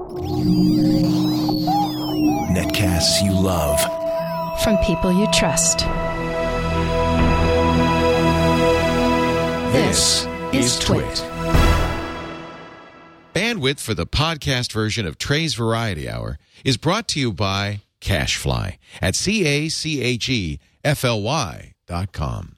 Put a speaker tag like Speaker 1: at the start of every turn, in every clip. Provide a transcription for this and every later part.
Speaker 1: Netcasts you love.
Speaker 2: From people you trust.
Speaker 1: This is Twit.
Speaker 3: Bandwidth for the podcast version of Trey's Variety Hour is brought to you by CacheFly at CacheFly.com.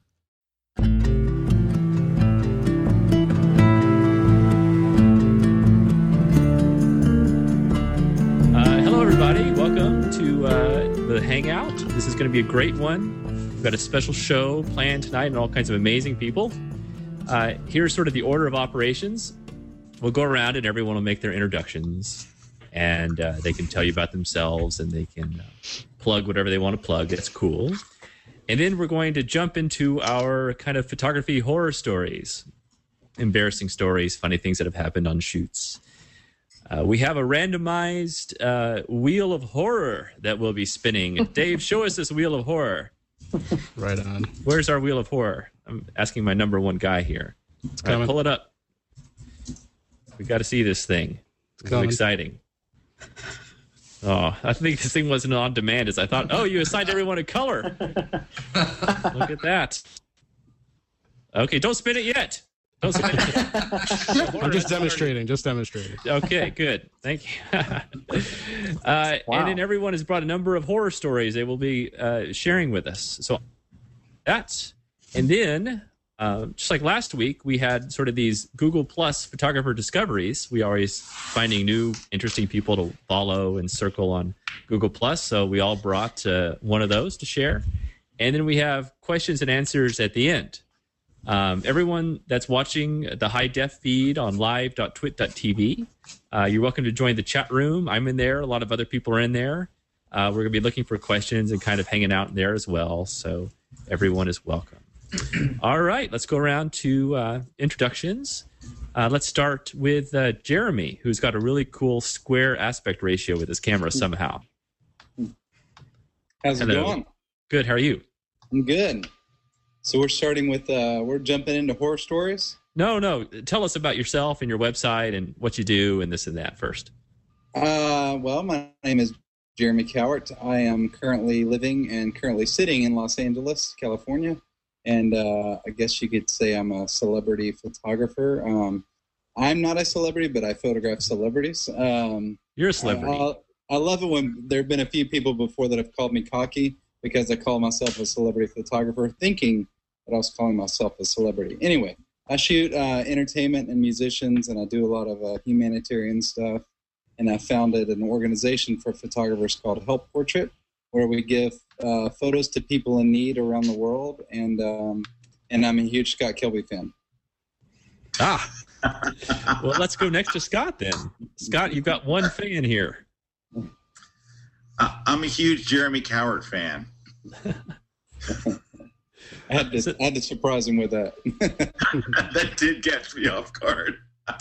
Speaker 4: Hello, everybody. Welcome to the Hangout. This is going to be a great one. We've got a special show planned tonight and all kinds of amazing people. Here's sort of the order of operations. We'll go around and everyone will make their introductions, and they can tell you about themselves, and they can plug whatever they want to plug. That's cool. And then we're going to jump into our kind of photography horror stories, embarrassing stories, funny things that have happened on shoots. We have a randomized wheel of horror that we'll be spinning. Dave, show us this wheel of horror.
Speaker 5: Right on.
Speaker 4: Where's our wheel of horror? I'm asking my number one guy here. All right, pull it up. We got to see this thing. It's exciting. Oh, I think this thing wasn't on demand as I thought. Oh, you assigned everyone a color. Look at that. Okay, don't spin it yet. Don't spin it yet.
Speaker 5: I'm just demonstrating.
Speaker 4: Okay, good. Thank you. Wow. And then everyone has brought a number of horror stories they will be sharing with us. So that's, and then just like last week, we had sort of these Google Plus photographer discoveries. We always finding new, interesting people to follow and circle on Google Plus. So we all brought one of those to share. And then we have questions and answers at the end. Everyone that's watching the high def feed on live.twit.tv, you're welcome to join the chat room. I'm in there. A lot of other people are in there. We're going to be looking for questions and kind of hanging out in there as well. So everyone is welcome. All right, let's go around to introductions. Let's start with Jeremy, who's got a really cool square aspect ratio with his camera somehow.
Speaker 6: How's it going?
Speaker 4: Good. How are you?
Speaker 6: I'm good. So we're starting with, we're jumping into horror stories?
Speaker 4: No. Tell us about yourself and your website and what you do and this and that first.
Speaker 6: Well, my name is Jeremy Cowart. I am currently living and currently sitting in Los Angeles, California. And I guess you could say I'm a celebrity photographer. I'm not a celebrity, but I photograph celebrities.
Speaker 4: You're a celebrity.
Speaker 6: I love it when there have been a few people before that have called me cocky because I call myself a celebrity photographer, thinking that I was calling myself a celebrity. Anyway, I shoot entertainment and musicians, and I do a lot of humanitarian stuff. And I founded an organization for photographers called Help Portrait, where we give photos to people in need around the world. And I'm a huge Scott Kilby fan.
Speaker 4: Well, let's go next to Scott then. Scott, you've got one fan here.
Speaker 7: I'm a huge Jeremy Cowart fan.
Speaker 6: I had to surprise him with that.
Speaker 7: That did catch me off guard.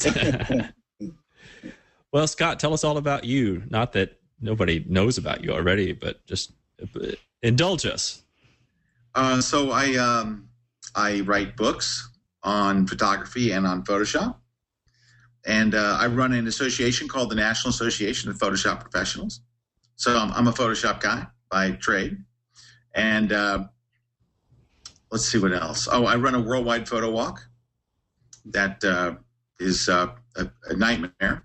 Speaker 4: Well, Scott, tell us all about you. Not that nobody knows about you already, but just indulge us.
Speaker 7: So I write books on photography and on Photoshop. And I run an association called the National Association of Photoshop Professionals. So I'm a Photoshop guy by trade. And let's see what else. Oh, I run a worldwide photo walk. That is a nightmare.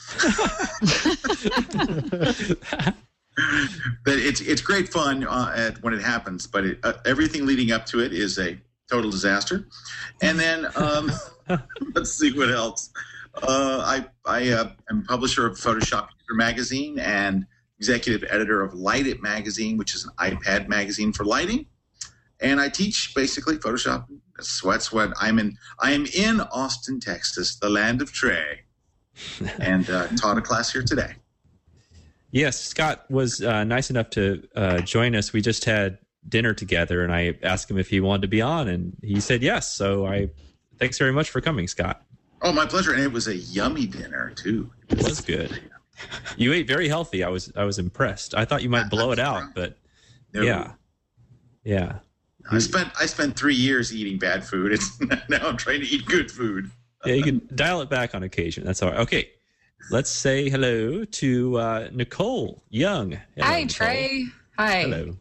Speaker 7: But it's great fun when it happens, but everything leading up to it is a total disaster. And then let's see what else. I am publisher of Photoshop User Magazine and executive editor of Light It Magazine, which is an iPad magazine for lighting. And I teach basically Photoshop. That's what I am in Austin, Texas, the land of Trey, and taught a class here today.
Speaker 4: Yes, Scott was nice enough to join us. We just had dinner together, and I asked him if he wanted to be on, and he said yes. So thanks very much for coming, Scott.
Speaker 7: Oh, my pleasure. And it was a yummy dinner too.
Speaker 4: It was good. You ate very healthy. I was impressed. I thought you might blow it out, but no. Yeah.
Speaker 7: I spent 3 years eating bad food. Now I'm trying to eat good food.
Speaker 4: Yeah, you can dial it back on occasion. That's all right. Okay. let's say hello to Nicole Young. Hello,
Speaker 8: Hi,
Speaker 4: Nicole.
Speaker 8: Trey. Hi.
Speaker 4: Hello.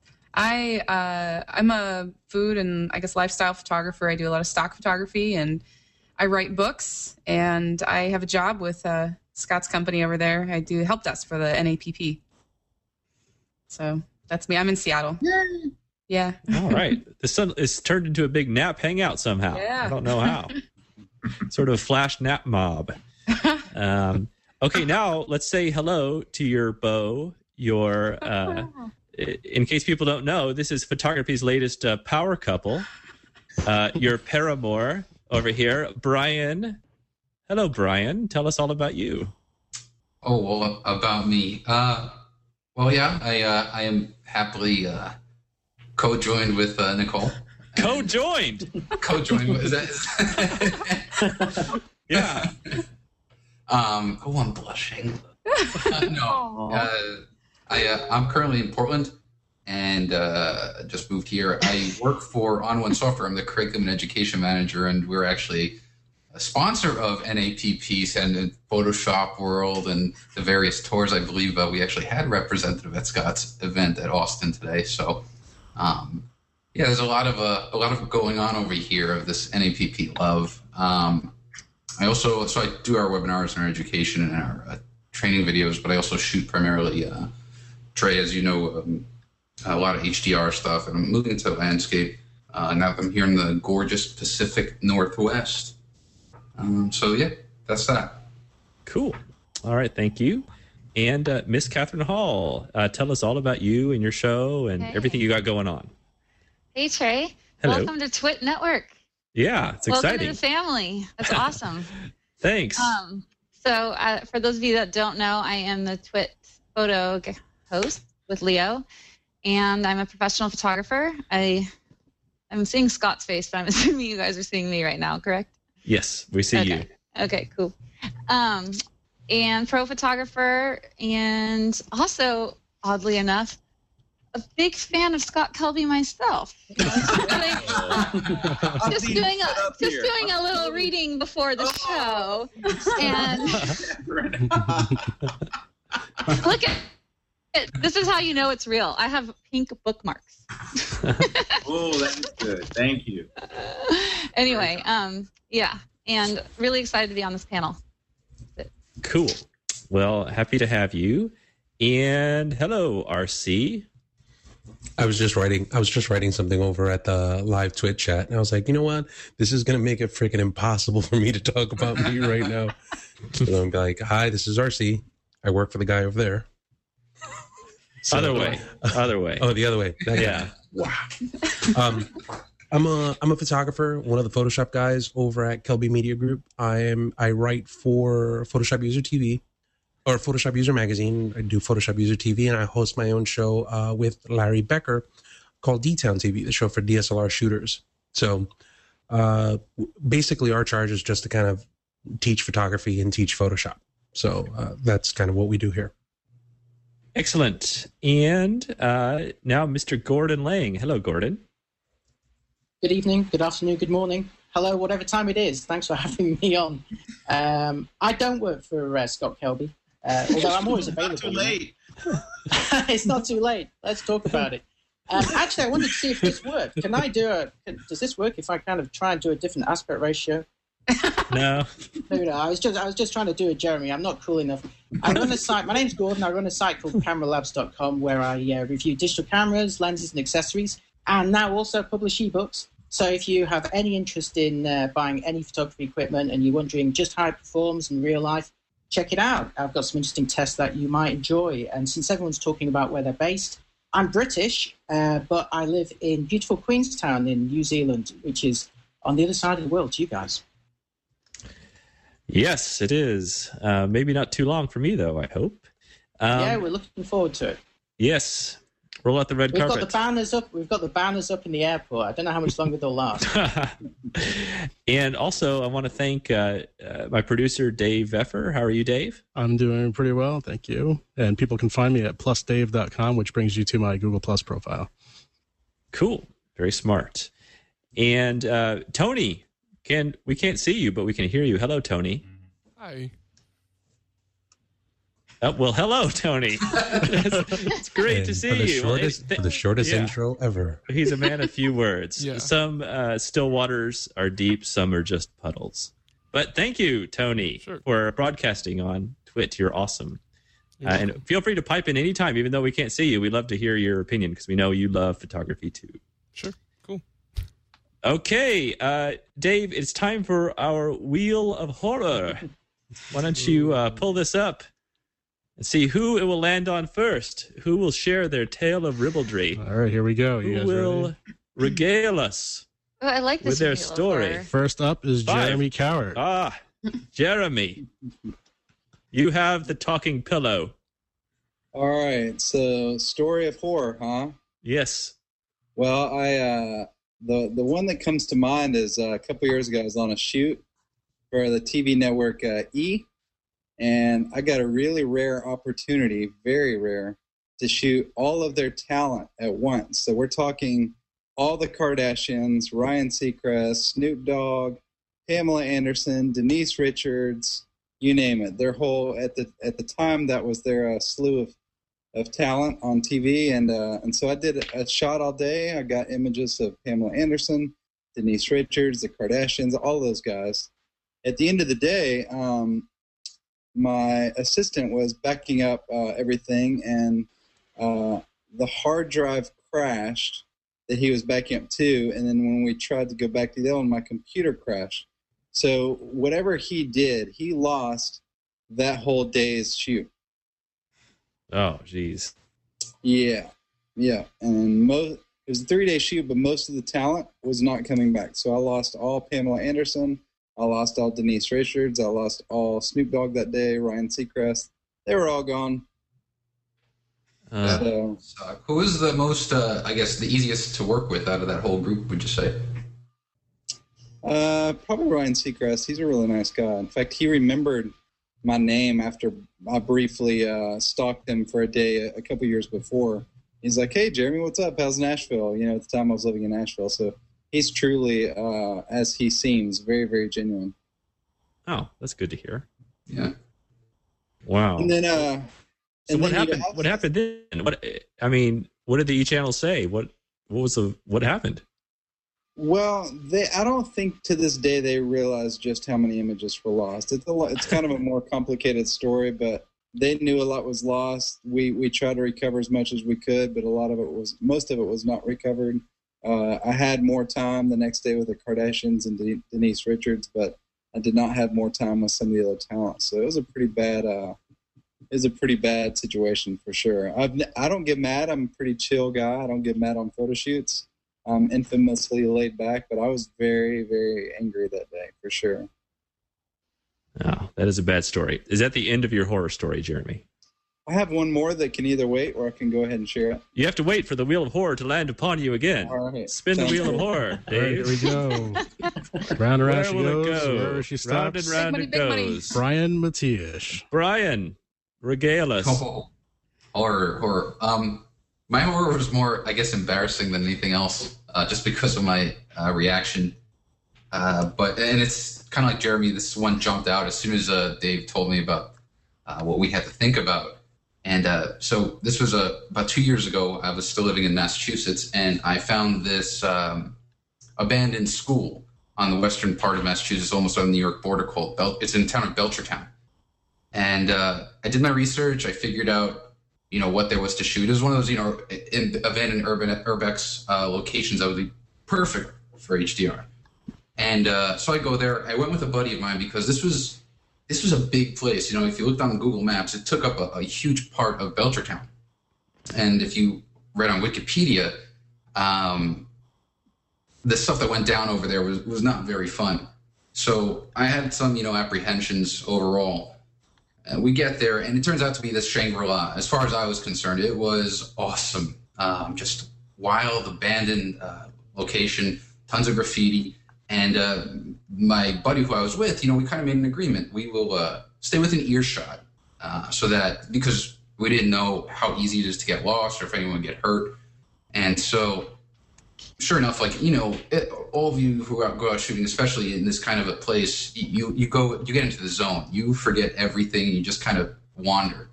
Speaker 8: I'm a food and I guess lifestyle photographer. I do a lot of stock photography and I write books, and I have a job with Scott's company over there. I do help desk for the NAPP. So that's me. I'm in Seattle.
Speaker 6: Yay.
Speaker 8: Yeah.
Speaker 4: All right. The sun is turned into a big nap hangout somehow.
Speaker 8: Yeah.
Speaker 4: I don't know how. Sort of flash nap mob. Okay, now let's say hello to your beau, your in case people don't know, this is photography's latest power couple. Your paramour over here, Brian. Hello, Brian. Tell us all about you.
Speaker 9: Oh, well, about me. Well, yeah, I am happily co-joined with Nicole.
Speaker 4: Co-joined.
Speaker 9: Co-joined. Is that?
Speaker 4: Yeah.
Speaker 9: Oh, I'm blushing. I'm currently in Portland and just moved here. I work for On One Software. I'm the curriculum and education manager, and we're actually a sponsor of NAPP and in Photoshop World and the various tours. I believe we actually had a representative at Scott's event at Austin today. So, yeah, there's a lot of going on over here of this NAPP love. I do our webinars and our education and our training videos, but I also shoot primarily, Trey, as you know, a lot of HDR stuff, and I'm moving to landscape. Now I'm here in the gorgeous Pacific Northwest. So yeah, that's that.
Speaker 4: Cool. All right, thank you. And Miss Catherine Hall, tell us all about you and your show and everything you got going on.
Speaker 10: Hey, Trey.
Speaker 4: Hello.
Speaker 10: Welcome to Twit Network.
Speaker 4: Yeah, it's
Speaker 10: Welcome
Speaker 4: exciting.
Speaker 10: to the family. That's awesome.
Speaker 4: Thanks.
Speaker 10: So for those of you that don't know, I am the Twit photo host with Leo, and I'm a professional photographer. I'm seeing Scott's face, but I'm assuming you guys are seeing me right now, correct?
Speaker 4: Yes, we see you.
Speaker 10: Okay, cool. And pro photographer, and also, oddly enough, a big fan of Scott Kelby myself. Just doing a little reading before the show, and look at it. This is how you know it's real. I have pink bookmarks.
Speaker 7: Oh, that's good. Thank you.
Speaker 10: Anyway, yeah, and really excited to be on this panel.
Speaker 4: Cool. Well, happy to have you. And hello, RC.
Speaker 5: I was just writing something over at the live Twitch chat, and I was like, you know what? This is going to make it freaking impossible for me to talk about me right now. So I'm like, hi, this is RC. I work for the guy over there. So,
Speaker 4: Other way.
Speaker 5: Oh, the other way.
Speaker 4: Yeah.
Speaker 5: Wow. I'm a photographer, one of the Photoshop guys over at Kelby Media Group. I write for Photoshop User TV or Photoshop User Magazine. I do Photoshop User TV, and I host my own show with Larry Becker called D-Town TV, the show for DSLR shooters. So basically our charge is just to kind of teach photography and teach Photoshop. So that's kind of what we do here.
Speaker 4: Excellent. And now Mr. Gordon Lang. Hello, Gordon.
Speaker 11: Good evening, good afternoon, good morning. Hello, whatever time it is. Thanks for having me on. I don't work for Scott Kelby, although I'm always available.
Speaker 7: Not too late.
Speaker 11: It's not too late. Let's talk about it. Actually, I wanted to see if this worked. Does this work if I kind of try and do a different aspect ratio?
Speaker 4: No.
Speaker 11: No, I was just trying to do it, Jeremy. I'm not cool enough. I run a site. My name's Gordon. I run a site called CameraLabs.com where I review digital cameras, lenses, and accessories, and now also publish ebooks. So if you have any interest in buying any photography equipment and you're wondering just how it performs in real life, check it out. I've got some interesting tests that you might enjoy. And since everyone's talking about where they're based, I'm British, but I live in beautiful Queenstown in New Zealand, which is on the other side of the world to you guys.
Speaker 4: Yes, it is. Maybe not too long for me, though, I hope.
Speaker 11: Yeah, we're looking forward to it.
Speaker 4: Yes. Roll out the red carpet.
Speaker 11: We've got the banners up in the airport. I don't know how much longer they'll last.
Speaker 4: And also, I want to thank my producer, Dave Veffer. How are you, Dave?
Speaker 5: I'm doing pretty well, thank you. And people can find me at plusdave.com, which brings you to my Google Plus profile.
Speaker 4: Cool. Very smart. And Tony, we can't see you, but we can hear you. Hello, Tony.
Speaker 12: Hi.
Speaker 4: Well, hello, Tony. It's great to see you.
Speaker 5: For the shortest intro ever.
Speaker 4: He's a man of few words.
Speaker 12: Yeah.
Speaker 4: Some still waters are deep, some are just puddles. But thank you, Tony, for broadcasting on Twit. You're awesome. And feel free to pipe in anytime, even though we can't see you. We'd love to hear your opinion because we know you love photography too.
Speaker 12: Sure. Cool.
Speaker 4: Okay, Dave, it's time for our Wheel of Horror. Why don't you pull this up and see who it will land on first? Who will share their tale of ribaldry?
Speaker 13: All right, here we go.
Speaker 4: Who will regale us
Speaker 10: Oh, I like this
Speaker 4: with their
Speaker 10: Wheel of
Speaker 4: story?
Speaker 10: Horror.
Speaker 13: First up is
Speaker 4: 5.
Speaker 13: Jeremy Coward.
Speaker 4: Jeremy, you have the talking pillow.
Speaker 6: All right, so story of horror, huh?
Speaker 4: Yes.
Speaker 6: Well, the one that comes to mind is a couple years ago I was on a shoot for the TV network E, and I got a really rare opportunity, very rare, to shoot all of their talent at once. So we're talking all the Kardashians, Ryan Seacrest, Snoop Dogg, Pamela Anderson, Denise Richards, you name it. Their whole at the time that was their slew of talent on TV, and so I did a shot all day. I got images of Pamela Anderson, Denise Richards, the Kardashians, all those guys. At the end of the day, my assistant was backing up everything, and the hard drive crashed that he was backing up to, and then when we tried to go back to the other one, my computer crashed. So whatever he did, he lost that whole day's shoot.
Speaker 4: Oh, geez.
Speaker 6: Yeah. And it was a 3-day shoot, but most of the talent was not coming back. So I lost all Pamela Anderson. I lost all Denise Richards. I lost all Snoop Dogg that day, Ryan Seacrest. They were all gone.
Speaker 9: Who is the most, I guess, the easiest to work with out of that whole group, would you say?
Speaker 6: Probably Ryan Seacrest. He's a really nice guy. In fact, he remembered my name after I briefly stalked him for a day a couple years before. He's like, "Hey, Jeremy, what's up? How's Nashville?" You know, at the time I was living in Nashville. So he's truly, as he seems, very, very genuine.
Speaker 4: Oh, that's good to hear.
Speaker 9: Yeah.
Speaker 4: Wow.
Speaker 6: And then,
Speaker 4: so what happened? What happened then? What did the E channel say? What happened?
Speaker 6: Well, I don't think to this day they realize just how many images were lost. It's kind of a more complicated story, but they knew a lot was lost. We tried to recover as much as we could, but most of it was not recovered. I had more time the next day with the Kardashians and Denise Richards, but I did not have more time with some of the other talent. So it was a pretty bad situation for sure. I don't get mad. I'm a pretty chill guy. I don't get mad on photo shoots. I'm infamously laid back, but I was very, very angry that day for sure.
Speaker 4: Oh, that is a bad story. Is that the end of your horror story, Jeremy?
Speaker 6: I have one more that can either wait or I can go ahead and share it.
Speaker 4: You have to wait for the Wheel of Horror to land upon you again.
Speaker 6: All right.
Speaker 4: Spin the Wheel of Horror, Dave.
Speaker 13: Here we go. Round and round she goes. Wherever she stops.
Speaker 4: Round and round it goes.
Speaker 13: Brian Matias.
Speaker 4: Brian, regale us.
Speaker 9: Oh, horror. My horror was more, I guess, embarrassing than anything else, just because of my reaction. And it's kind of like Jeremy. This one jumped out as soon as Dave told me about what we had to think about. And so this was about 2 years ago. I was still living in Massachusetts, and I found this abandoned school on the western part of Massachusetts, almost on the New York border, called it's in the town of Belchertown. And I did my research. I figured out, what there was to shoot. It was one of those, abandoned urbex locations that would be perfect for HDR. And so I go there. I went with a buddy of mine because this was a big place. If you looked on Google Maps, it took up a huge part of Belchertown. And if you read on Wikipedia, the stuff that went down over there was not very fun. So I had some, apprehensions overall. We get there, and it turns out to be this Shangri-La. As far as I was concerned, it was awesome. Just wild, abandoned location, tons of graffiti. And my buddy who I was with, we kind of made an agreement. We will stay within earshot so that, because we didn't know how easy it is to get lost or if anyone would get hurt. And so, sure enough, all of you who go out shooting, especially in this kind of a place, you get into the zone. You forget everything. You just kind of wander.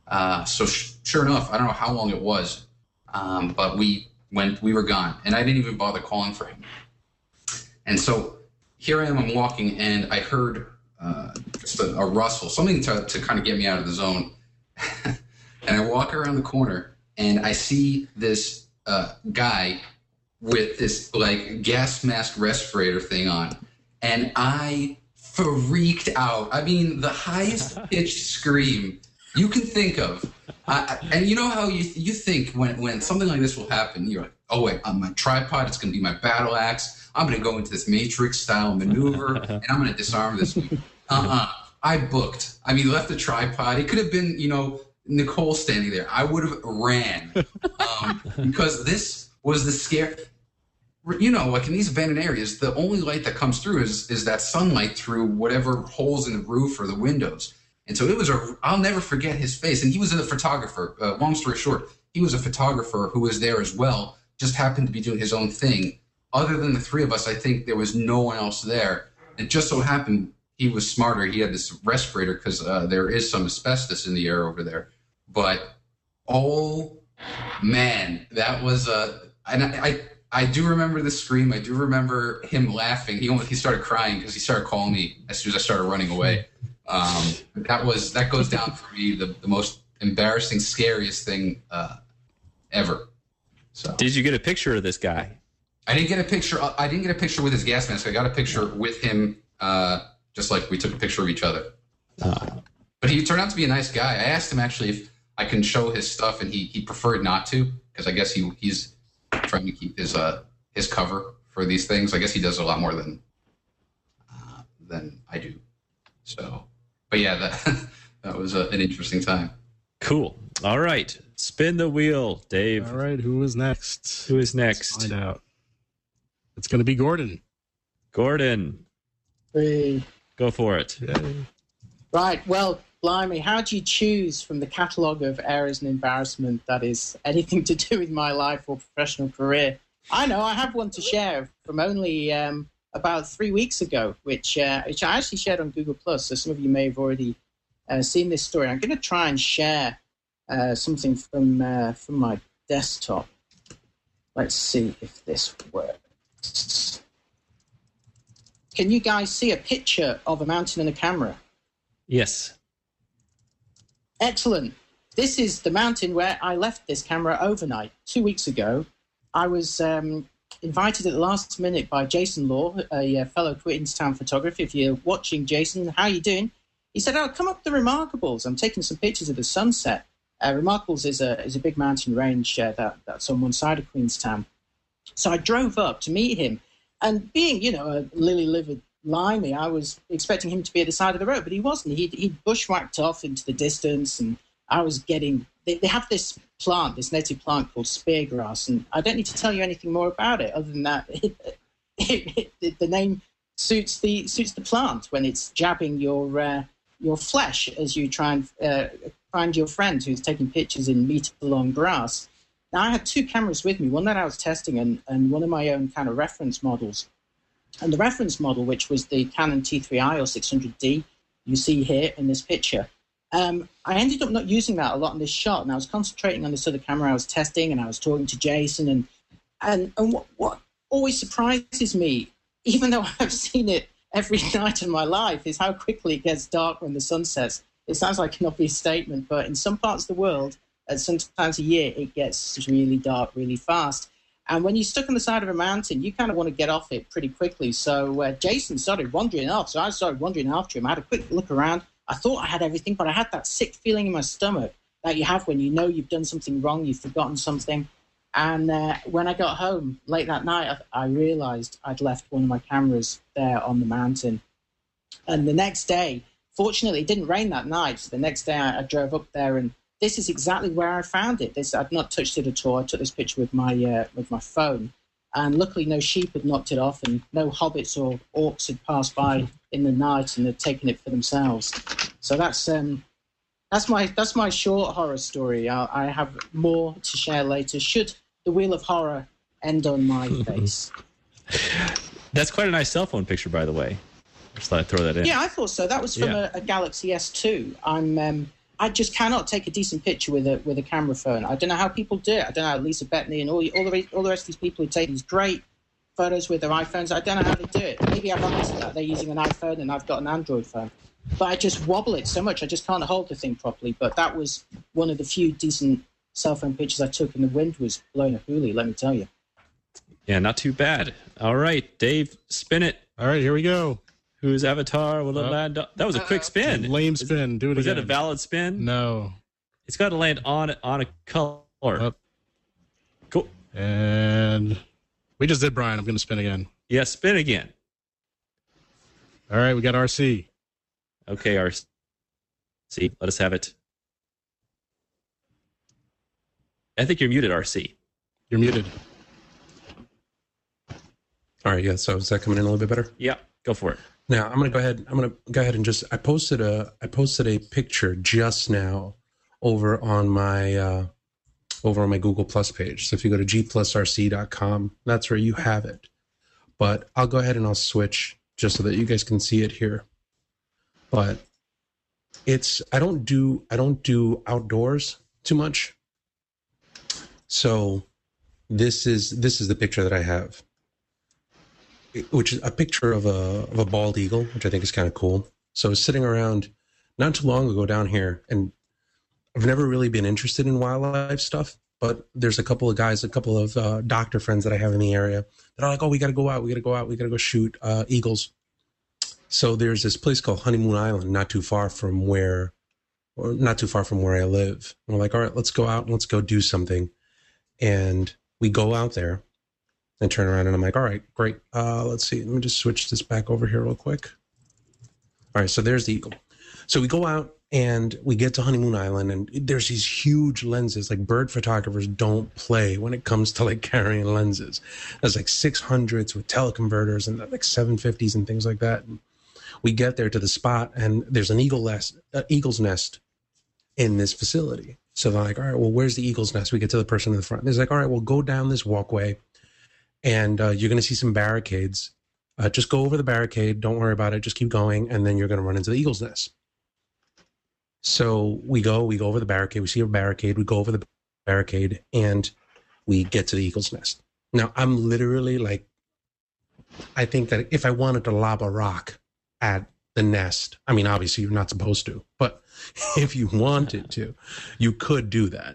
Speaker 9: So sure enough, I don't know how long it was, but we were gone, and I didn't even bother calling for him. And so here I am, I'm walking, and I heard just a rustle, something to kind of get me out of the zone. And I walk around the corner, and I see this guy with this like gas mask respirator thing on, and I freaked out. I mean, the highest pitched scream you can think of. And you know how you think when something like this will happen, you're like, oh wait, on my tripod, it's going to be my battle axe. I'm going to go into this Matrix style maneuver, and I'm going to disarm this. I booked. I mean, left the tripod. It could have been, Nicole standing there. I would have ran because this was the scare. Like in these abandoned areas, the only light that comes through is that sunlight through whatever holes in the roof or the windows. And so I'll never forget his face. And he was a photographer. Long story short, he was a photographer who was there as well, just happened to be doing his own thing. Other than the three of us, I think there was no one else there. It just so happened he was smarter. He had this respirator because there is some asbestos in the air over there. But, oh, man, that was and I do remember the scream. I do remember him laughing. He started crying because he started calling me as soon as I started running away. That goes down for me the most embarrassing, scariest thing ever. So,
Speaker 4: did you get a picture of this guy?
Speaker 9: I didn't get a picture. I didn't get a picture with his gas mask. I got a picture with him, just like we took a picture of each other. But he turned out to be a nice guy. I asked him actually if I can show his stuff, and he preferred not to because I guess he's trying to keep his cover for these things. I guess he does a lot more than I do. So, but yeah, that was an interesting time.
Speaker 4: Cool. All right, spin the wheel, Dave.
Speaker 13: All right, who is next?
Speaker 4: Let's
Speaker 13: find out. It's going to be Gordon.
Speaker 4: Gordon.
Speaker 11: Hey.
Speaker 4: Go for it.
Speaker 13: Yay.
Speaker 11: Right, well, blimey, how do you choose from the catalogue of errors and embarrassment that is anything to do with my life or professional career? I know, I have one to share from only about 3 weeks ago, which I actually shared on Google+, so some of you may have already seen this story. I'm going to try and share something from my desktop. Let's see if this works. Can you guys see a picture of a mountain and a camera?
Speaker 4: Yes.
Speaker 11: Excellent. This is the mountain where I left this camera overnight 2 weeks ago. I was invited at the last minute by Jason Law, a fellow Queenstown photographer. If you're watching, Jason, how are you doing? He said, come up the Remarkables. I'm taking some pictures of the sunset. Remarkables is a big mountain range that's on one side of Queenstown. So I drove up to meet him. And being, a lily-livered limey, I was expecting him to be at the side of the road, but he wasn't. He'd bushwhacked off into the distance, and I was getting... They have this plant, this native plant called speargrass, and I don't need to tell you anything more about it other than that the name suits the plant when it's jabbing your flesh as you try and find your friend who's taking pictures in meter-long grass. Now, I had two cameras with me, one that I was testing and one of my own kind of reference models. And the reference model, which was the Canon T3i or 600D, you see here in this picture, I ended up not using that a lot in this shot, and I was concentrating on this other camera I was testing, and I was talking to Jason, and what always surprises me, even though I've seen it every night of my life, is how quickly it gets dark when the sun sets. It sounds like an obvious statement, but in some parts of the world, sometimes a year, it gets really dark really fast. And when you're stuck on the side of a mountain, you kind of want to get off it pretty quickly. So Jason started wandering off, so I started wandering after him. I had a quick look around. I thought I had everything, but I had that sick feeling in my stomach that you have when you know you've done something wrong, you've forgotten something. And when I got home late that night, I realized I'd left one of my cameras there on the mountain. And the next day, fortunately, it didn't rain that night. So the next day I drove up there, and this is exactly where I found it. I'd not touched it at all. I took this picture with my phone. And luckily no sheep had knocked it off, and no hobbits or orcs had passed by in the night and had taken it for themselves. So that's my short horror story. I have more to share later, should the Wheel of Horror end on my face.
Speaker 4: That's quite a nice cell phone picture, by the way. Just thought I'd throw that in.
Speaker 11: Yeah, I thought so. That was from a Galaxy S2. I just cannot take a decent picture with a camera phone. I don't know how people do it. I don't know how Lisa Bettany and all the rest of these people who take these great photos with their iPhones. I don't know how they do it. Maybe I've understood that they're using an iPhone and I've got an Android phone. But I just wobble it so much, I just can't hold the thing properly. But that was one of the few decent cell phone pictures I took, and the wind was blowing a hoolie, let me tell you.
Speaker 4: Yeah, not too bad. All right, Dave, spin it.
Speaker 13: All right, here we go.
Speaker 4: Whose avatar will it land on? That was a quick spin.
Speaker 13: Lame spin. Do it
Speaker 4: was
Speaker 13: again.
Speaker 4: Was that a valid spin?
Speaker 13: No.
Speaker 4: It's got to land on a color. Cool.
Speaker 13: And we just did Brian. I'm going to spin again.
Speaker 4: Yeah, spin again.
Speaker 13: All right, we got RC.
Speaker 4: Okay, RC. Let us have it. I think you're muted, RC.
Speaker 13: You're muted.
Speaker 5: All right, yeah. So is that coming in a little bit better?
Speaker 4: Yeah, go for it.
Speaker 5: Now I'm gonna go ahead and just I posted a picture just now over on my Google Plus page. So if you go to gplusrc.com, that's where you have it. But I'll go ahead and I'll switch just so that you guys can see it here. But I don't do outdoors too much. So this is the picture that I have, which is a picture of a bald eagle, which I think is kind of cool. So I was sitting around not too long ago down here, and I've never really been interested in wildlife stuff, but there's a couple of doctor friends that I have in the area that are like, oh, we got to go out, we got to go shoot eagles. So there's this place called Honeymoon Island, not too far from where I live. And we're like, all right, let's go out and let's go do something. And we go out there and turn around, and I'm like, all right, great. Let's see. Let me just switch this back over here real quick. All right, so there's the eagle. So we go out and we get to Honeymoon Island, and there's these huge lenses. Like, bird photographers don't play when it comes to like carrying lenses. There's like 600s with teleconverters and like 750s and things like that. And we get there to the spot, and there's an eagle's nest in this facility. So they're like, all right, well, where's the eagle's nest? We get to the person in the front. And they're like, all right, well, go down this walkway, and you're going to see some barricades. Just go over the barricade. Don't worry about it. Just keep going, and then you're going to run into the eagle's nest. So we go over the barricade. We see a barricade. We go over the barricade, and we get to the eagle's nest. Now, I'm literally like, I think that if I wanted to lob a rock at the nest, I mean, obviously you're not supposed to, but if you wanted to, you could do that.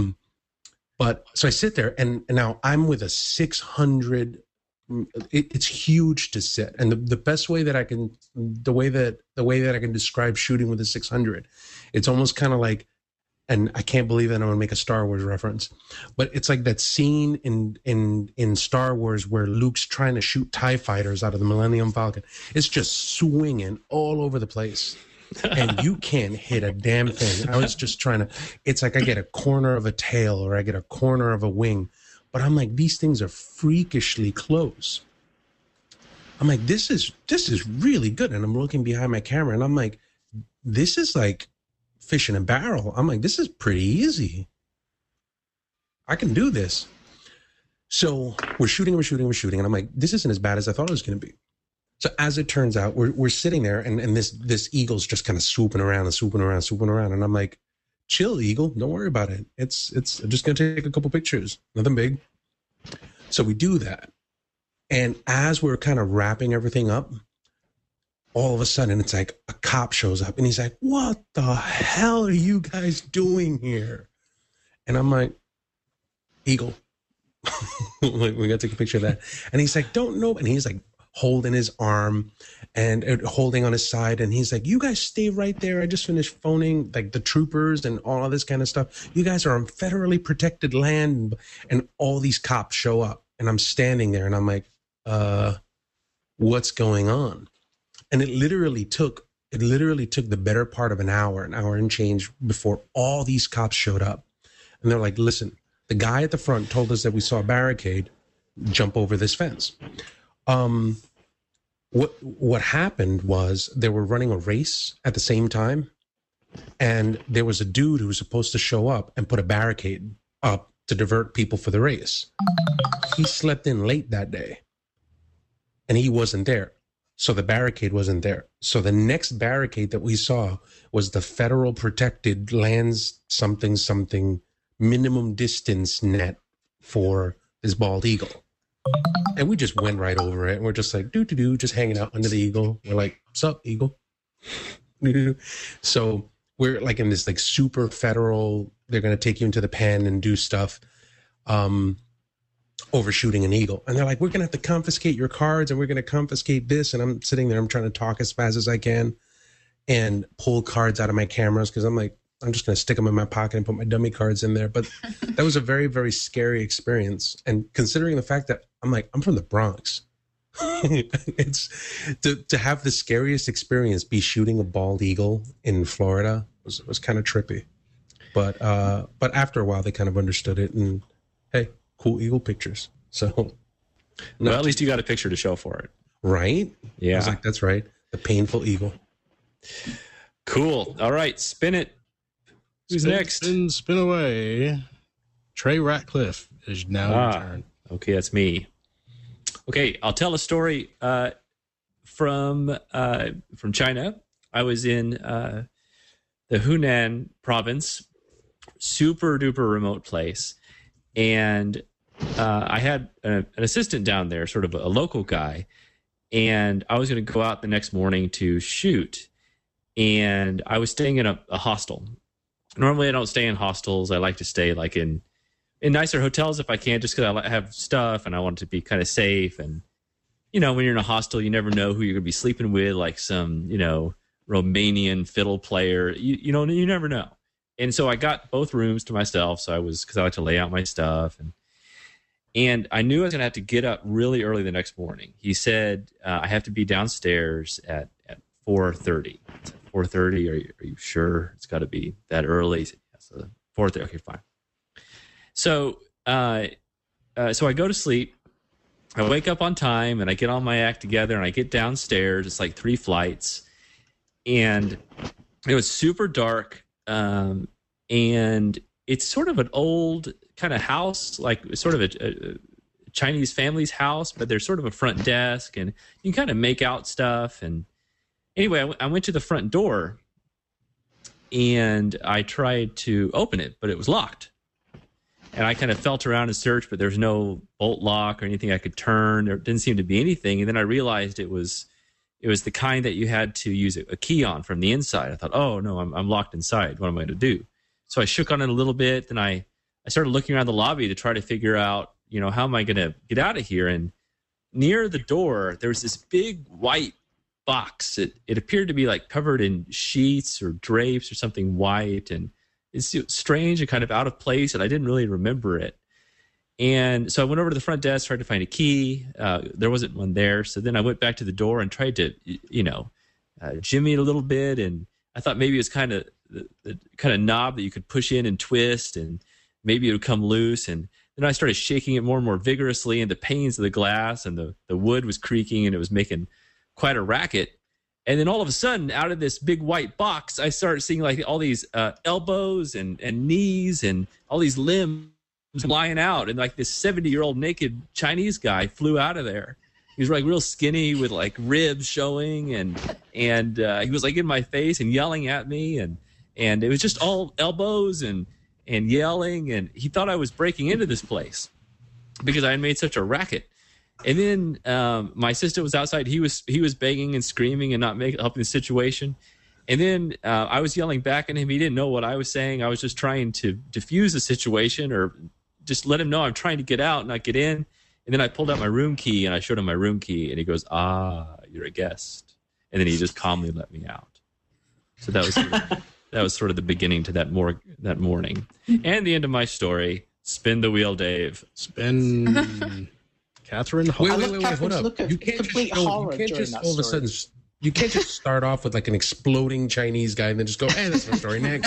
Speaker 5: But so I sit there, and now I'm with a 600. It's huge to sit, and the best way that I can, the way that I can describe shooting with a 600, it's almost kind of like, and I can't believe that I'm going to make a Star Wars reference, but it's like that scene in Star Wars where Luke's trying to shoot TIE fighters out of the Millennium Falcon. It's just swinging all over the place, and you can't hit a damn thing. I was just trying to, it's like I get a corner of a tail or I get a corner of a wing, but I'm like, these things are freakishly close. I'm like, this is really good. And I'm looking behind my camera, and I'm like, this is like fish in a barrel. I'm like, this is pretty easy. I can do this. So we're shooting, and I'm like, this isn't as bad as I thought it was going to be. So as it turns out, we're sitting there, and this eagle's just kind of swooping around, and I'm like, chill, eagle, don't worry about it. It's just going to take a couple pictures, nothing big. So we do that, and as we're kind of wrapping everything up, all of a sudden, it's like a cop shows up, and he's like, what the hell are you guys doing here? And I'm like, eagle. Like, we got to take a picture of that. And he's like, don't know. And he's like holding his arm and holding on his side. And he's like, you guys stay right there. I just finished phoning like the troopers and all of this kind of stuff. You guys are on federally protected land. And all these cops show up. And I'm standing there, and I'm like, what's going on? And it literally took the better part of an hour and change before all these cops showed up. And they're like, listen, the guy at the front told us that we saw a barricade, jump over this fence. What happened was they were running a race at the same time, and there was a dude who was supposed to show up and put a barricade up to divert people for the race. He slept in late that day, and he wasn't there. So the barricade wasn't there. So the next barricade that we saw was the federal protected lands something minimum distance net for this bald eagle. And we just went right over it. And we're just like, just hanging out under the eagle. We're like, sup, eagle? So we're like in this like super federal, they're going to take you into the pen and do stuff, overshooting an eagle. And they're like, we're going to have to confiscate your cards and we're going to confiscate this. And I'm sitting there, I'm trying to talk as fast as I can and pull cards out of my cameras because I'm like, I'm just going to stick them in my pocket and put my dummy cards in there. But that was a very, very scary experience. And considering the fact that I'm from the Bronx, it's to have the scariest experience be shooting a bald eagle in Florida was kind of trippy. But after a while, they kind of understood it. And hey, cool eagle pictures. So,
Speaker 4: well, at least you got a picture to show for it.
Speaker 5: Right?
Speaker 4: Yeah.
Speaker 5: I was like, that's right. The painful eagle.
Speaker 4: Cool. All right. Spin it. Who's next?
Speaker 13: Spin away. Trey Ratcliffe is now your turn.
Speaker 4: Okay, that's me. Okay, I'll tell a story from China. I was in the Hunan province, super duper remote place, and I had an assistant down there, sort of a local guy, and I was going to go out the next morning to shoot, and I was staying in a hostel. Normally, I don't stay in hostels. I like to stay like in nicer hotels if I can, just because I have stuff and I want it to be kind of safe. And, you know, when you're in a hostel, you never know who you're going to be sleeping with, like some, you know, Romanian fiddle player. You never know. And so I got both rooms to myself. Because I like to lay out my stuff. And I knew I was going to have to get up really early the next morning. He said, I have to be downstairs at 4:30. 4:30. Are you sure it's got to be that early? He said, yeah, so 4:30. Okay, fine. So I go to sleep. I wake up on time and I get all my act together and I get downstairs. It's like 3 flights, and it was super dark. And it's sort of an old kind of house, like sort of a Chinese family's house, but there's sort of a front desk and you can kind of make out stuff. And anyway, I went to the front door and I tried to open it, but it was locked. And I kind of felt around and searched, but there's no bolt lock or anything I could turn. There didn't seem to be anything. And then I realized it was the kind that you had to use a key on from the inside. I thought, oh, no, I'm locked inside. What am I going to do? So I shook on it a little bit. Then I started looking around the lobby to try to figure out, you know, how am I going to get out of here? And near the door, there was this big white box. It appeared to be like covered in sheets or drapes or something white. And it's strange and kind of out of place, and I didn't really remember it. And so I went over to the front desk, tried to find a key. There wasn't one there. So then I went back to the door and tried to, jimmy it a little bit. And I thought maybe it was kind of the kind of knob that you could push in and twist, and maybe it would come loose. And then I started shaking it more and more vigorously, and the panes of the glass and the wood was creaking, and it was making quite a racket. And then all of a sudden, out of this big white box, I started seeing like all these elbows and knees and all these limbs lying out. And like this 70-year-old naked Chinese guy flew out of there. He was like real skinny with like ribs showing, and he was like in my face and yelling at me, and it was just all elbows and yelling. And he thought I was breaking into this place because I had made such a racket. And then my assistant was outside. He was begging and screaming and not helping the situation. And then I was yelling back at him. He didn't know what I was saying. I was just trying to diffuse the situation or just let him know I'm trying to get out, not get in. And then I pulled out my room key and I showed him my room key. And he goes, you're a guest. And then he just calmly let me out. So that was sort of the beginning to that morning. And the end of my story. Spin the wheel, Dave.
Speaker 13: Spin... Catherine Hall.
Speaker 5: Wait, hold up. You can't just all of a sudden, you can't just start off with like an exploding Chinese guy and then just go, hey, that's my story next.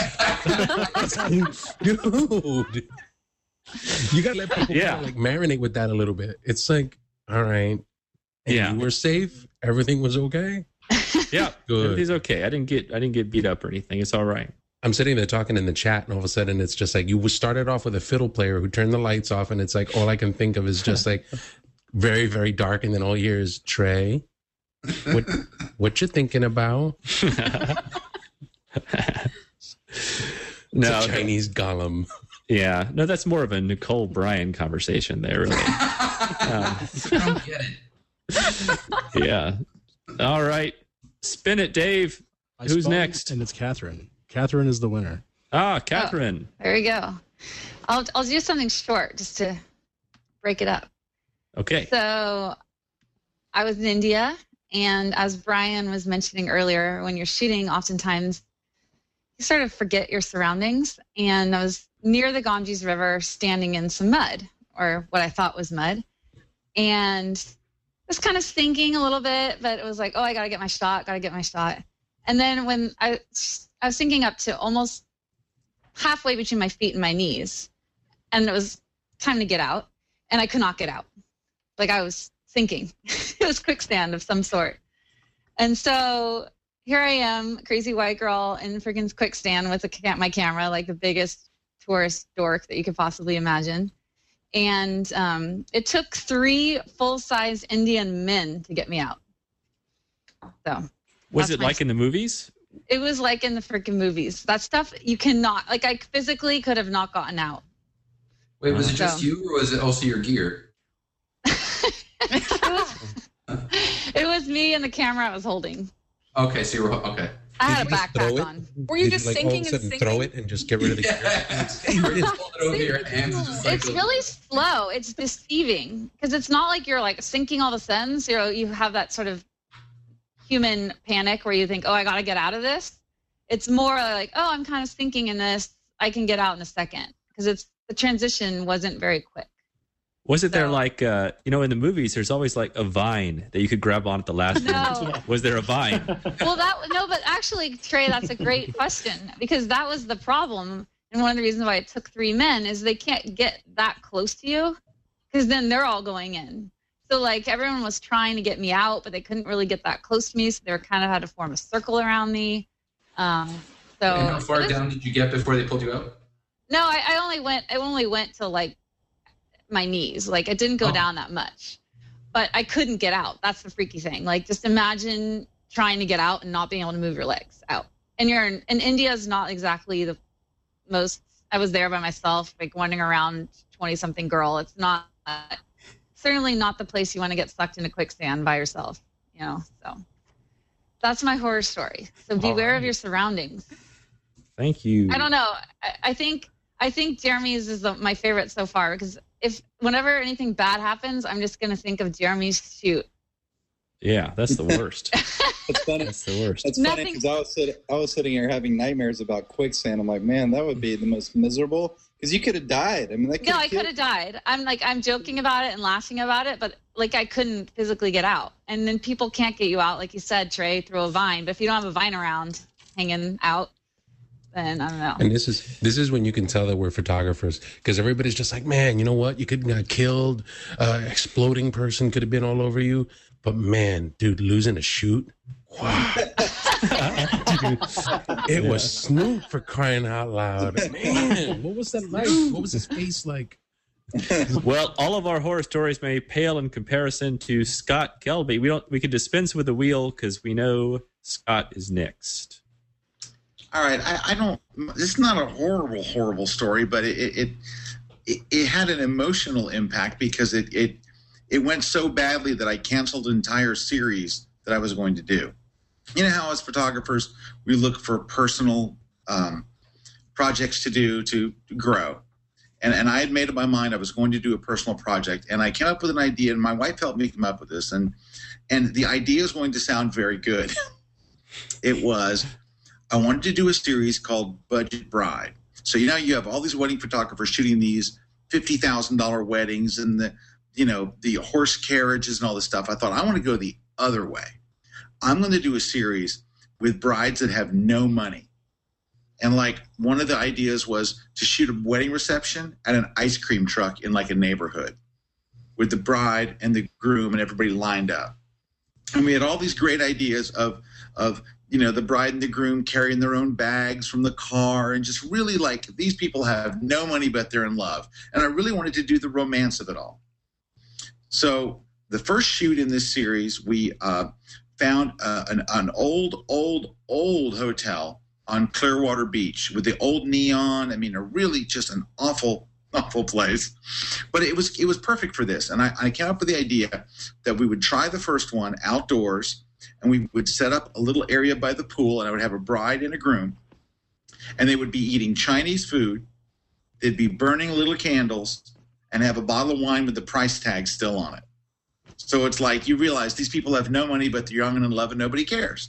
Speaker 5: Dude. You got to let people kind of like marinate with that a little bit. It's like, all right. You were safe. Everything was okay.
Speaker 4: Yeah. Good. Everything's okay. I didn't get beat up or anything. It's all right.
Speaker 5: I'm sitting there talking in the chat, and all of a sudden it's just like you started off with a fiddle player who turned the lights off, and it's like all I can think of is just like very, very dark, and then all you hear is Trey. What you thinking about?
Speaker 4: No,
Speaker 5: it's a Chinese golem.
Speaker 4: Yeah, no, that's more of a Nicole Bryan conversation there, really.
Speaker 9: I don't get it.
Speaker 4: Yeah. All right. Spin it, Dave. Who's
Speaker 13: spun,
Speaker 4: next?
Speaker 13: And it's Catherine. Catherine is the winner.
Speaker 4: Ah, Catherine.
Speaker 10: There we go. I'll do something short just to break it up.
Speaker 4: Okay.
Speaker 10: So I was in India, and as Brian was mentioning earlier, when you're shooting, oftentimes you sort of forget your surroundings. And I was near the Ganges River standing in some mud, or what I thought was mud. And I was kind of thinking a little bit, but it was like, oh, I got to get my shot. And then when I was thinking up to almost halfway between my feet and my knees, and it was time to get out, and I could not get out. Like I was sinking. It was quicksand of some sort. And so here I am, crazy white girl in freaking quicksand with my camera, like the biggest tourist dork that you could possibly imagine. And it took 3 full-size Indian men to get me out. So
Speaker 4: was it like in the movies?
Speaker 10: It was like in the freaking movies. That stuff you cannot, like I physically could have not gotten out.
Speaker 9: Wait, was it just you, or was it also your gear?
Speaker 10: It was me and the camera I was holding.
Speaker 9: Okay, so you were okay.
Speaker 10: I had a backpack on.
Speaker 11: Were you just sinking
Speaker 5: all of a sudden
Speaker 11: and
Speaker 5: throw it and just get rid of the
Speaker 10: It's really slow. It's deceiving because it's not like you're like sinking all of a sudden. So you have that sort of human panic where you think, oh, I got to get out of this. It's more like, oh, I'm kind of sinking in this. I can get out in a second because the transition wasn't very quick.
Speaker 4: Was it there like, in the movies, there's always like a vine that you could grab on at the last minute. Was there a vine?
Speaker 10: Well, but actually, Trey, that's a great question because that was the problem. And one of the reasons why it took 3 men is they can't get that close to you because then they're all going in. So like everyone was trying to get me out, but they couldn't really get that close to me. So they were kind of had to form a circle around me. And
Speaker 9: how far down did you get before they pulled you out?
Speaker 10: No, I only went to like my knees. Like it didn't go down that much, but I couldn't get out. That's the freaky thing. Like just imagine trying to get out and not being able to move your legs out. And India is not exactly the most, I was there by myself, like wandering around 20-something girl. It's not, certainly not the place you want to get sucked into quicksand by yourself, so that's my horror story. So beware of your surroundings.
Speaker 4: Thank you.
Speaker 10: I don't know. I think Jeremy's is my favorite so far because whenever anything bad happens, I'm just going to think of Jeremy's shoot.
Speaker 4: Yeah, that's the worst.
Speaker 6: It's funny.
Speaker 4: That's the worst.
Speaker 6: It's funny because I was sitting here having nightmares about quicksand. I'm like, man, that would be the most miserable because you could have died. I mean,
Speaker 10: I could have died. I'm joking about it and laughing about it, but like I couldn't physically get out. And then people can't get you out, like you said, Trey, through a vine. But if you don't have a vine around hanging out, then I don't know.
Speaker 5: And this is when you can tell that we're photographers because everybody's just like, man, you know what? You could have got killed. Exploding person could have been all over you. But man, dude, losing a shoot. Wow. Dude, it was Snoop for crying out loud.
Speaker 13: Man, what was that like? What was his face like?
Speaker 4: Well, all of our horror stories may pale in comparison to Scott Kelby. We can dispense with the wheel because we know Scott is next.
Speaker 7: All right, I don't. It's not a horrible story, but it had an emotional impact because it went so badly that I canceled an entire series that I was going to do. You know how as photographers we look for personal projects to do to grow, and I had made up my mind I was going to do a personal project, and I came up with an idea, and my wife helped me come up with this, and the idea is going to sound very good. It was. I wanted to do a series called Budget Bride. So, you have all these wedding photographers shooting these $50,000 weddings and the horse carriages and all this stuff. I thought, I want to go the other way. I'm going to do a series with brides that have no money. And like one of the ideas was to shoot a wedding reception at an ice cream truck in like a neighborhood with the bride and the groom and everybody lined up. And we had all these great ideas of the bride and the groom carrying their own bags from the car and just really like these people have no money, but they're in love. And I really wanted to do the romance of it all. So the first shoot in this series, we found an old hotel on Clearwater Beach with the old neon. I mean, really just an awful place. But it was perfect for this. And I came up with the idea that we would try the first one outdoors, and we would set up a little area by the pool, and I would have a bride and a groom, and they would be eating Chinese food. They'd be burning little candles and have a bottle of wine with the price tag still on it. So it's like you realize these people have no money, but they're young and in love, and nobody cares.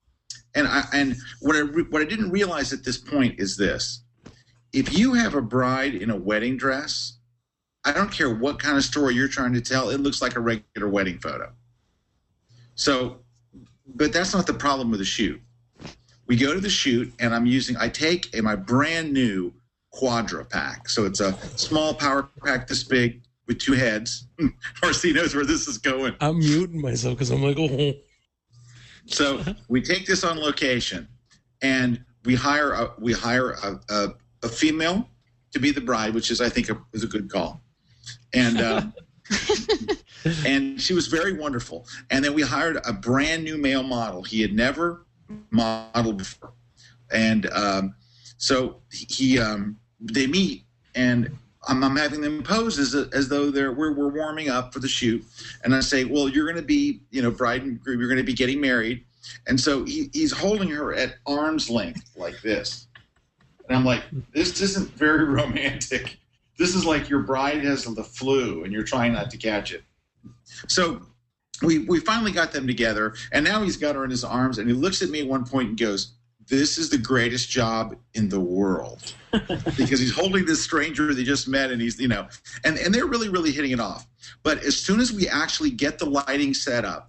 Speaker 7: And what I didn't realize at this point is this: if you have a bride in a wedding dress, I don't care what kind of story you're trying to tell, it looks like a regular wedding photo. So, but that's not the problem with the shoot. We go to the shoot, and I take my brand new Quadra pack. So it's a small power pack this big with 2 heads. Marcy knows where this is going.
Speaker 5: I'm muting myself because I'm like, oh.
Speaker 7: So we take this on location, and we hire a female to be the bride, which is, I think, is a good call. And and she was very wonderful. And then we hired a brand new male model. He had never modeled before. And so they meet, and I'm having them pose as though we're warming up for the shoot. And I say, well, you're going to be, bride and groom, you're going to be getting married. And so he's holding her at arm's length like this. And I'm like, this isn't very romantic. This is like your bride has the flu and you're trying not to catch it. So we finally got them together, and now he's got her in his arms, and he looks at me at one point and goes, this is the greatest job in the world. Because he's holding this stranger they just met, and he's, and they're really, really hitting it off. But as soon as we actually get the lighting set up,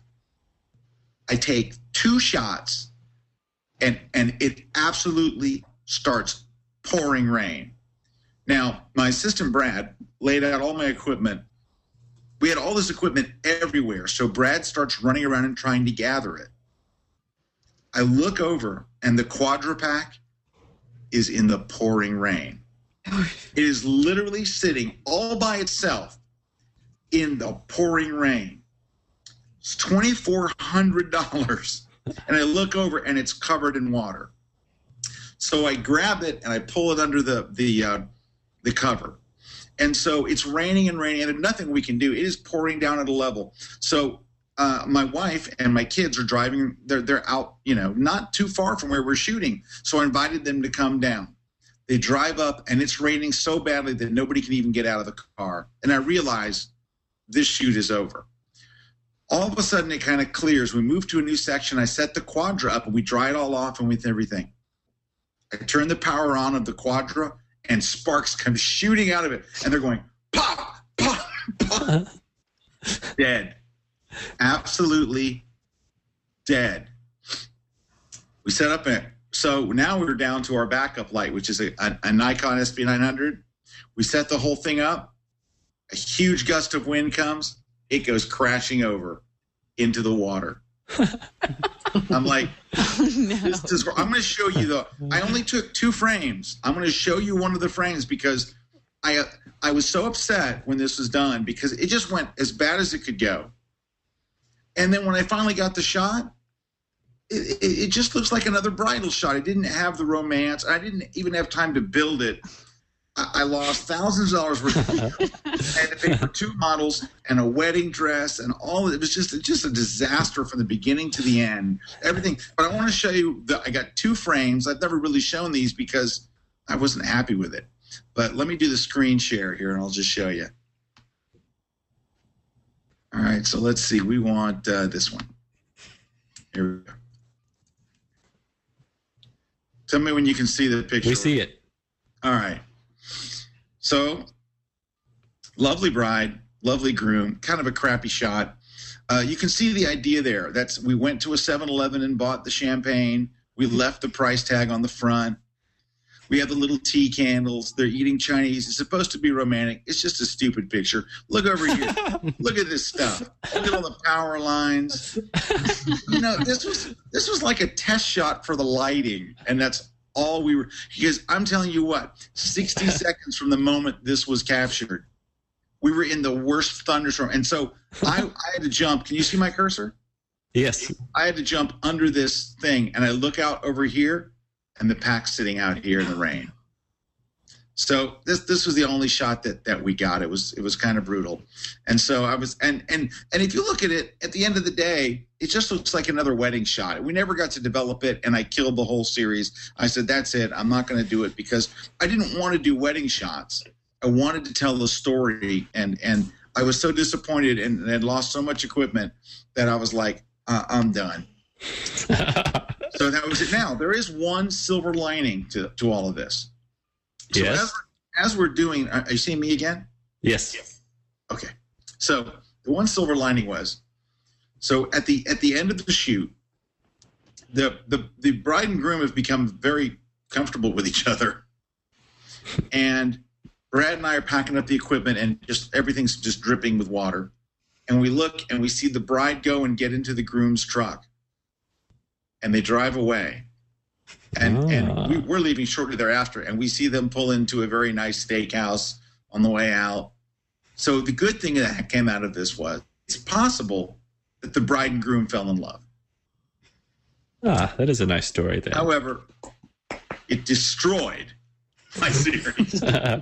Speaker 7: I take 2 shots, and it absolutely starts pouring rain. Now, my assistant, Brad, laid out all my equipment. We had all this equipment everywhere, so Brad starts running around and trying to gather it. I look over, and the Quadra pack is in the pouring rain. It is literally sitting all by itself in the pouring rain. It's $2,400. And I look over, and it's covered in water. So I grab it, and I pull it under the cover. And so it's raining and raining, and there's nothing we can do. It is pouring down at a level. So my wife and my kids are driving. They're out, not too far from where we're shooting. So I invited them to come down. They drive up, and it's raining so badly that nobody can even get out of the car. And I realize this shoot is over. All of a sudden, it kind of clears. We move to a new section. I set the Quadra up, and we dry it all off and with everything. I turn the power on of the Quadra, and sparks come shooting out of it. And they're going, pop, pop, pop. Dead. Absolutely dead. We set up so now we're down to our backup light, which is a Nikon SB900. We set the whole thing up. A huge gust of wind comes. It goes crashing over into the water. I'm like, I'm going to show you I only took 2 frames. I'm going to show you one of the frames because I was so upset when this was done because it just went as bad as it could go. And then when I finally got the shot, it just looks like another bridal shot. It didn't have the romance. I didn't even have time to build it. I lost thousands of dollars worth of people. I had to pay for 2 models and a wedding dress and all. It was just a disaster from the beginning to the end. Everything. But I want to show you I got 2 frames. I've never really shown these because I wasn't happy with it. But let me do the screen share here, and I'll just show you. All right, so let's see. We want this one. Here we go. Tell me when you can see the picture.
Speaker 4: We see it.
Speaker 7: All right. So, lovely bride, lovely groom, kind of a crappy shot. You can see the idea there. We went to a 7-Eleven and bought the champagne. We left the price tag on the front. We have the little tea candles. They're eating Chinese. It's supposed to be romantic. It's just a stupid picture. Look over here. Look at this stuff. Look at all the power lines. This was like a test shot for the lighting, and that's all we were. Because I'm telling you what, 60 seconds from the moment this was captured, we were in the worst thunderstorm. And so I had to jump. Can you see my cursor?
Speaker 4: Yes.
Speaker 7: I had to jump under this thing, and I look out over here, and the pack's sitting out here in the rain. So this was the only shot that we got. It was kind of brutal, and so I was and if you look at it at the end of the day, it just looks like another wedding shot. We never got to develop it, and I killed the whole series. I said that's it. I'm not going to do it because I didn't want to do wedding shots. I wanted to tell the story, and I was so disappointed and had lost so much equipment that I was like, I'm done. So that was it. Now there is one silver lining to all of this. So
Speaker 4: yes.
Speaker 7: As we're doing, are you seeing me again?
Speaker 4: Yes.
Speaker 7: Okay. So the one silver lining was, so at the end of the shoot, the bride and groom have become very comfortable with each other, and Brad and I are packing up the equipment, and just everything's just dripping with water. And we look and we see the bride go and get into the groom's truck, and they drive away. And we're leaving shortly thereafter, and we see them pull into a very nice steakhouse on the way out. So the good thing that came out of this was it's possible that the bride and groom fell in love.
Speaker 4: That is a nice story there.
Speaker 7: However, it destroyed my series.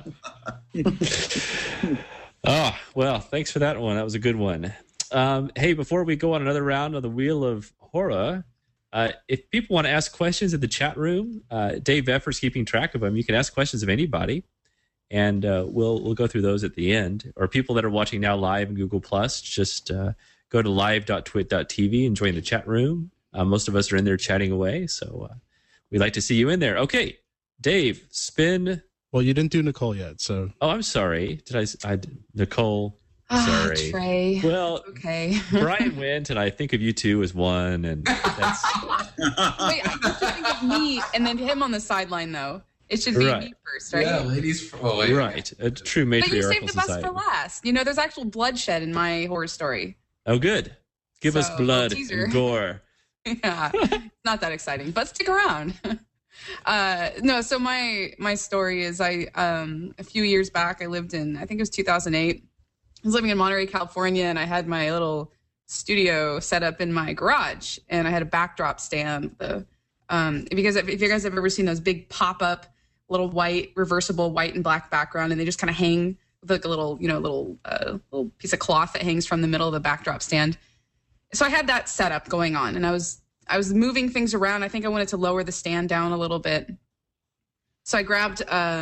Speaker 4: Well, thanks for that one. That was a good one. Hey, before we go on another round of the Wheel of Horror, if people want to ask questions in the chat room, Dave Effer's keeping track of them. You can ask questions of anybody, and we'll go through those at the end. Or people that are watching now live in Google+, just go to live.twit.tv and join the chat room. Most of us are in there chatting away, so we'd like to see you in there. Okay, Dave, spin.
Speaker 13: Well, you didn't do Nicole yet, so.
Speaker 4: Oh, I'm sorry. Nicole? Sorry.
Speaker 8: Trey.
Speaker 4: Well,
Speaker 8: okay.
Speaker 4: Brian went, and I think of you two as one, and that's.
Speaker 8: Wait, I have to think of me and then him on the sideline, though. It should be me first, right?
Speaker 9: Yeah, ladies.
Speaker 4: Right, a true matriarchal
Speaker 8: But you saved the best
Speaker 4: society.
Speaker 8: for last. You know, there's actual bloodshed in my horror story.
Speaker 4: Oh, good. Give us blood and gore.
Speaker 8: Yeah, it's not that exciting, but stick around. No, so my story is a few years back, I lived in, I think it was 2008. I was living in Monterey, California, and I had my little studio set up in my garage, and I had a backdrop stand. If you guys have ever seen those big pop-up little white, reversible white and black background, and they just kind of hang with like a little, little piece of cloth that hangs from the middle of the backdrop stand. So I had that setup going on, and I was moving things around. I think I wanted to lower the stand down a little bit. So I grabbed,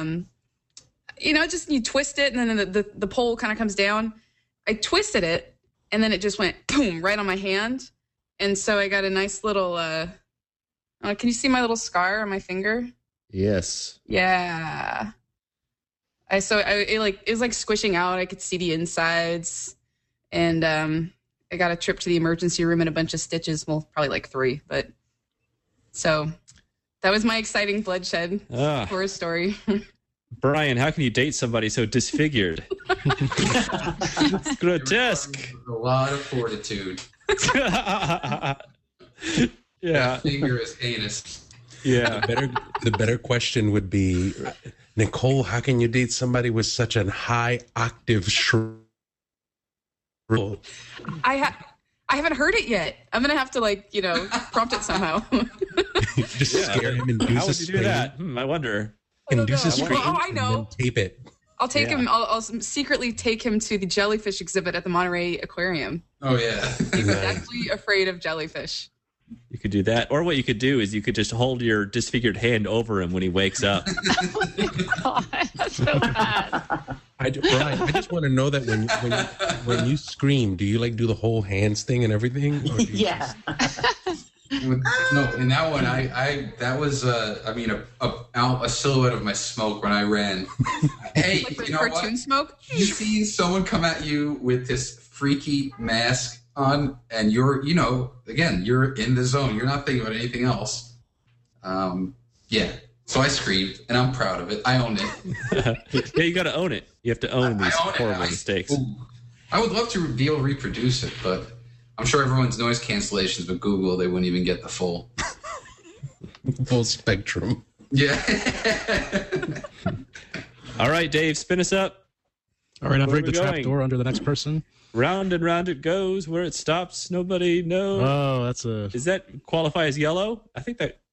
Speaker 8: just you twist it, and then the pole kind of comes down. I twisted it, and then it just went boom right on my hand. And so I got a nice little, can you see my little scar on my finger?
Speaker 4: Yes.
Speaker 8: Yeah. It was like squishing out. I could see the insides, and I got a trip to the emergency room and a bunch of stitches. Well, probably like 3, but so that was my exciting bloodshed horror story.
Speaker 4: Brian, how can you date somebody so disfigured? It's grotesque.
Speaker 9: A lot of fortitude.
Speaker 4: Yeah.
Speaker 9: That finger is heinous.
Speaker 4: Yeah.
Speaker 5: The better question would be, Nicole, how can you date somebody with such a high octave shrill?
Speaker 8: I haven't heard it yet. I'm gonna have to prompt it somehow.
Speaker 5: Just scare him, induce
Speaker 4: How would you do that? I wonder.
Speaker 5: Induce a strain,
Speaker 8: I know.
Speaker 5: and then tape it.
Speaker 8: I'll take him. I'll secretly take him to the jellyfish exhibit at the Monterey Aquarium.
Speaker 9: Oh yeah.
Speaker 8: He's definitely afraid of jellyfish.
Speaker 4: You could do that, or what you could do is you could just hold your disfigured hand over him when he wakes up.
Speaker 10: Oh my God, that's so bad.
Speaker 5: Brian, I just want to know that when you scream, do you do the whole hands thing and everything? Or do you
Speaker 9: No, in that one, that was a silhouette of my smoke when I ran. Hey,
Speaker 8: Like
Speaker 9: you know
Speaker 8: cartoon
Speaker 9: what?
Speaker 8: smoke?
Speaker 9: You see someone come at you with this freaky mask on, and you're in the zone. You're not thinking about anything else. Yeah. So I screamed, and I'm proud of it. I own it.
Speaker 4: Yeah, you got to own it. You have to own these horrible mistakes.
Speaker 9: I would love to be able to reproduce it, but I'm sure everyone's noise cancellations with Google, they wouldn't even get the full
Speaker 5: spectrum.
Speaker 9: Yeah.
Speaker 4: All right, Dave, spin us up.
Speaker 13: All right, I've
Speaker 4: Where
Speaker 13: rigged the
Speaker 4: are we
Speaker 13: trap
Speaker 4: going?
Speaker 13: door under the next person.
Speaker 4: Round and round it goes. Where it stops, nobody knows.
Speaker 13: Oh, that's a.
Speaker 4: Does that qualify as yellow? I think that.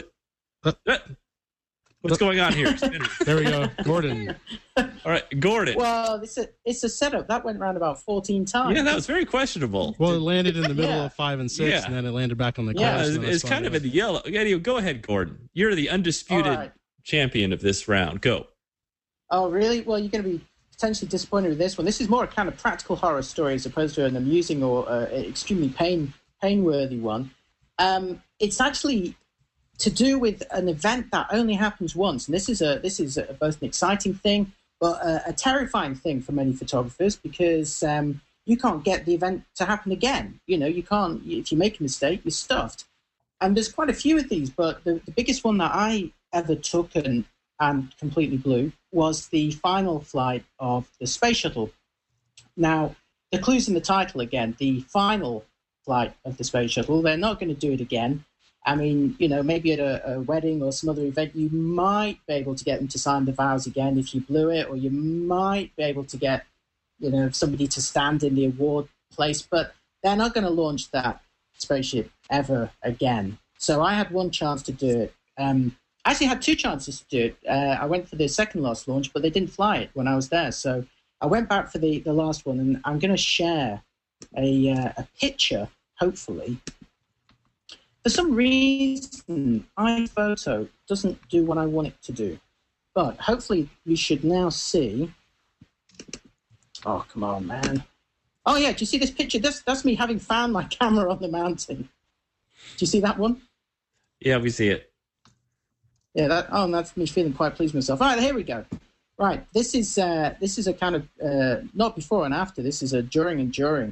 Speaker 4: What's
Speaker 13: Uh,
Speaker 4: going on here? Spinner.
Speaker 13: There we go, Gordon.
Speaker 4: All right, Gordon.
Speaker 11: Well, it's a setup that went around about 14 times.
Speaker 4: Yeah, that was very questionable.
Speaker 13: Well, it landed in the middle
Speaker 11: Yeah.
Speaker 13: of 5 and 6,
Speaker 4: Yeah.
Speaker 13: and then it landed back on the
Speaker 11: Yeah,
Speaker 13: coast.
Speaker 4: It's,
Speaker 13: and then
Speaker 4: it's
Speaker 13: I
Speaker 4: kind
Speaker 13: saw
Speaker 4: of
Speaker 13: it.
Speaker 4: in the yellow. Anyway, go ahead, Gordon. You're the undisputed
Speaker 11: All right.
Speaker 4: champion of this round. Go.
Speaker 11: Oh, really? Well, you're going to be potentially disappointed with this one. This is more a kind of practical horror story as opposed to an amusing or extremely pain-worthy one. It's actually to do with an event that only happens once, and this is both an exciting thing, but a terrifying thing for many photographers because you can't get the event to happen again. You know, you can't. If you make a mistake, you're stuffed. And there's quite a few of these, but the biggest one that I ever took and completely blew was the final flight of the space shuttle. Now, the clue's in the title again, the final flight of the space shuttle. They're not going to do it again. I mean, you know, maybe at a wedding or some other event, you might be able to get them to sign the vows again if you blew it, or you might be able to get, you know, somebody to stand in the award place, but they're not going to launch that spaceship ever again. So I had one chance to do it. I actually had two chances to do it. I went for the second last launch, but they didn't fly it when I was there. So I went back for the last one, and I'm going to share a picture, hopefully. For some reason, iPhoto doesn't do what I want it to do. But hopefully you should now see... Oh, come on, man. Oh, yeah, do you see this picture? That's me having found my camera on the mountain. Do you see that one?
Speaker 4: Yeah, we see it.
Speaker 11: Yeah, that's me feeling quite pleased with myself. All right, here we go. Right, this is a kind of, not before and after, this is a during and during.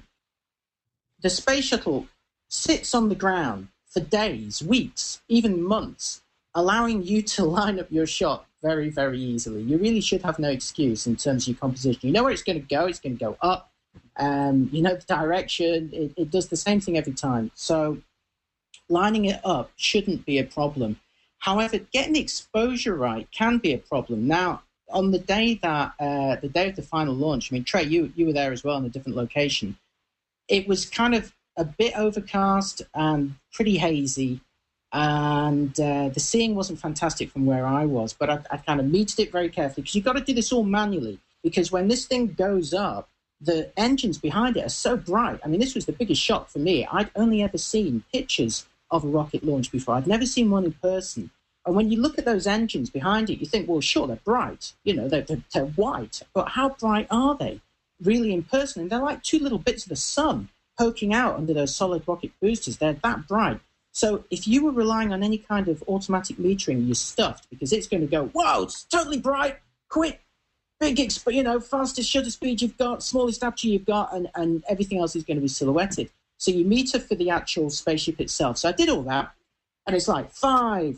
Speaker 11: The space shuttle sits on the ground for days, weeks, even months, allowing you to line up your shot very, very easily. You really should have no excuse in terms of your composition. You know where it's going to go. It's going to go up. You know the direction. It does the same thing every time. So lining it up shouldn't be a problem. However, getting the exposure right can be a problem. Now, on the day of the final launch, I mean, Trey, you were there as well in a different location. It was kind of a bit overcast and pretty hazy, and the seeing wasn't fantastic from where I was, but I kind of metered it very carefully because you've got to do this all manually, because when this thing goes up, the engines behind it are so bright. I mean, this was the biggest shock for me. I'd only ever seen pictures of a rocket launch before. I'd never seen one in person. And when you look at those engines behind it, you think, well, sure, they're bright. You know, they're white. But how bright are they really in person? And they're like two little bits of the sun poking out under those solid rocket boosters. They're that bright. So if you were relying on any kind of automatic metering, you're stuffed, because it's going to go, whoa, it's totally bright, quick, big, fastest shutter speed you've got, smallest aperture you've got, and everything else is going to be silhouetted. So you meter for the actual spaceship itself. So I did all that, and it's like 5,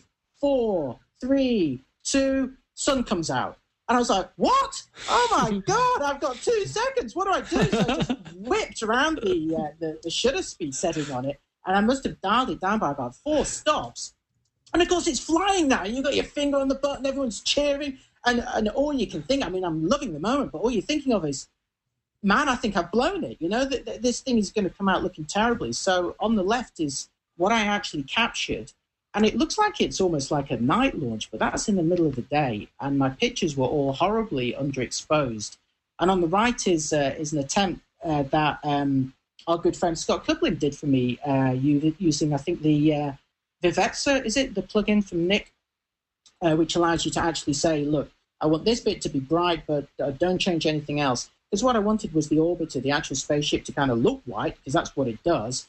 Speaker 11: 4, 3, 2, sun comes out. And I was like, what? Oh, my God, I've got 2 seconds. What do I do? So I just whipped around the shutter speed setting on it, and I must have dialed it down by about 4 stops. And, of course, it's flying now. You've got your finger on the button. Everyone's cheering. And all you can think, I mean, I'm loving the moment, but all you're thinking of is, man, I think I've blown it. You know, this thing is going to come out looking terribly. So on the left is what I actually captured. And it looks like it's almost like a night launch, but that's in the middle of the day. And my pictures were all horribly underexposed. And on the right is an attempt that our good friend Scott Coupling did for me using, I think, the Vivetsa, is it? The plugin from Nick, which allows you to actually say, look, I want this bit to be bright, but don't change anything else. Because what I wanted was the orbiter, the actual spaceship, to kind of look white, because that's what it does.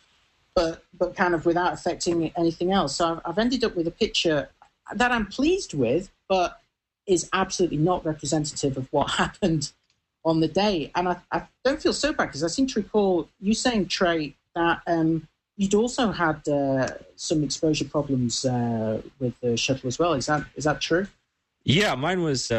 Speaker 11: But kind of without affecting anything else. So I've ended up with a picture that I'm pleased with, but is absolutely not representative of what happened on the day. And I don't feel so bad, because I seem to recall you saying, Trey, that you'd also had some exposure problems with the shuttle as well. Is that true?
Speaker 4: Yeah, mine was,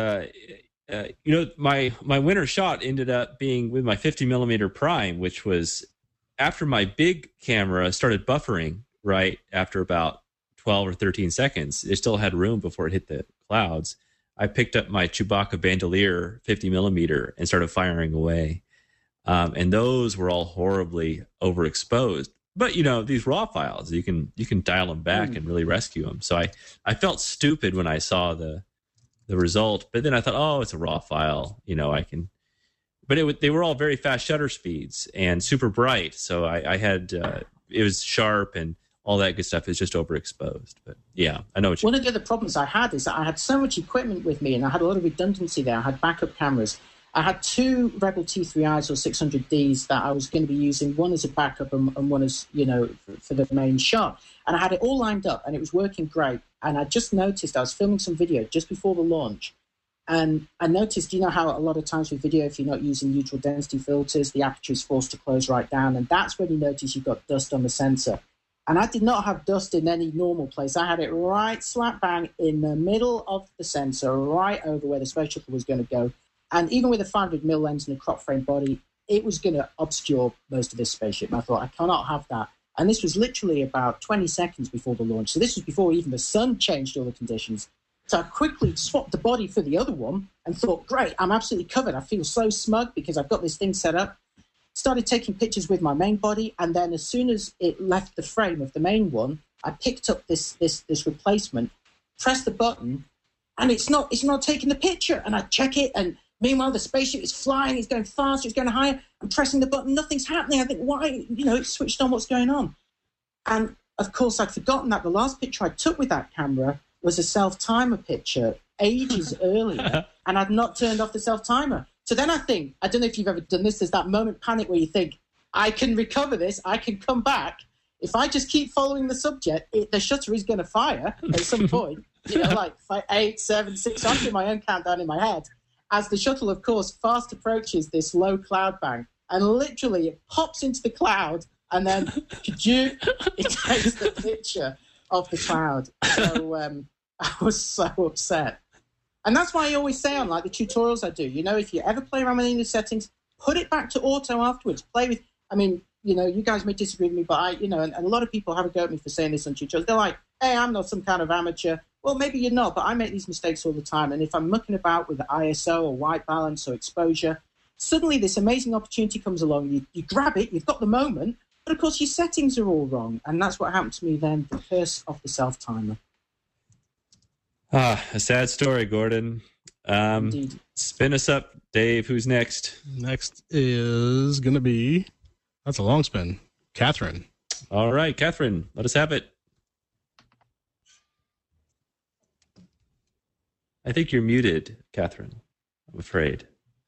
Speaker 4: my winner shot ended up being with my 50 millimeter prime, which was after my big camera started buffering, right after about 12 or 13 seconds. It still had room before it hit the clouds. I picked up my Chewbacca bandolier 50 millimeter and started firing away. And those were all horribly overexposed. But, these RAW files, you can dial them back and really rescue them. So I felt stupid when I saw the result. But then I thought, oh, it's a RAW file. I can. But they were all very fast shutter speeds and super bright. So I had, it was sharp and all that good stuff is just overexposed. But yeah, I know what you
Speaker 11: mean. One of the other problems I had is that I had so much equipment with me and I had a lot of redundancy there. I had backup cameras. I had 2 Rebel T3Is or 600Ds that I was going to be using, one as a backup and one as, for the main shot. And I had it all lined up and it was working great. And I just noticed, I was filming some video just before the launch. And I noticed, how a lot of times with video, if you're not using neutral density filters, the aperture is forced to close right down. And that's when you notice you've got dust on the sensor. And I did not have dust in any normal place. I had it right slap bang in the middle of the sensor, right over where the space shuttle was going to go. And even with a 500mm lens and a crop frame body, it was going to obscure most of this spaceship. And I thought, I cannot have that. And this was literally about 20 seconds before the launch. So this was before even the sun changed all the conditions. So I quickly swapped the body for the other one and thought, great, I'm absolutely covered. I feel so smug because I've got this thing set up. Started taking pictures with my main body. And then as soon as it left the frame of the main one, I picked up this replacement, pressed the button, and it's not taking the picture. And I check it, and meanwhile, the spaceship is flying, it's going faster, it's going higher. I'm pressing the button, nothing's happening. I think, why? It's switched on, what's going on? And, of course, I'd forgotten that the last picture I took with that camera was a self-timer picture ages earlier, and I'd not turned off the self-timer. So then I think, I don't know if you've ever done this, there's that moment panic where you think, I can recover this, I can come back. If I just keep following the subject, the shutter is going to fire at some point. 8, 7, 6, I'm doing my own countdown in my head. As the shuttle, of course, fast approaches this low cloud bank, and literally it pops into the cloud, and then it takes the picture of the cloud. So I was so upset. And that's why I always say on the tutorials I do, if you ever play around with any of the settings, put it back to auto afterwards. Play with, you guys may disagree with me, but and a lot of people have a go at me for saying this on tutorials. They're like, hey, I'm not some kind of amateur. Well, maybe you're not, but I make these mistakes all the time. And if I'm mucking about with the ISO or white balance or exposure, suddenly this amazing opportunity comes along. You grab it, you've got the moment, but of course your settings are all wrong. And that's what happened to me then, the curse of the self-timer.
Speaker 4: A sad story, Gordon.
Speaker 11: Indeed.
Speaker 4: Spin us up, Dave. Who's next?
Speaker 13: Next is going to be, that's a long spin, Catherine.
Speaker 4: All right, Catherine, let us have it. I think you're muted, Catherine. I'm afraid.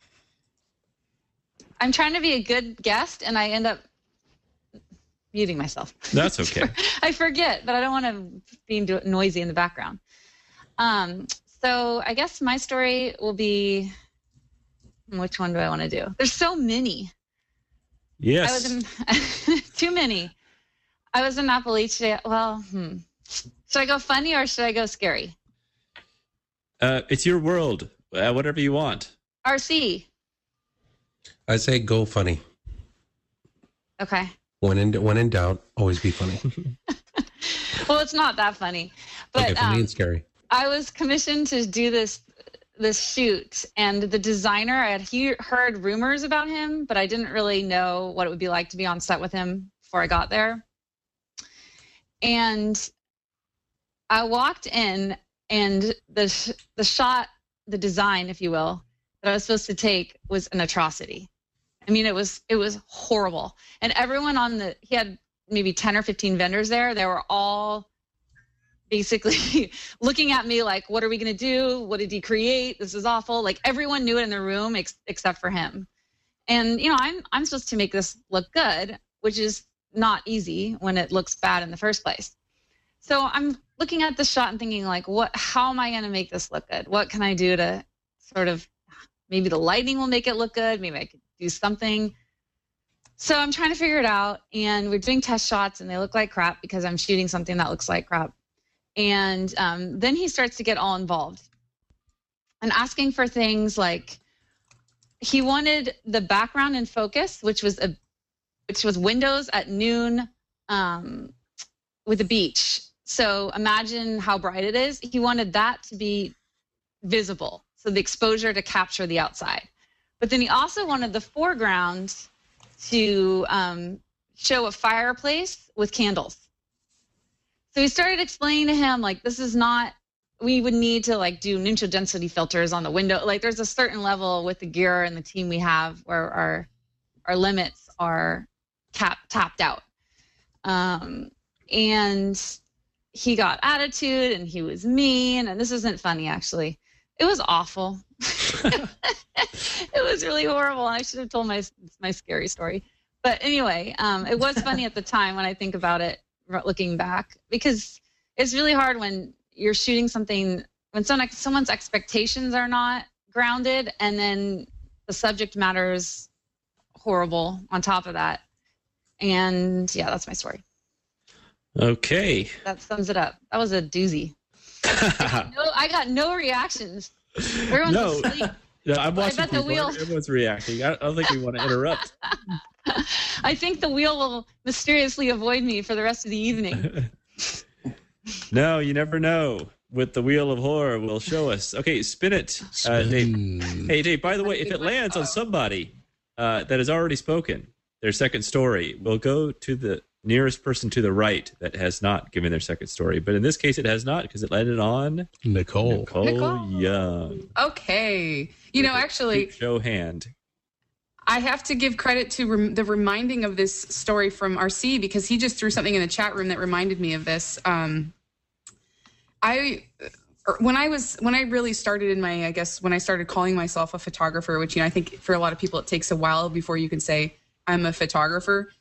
Speaker 10: I'm trying to be a good guest, and I end up muting myself.
Speaker 4: That's okay.
Speaker 10: I forget, but I don't want to be noisy in the background. So I guess my story will be, which one do I want to do? There's so many.
Speaker 4: Yes.
Speaker 10: Too many. I was in Appalachia. Well, should I go funny or should I go scary?
Speaker 4: It's your world. Whatever you want.
Speaker 10: RC.
Speaker 5: I say go funny.
Speaker 10: Okay.
Speaker 5: When in doubt, always be funny.
Speaker 10: Well, it's not that funny, but
Speaker 5: okay, funny and scary.
Speaker 10: I was commissioned to do this shoot, and the designer, I had heard rumors about him, but I didn't really know what it would be like to be on set with him before I got there. And I walked in, and the shot, the design, if you will, that I was supposed to take was an atrocity. I mean, it was horrible. And everyone he had maybe 10 or 15 vendors there. They were all basically looking at me like, what are we going to do? What did he create? This is awful. Like, everyone knew it in the room except for him. And, I'm supposed to make this look good, which is not easy when it looks bad in the first place. So I'm looking at the shot and thinking, like, how am I going to make this look good? What can I do to sort of, maybe the lighting will make it look good. Maybe I could do something. So I'm trying to figure it out, and we're doing test shots, and they look like crap because I'm shooting something that looks like crap. And then he starts to get all involved and asking for things like, he wanted the background in focus, which was windows at noon with a beach. So imagine how bright it is. He wanted that to be visible. So the exposure to capture the outside. But then he also wanted the foreground to show a fireplace with candles. So we started explaining to him, like, this is not, we would need to like do neutral density filters on the window. Like there's a certain level with the gear and the team we have where our limits are tapped out. And he got attitude and he was mean. And this isn't funny, actually. It was awful. It was really horrible. I should have told my scary story. But anyway, it was funny at the time when I think about it, looking back, because it's really hard when you're shooting something, when someone's expectations are not grounded, and then the subject matter is horrible on top of that. And yeah, that's my story.
Speaker 4: Okay.
Speaker 10: That sums it up. That was a doozy. I got no reactions. Everyone's asleep.
Speaker 4: No, I'm watching.
Speaker 10: I bet the wheel.
Speaker 4: Everyone's reacting. I don't think we want to interrupt.
Speaker 10: I think the wheel will mysteriously avoid me for the rest of the evening.
Speaker 4: No, you never know. With the wheel of horror, will show us. Okay, spin it, Dave. Hey, Dave. By the way, if it lands on somebody that has already spoken their second story, we'll go to the nearest person to the right that has not given their second story. But in this case, it has not, because it landed on
Speaker 13: Nicole
Speaker 4: Young.
Speaker 8: Okay. You know, actually,
Speaker 4: show hand.
Speaker 8: I have to give credit to the reminding of this story from RC, because he just threw something in the chat room that reminded me of this. When I really started in my, I guess, when I started calling myself a photographer, which, you know, I think for a lot of people it takes a while before you can say I'm a photographer.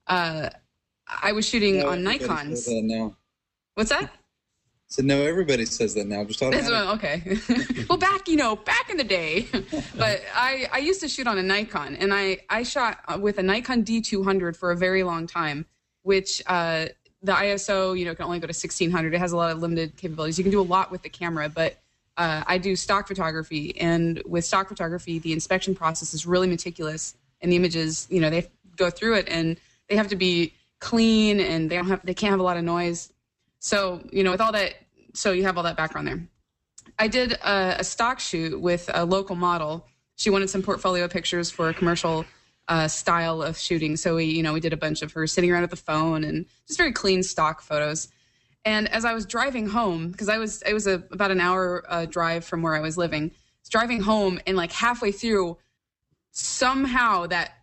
Speaker 8: I was shooting on Nikons.
Speaker 6: Says that now.
Speaker 8: What's that?
Speaker 6: So no, everybody says that now. Just
Speaker 8: okay. Well, back in the day, but I used to shoot on a Nikon, and I shot with a Nikon D200 for a very long time, which the ISO, you know, can only go to 1600. It has a lot of limited capabilities. You can do a lot with the camera, but I do stock photography, and with stock photography, the inspection process is really meticulous, and the images, you know, they go through it, and they have to be clean, and they can't have a lot of noise. So, you know, with all that, so you have all that background there. I did a stock shoot with a local model. She wanted some portfolio pictures for a commercial style of shooting. So we did a bunch of her sitting around with the phone and just very clean stock photos. And as I was driving home, because it was about an hour drive from where I was living, I was driving home, and like halfway through, somehow that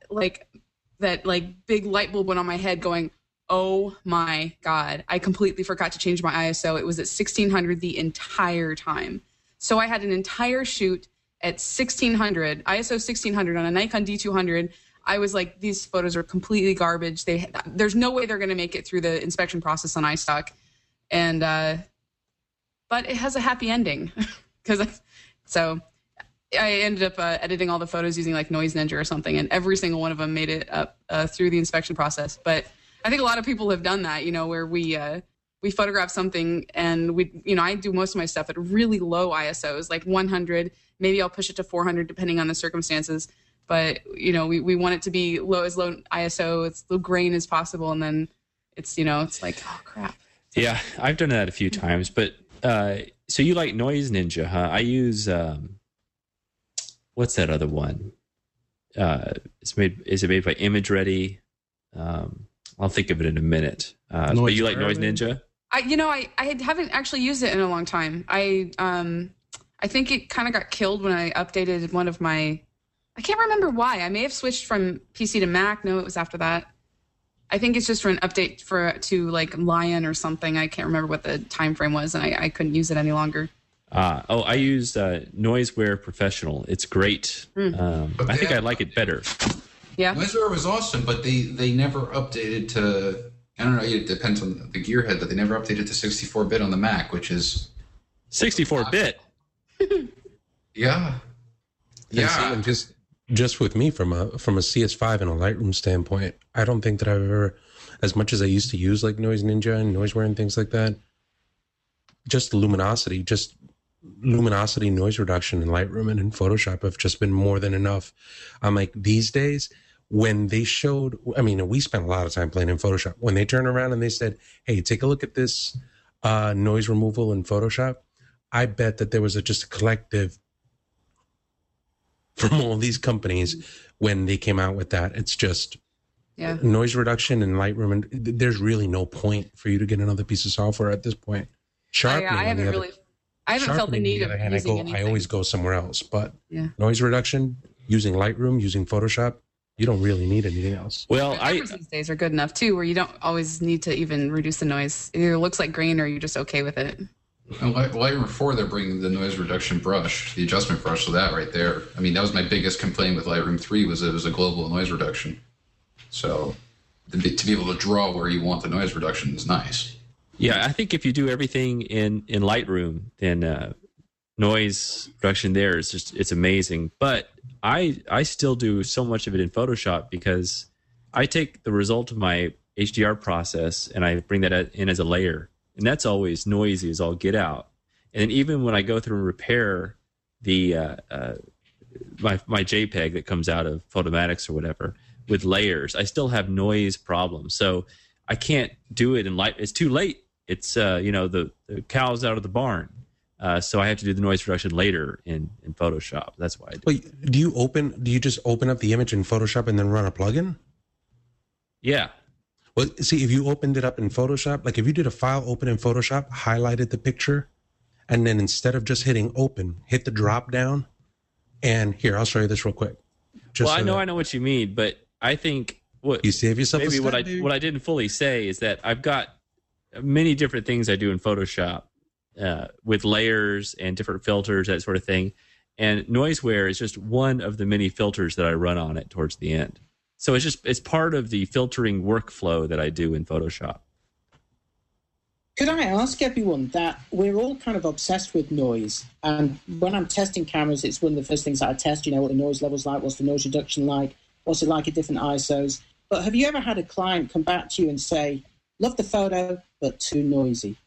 Speaker 8: big light bulb went on my head going, oh my God, I completely forgot to change my ISO. It was at 1600 the entire time. So I had an entire shoot at 1600, ISO 1600 on a Nikon D200. I was like, these photos are completely garbage. There's no way they're going to make it through the inspection process on iStock. And, but it has a happy ending. So I ended up editing all the photos using like Noise Ninja or something, and every single one of them made it up through the inspection process. But I think a lot of people have done that, you know, where we photograph something, and I do most of my stuff at really low ISOs, like 100. Maybe I'll push it to 400 depending on the circumstances. But, you know, we want it to be low ISO, it's low grain as possible, and then it's, you know, it's like, oh crap.
Speaker 4: Yeah, I've done that a few times. But so you like Noise Ninja, huh? I use what's that other one? Is it made by Image Ready? I'll think of it in a minute. But you like Noise Ninja?
Speaker 8: I haven't actually used it in a long time. I think it kind of got killed when I updated one of my. I can't remember why. I may have switched from PC to Mac. No, it was after that. I think it's just for an update to like Lion or something. I can't remember what the time frame was, and I couldn't use it any longer. I used Noiseware Professional. It's great. I think I like it better. Yeah,
Speaker 9: Noiseware was awesome, but they never updated to. I don't know. It depends on the gearhead, but they never updated to 64-bit on the Mac, which is
Speaker 4: 64-bit.
Speaker 9: Yeah.
Speaker 5: Yeah. Just with me from a CS5 and a Lightroom standpoint, I don't think that I've ever, as much as I used to use like Noise Ninja and Noiseware and things like that, just luminosity, noise reduction in Lightroom and in Photoshop have just been more than enough. I'm like, these days, when they showed, I mean, we spent a lot of time playing in Photoshop. When they turned around and they said, hey, take a look at this noise removal in Photoshop, I bet that there was just a collective from all these companies when they came out with that. It's just noise reduction and Lightroom, and there's really no point for you to get another piece of software at this point. Sharpening,
Speaker 8: I haven't felt the need of using anything.
Speaker 5: I always go somewhere else. But noise reduction, using Lightroom, using Photoshop, you don't really need anything else.
Speaker 4: Well,
Speaker 8: cameras these days are good enough too, where you don't always need to even reduce the noise. It either looks like green or you're just okay with it.
Speaker 9: And Lightroom 4, they're bringing the noise reduction brush, the adjustment brush, so that right there. I mean, that was my biggest complaint with Lightroom 3 was it was a global noise reduction. So to be able to draw where you want the noise reduction is nice.
Speaker 4: Yeah, I think if you do everything in Lightroom, then noise reduction there is just, it's amazing. But I still do so much of it in Photoshop because I take the result of my HDR process and I bring that in as a layer. And that's always noisy as all get out. And then even when I go through and repair the my JPEG that comes out of Photomatix or whatever with layers, I still have noise problems. So I can't do it in light. It's too late. It's the cow's out of the barn. So I have to do the noise reduction later in Photoshop. That's why I do.
Speaker 5: Wait, do you just open up the image in Photoshop and then run a plugin?
Speaker 4: Yeah.
Speaker 5: Well, see, if you opened it up in Photoshop, like if you did a file open in Photoshop, highlighted the picture, and then instead of just hitting open, hit the drop down, and here, I'll show you this real quick.
Speaker 4: I know what you mean, but I think what
Speaker 5: you save yourself.
Speaker 4: Maybe what I didn't fully say is that I've got many different things I do in Photoshop with layers and different filters, that sort of thing. And Noiseware is just one of the many filters that I run on it towards the end. So it's part of the filtering workflow that I do in Photoshop.
Speaker 11: Could I ask everyone that we're all kind of obsessed with noise, and when I'm testing cameras, it's one of the first things that I test. You know, what the noise level's like, what's the noise reduction like, what's it like at different ISOs. But have you ever had a client come back to you and say, "Love the photo, but too noisy"?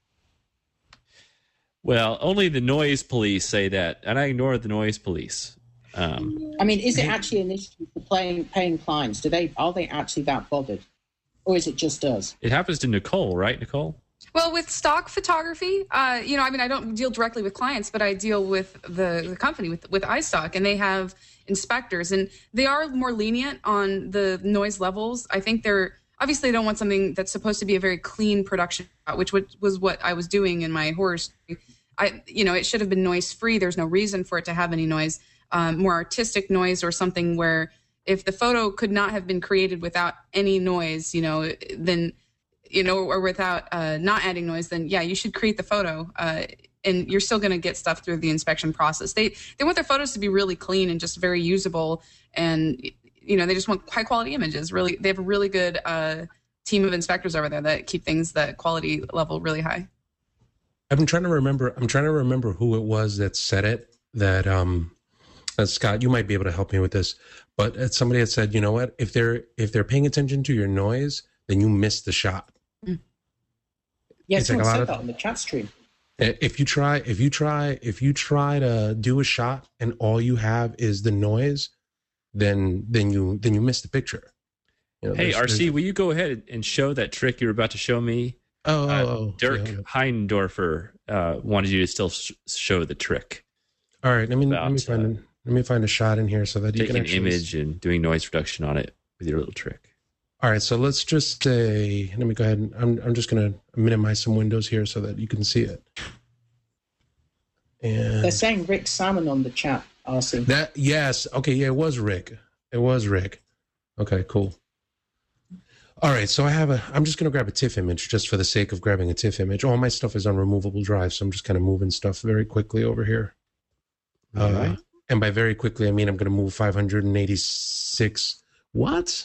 Speaker 4: Well, only the noise police say that, and I ignore the noise police.
Speaker 11: I mean, is it actually an issue for paying clients? Are they actually that bothered, or is it just us?
Speaker 4: It happens to Nicole, right, Nicole?
Speaker 8: Well, with stock photography, I don't deal directly with clients, but I deal with the company with iStock, and they have inspectors, and they are more lenient on the noise levels. I think they're obviously they don't want something that's supposed to be a very clean production, which was what I was doing in my horror story. It should have been noise free. There's no reason for it to have any noise. More artistic noise or something where if the photo could not have been created without any noise, then, or without not adding noise, then yeah, you should create the photo. And you're still going to get stuff through the inspection process. They want their photos to be really clean and just very usable. And, they just want high quality images. Really, they have a really good team of inspectors over there that keep the quality level really high.
Speaker 5: I'm trying to remember who it was that said it, that, Scott, you might be able to help me with this, but somebody had said, you know what, if they're paying attention to your noise, then you miss the shot.
Speaker 11: Yeah, someone said that on the chat stream.
Speaker 5: If you try to do a shot and all you have is the noise, then you miss the picture.
Speaker 4: Hey, RC, will you go ahead and show that trick you were about to show me? Dirk Heindorfer wanted you to still show the trick.
Speaker 5: All right, let me find a shot in here so that you can
Speaker 4: take an image and doing noise reduction on it with your little trick.
Speaker 5: All right, so let's just say, let me go ahead and I'm just going to minimize some windows here so that you can see it. And
Speaker 11: they're saying Rick Salmon on the chat, RC.
Speaker 5: Yes, okay, yeah, it was Rick. Okay, cool. All right, so I'm just going to grab a TIFF image just for the sake of grabbing a TIFF image. All my stuff is on removable drive, so I'm just kind of moving stuff very quickly over here. All right. And by very quickly, I mean I'm going to move 586. What?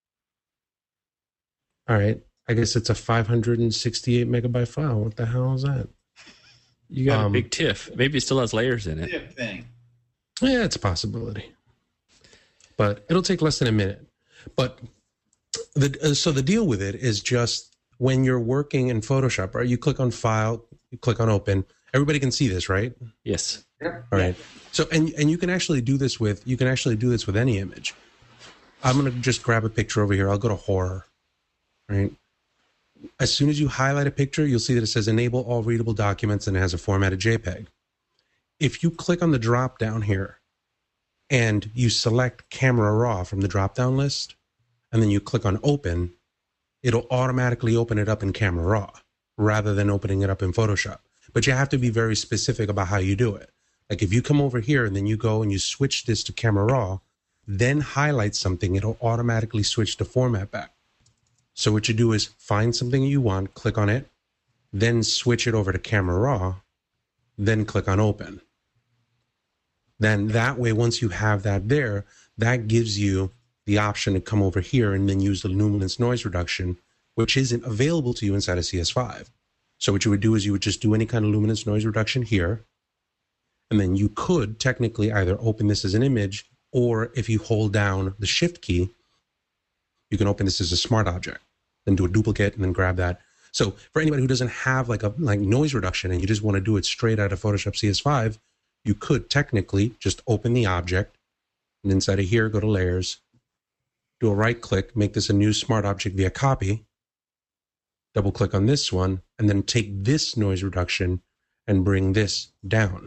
Speaker 5: All right. I guess it's a 568 megabyte file. What the hell is that?
Speaker 4: You got a big TIFF. Maybe it still has layers in it.
Speaker 6: TIFF thing.
Speaker 5: Yeah, it's a possibility. But it'll take less than a minute. But so the deal with it is just when you're working in Photoshop, right? You click on File, you click on Open. Everybody can see this, right?
Speaker 4: Yes.
Speaker 5: All right. So and you can actually do this with any image. I'm going to just grab a picture over here. I'll go to horror. Right. as soon as you highlight a picture, you'll see that it says enable all readable documents and it has a formatted JPEG. If you click on the drop down here and you select Camera Raw from the drop down list, and then you click on open, it'll automatically open it up in Camera Raw rather than opening it up in Photoshop. But you have to be very specific about how you do it. Like if you come over here and then you go and you switch this to Camera Raw, then highlight something, it'll automatically switch to format back. So what you do is find something you want, click on it, then switch it over to Camera Raw, then click on open. Then that way, once you have that there, that gives you the option to come over here and then use the luminance noise reduction, which isn't available to you inside of CS5. So what you would do is you would just do any kind of luminance noise reduction here. And then you could technically either open this as an image, or if you hold down the shift key, you can open this as a smart object, then do a duplicate and then grab that. So for anybody who doesn't have like noise reduction and you just want to do it straight out of Photoshop CS5, you could technically just open the object and inside of here, go to layers, do a right click, make this a new smart object via copy, double click on this one, and then take this noise reduction and bring this down.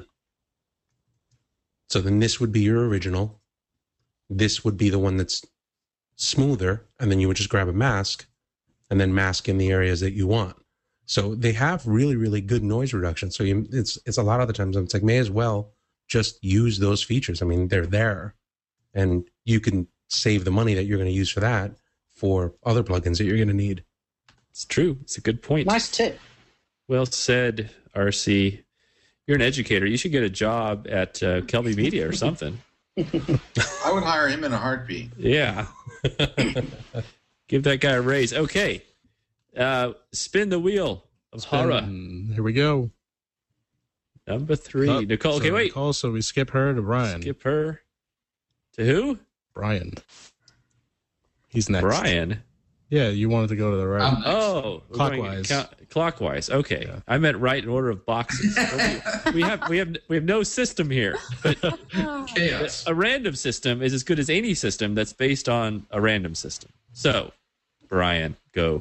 Speaker 5: So then this would be your original. This would be the one that's smoother, and then you would just grab a mask and then mask in the areas that you want. So they have really, really good noise reduction. So it's a lot of the times it's like, may as well just use those features. I mean, they're there, and you can save the money that you're going to use for that for other plugins that you're going to need.
Speaker 4: It's true. It's a good point.
Speaker 11: Nice tip.
Speaker 4: Well said, RC. You're an educator. You should get a job at Kelby Media or something.
Speaker 7: I would hire him in a heartbeat.
Speaker 4: Yeah. Give that guy a raise. Okay. Spin the wheel of horror.
Speaker 13: Here we go.
Speaker 4: Number 3. Nicole. Okay, wait.
Speaker 13: Nicole, so we skip her to Brian.
Speaker 4: Skip her. To who?
Speaker 13: Brian. He's next.
Speaker 4: Brian?
Speaker 13: Yeah, you wanted to go to the right.
Speaker 4: Oh,
Speaker 13: clockwise.
Speaker 4: Clockwise. Okay, yeah. I meant right in order of boxes. we have no system here. But
Speaker 9: chaos.
Speaker 4: A random system is as good as any system that's based on a random system. So, Brian, go.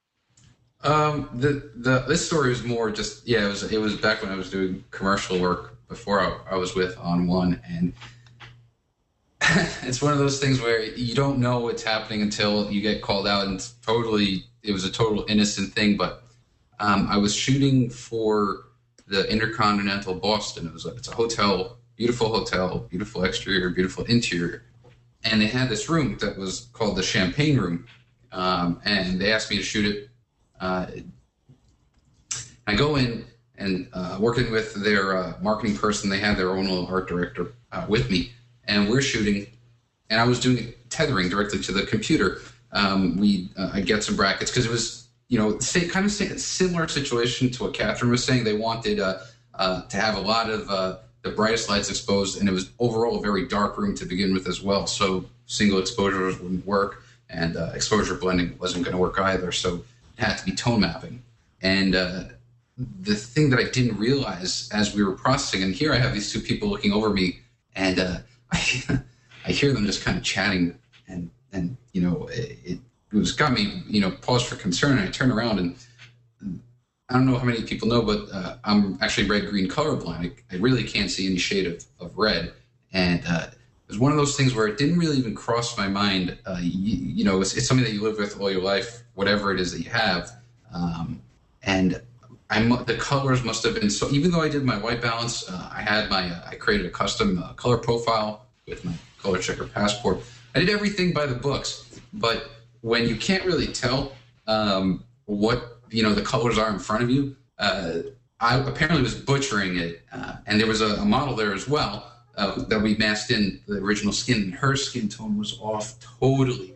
Speaker 9: This story was more just it was back when I was doing commercial work before I was with On One, and it's one of those things where you don't know what's happening until you get called out, and it was a total innocent thing. But I was shooting for the Intercontinental Boston. It's a hotel, beautiful exterior, beautiful interior, and they had this room that was called the Champagne Room, and they asked me to shoot it. I go in and working with their marketing person. They had their own little art director with me. And we're shooting, and I was doing tethering directly to the computer. I get some brackets because it was, kind of similar situation to what Catherine was saying. They wanted to have a lot of the brightest lights exposed, and it was overall a very dark room to begin with as well. So single exposures wouldn't work, and exposure blending wasn't going to work either. So it had to be tone mapping. And the thing that I didn't realize as we were processing, and here I have these two people looking over me, and I hear them just kind of chatting, and it was got me pause for concern. And I turn around, and I don't know how many people know, but I'm actually red-green colorblind. I really can't see any shade of red, and it was one of those things where it didn't really even cross my mind. It's something that you live with all your life, whatever it is that you have, and the colors must have been so. Even though I did my white balance, I created a custom color profile with my color checker passport. I did everything by the books, but when you can't really tell what the colors are in front of you, I apparently was butchering it, and there was a model there as well that we masked in the original skin, and her skin tone was off totally.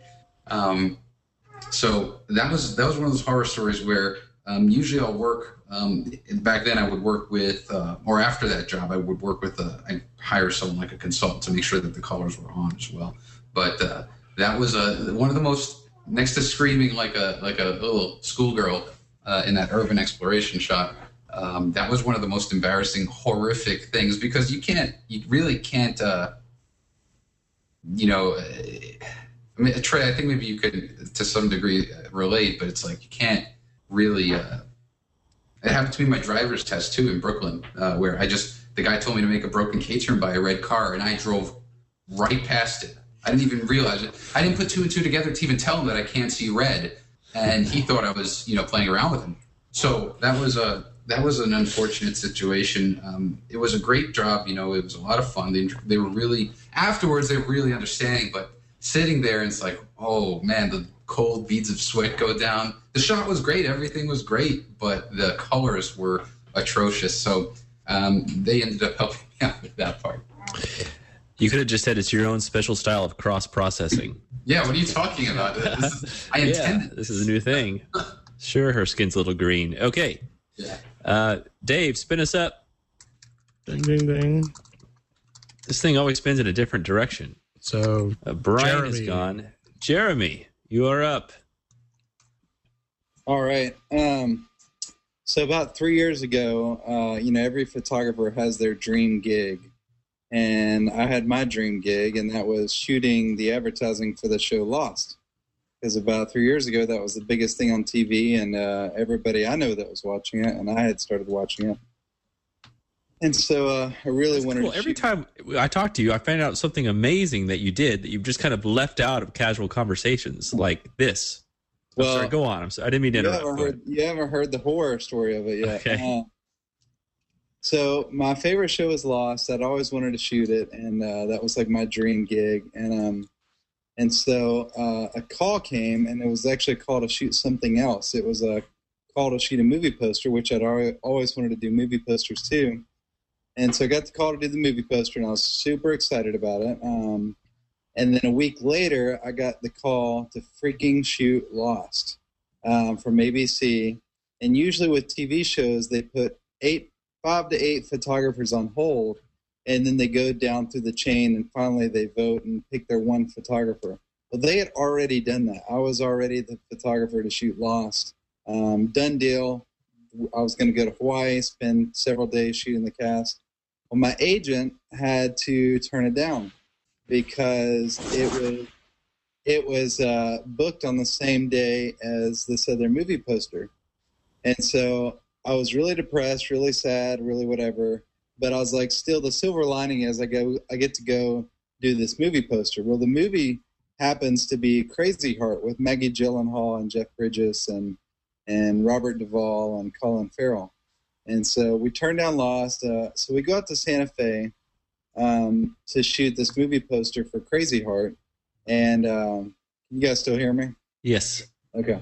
Speaker 9: So that was one of those horror stories where usually I'll work. Back then I would work with, or after that job, I would work with, I hire someone like a consultant to make sure that the colors were on as well. But that was one of the most, next to screaming like a little schoolgirl in that urban exploration shot. That was one of the most embarrassing, horrific things, because you really can't, I mean, Trey, I think maybe you could to some degree relate, but it's like you can't really. It happened to be my driver's test too in Brooklyn, where the guy told me to make a broken K-turn by a red car, and I drove right past it. I didn't even realize it. I didn't put two and two together to even tell him that I can't see red, and he thought I was, playing around with him. So that was an unfortunate situation. It was a great job. It was a lot of fun. They were really, afterwards, they were really understanding, but sitting there and it's like, oh man, the cold beads of sweat go down. The shot was great. Everything was great, but the colors were atrocious. So they ended up helping me out with that part.
Speaker 4: You could have just said it's your own special style of cross-processing.
Speaker 9: Yeah, what are you talking about? I intended
Speaker 4: this is a new thing. Sure, her skin's a little green. Okay.
Speaker 9: Yeah.
Speaker 4: Dave, spin us up.
Speaker 13: Ding, ding, ding.
Speaker 4: This thing always spins in a different direction.
Speaker 13: So
Speaker 4: Brian is gone. Jeremy, you are up.
Speaker 6: All right. So about 3 years ago, every photographer has their dream gig. And I had my dream gig, and that was shooting the advertising for the show Lost. Because about 3 years ago, that was the biggest thing on TV, and everybody I know that was watching it, and I had started watching it. And so I really wanted to
Speaker 4: Every time I talk to you, I find out something amazing that you did that you've just kind of left out of casual conversations like this.
Speaker 6: Well,
Speaker 4: sorry, go on. I'm sorry. I didn't mean to interrupt.
Speaker 6: You haven't heard the horror story of it yet.
Speaker 4: Okay.
Speaker 6: So my favorite show is Lost. I'd always wanted to shoot it, and that was like my dream gig. And so a call came, and it was actually a call to shoot something else. It was a call to shoot a movie poster, which I'd always wanted to do movie posters too. And so I got the call to do the movie poster, and I was super excited about it. And then a week later, I got the call to freaking shoot Lost from ABC. And usually with TV shows, they put 5 to 8 photographers on hold, and then they go down through the chain, and finally they vote and pick their one photographer. Well, they had already done that. I was already the photographer to shoot Lost. Done deal. I was going to go to Hawaii, spend several days shooting the cast. Well, my agent had to turn it down because it was booked on the same day as this other movie poster. And so I was really depressed, really sad, really whatever. But I was like, still, the silver lining is I get to go do this movie poster. Well, the movie happens to be Crazy Heart with Maggie Gyllenhaal and Jeff Bridges and Robert Duvall and Colin Farrell. And so we turned down Lost. So we go out to Santa Fe to shoot this movie poster for Crazy Heart. And you guys still hear me?
Speaker 4: Yes.
Speaker 6: Okay.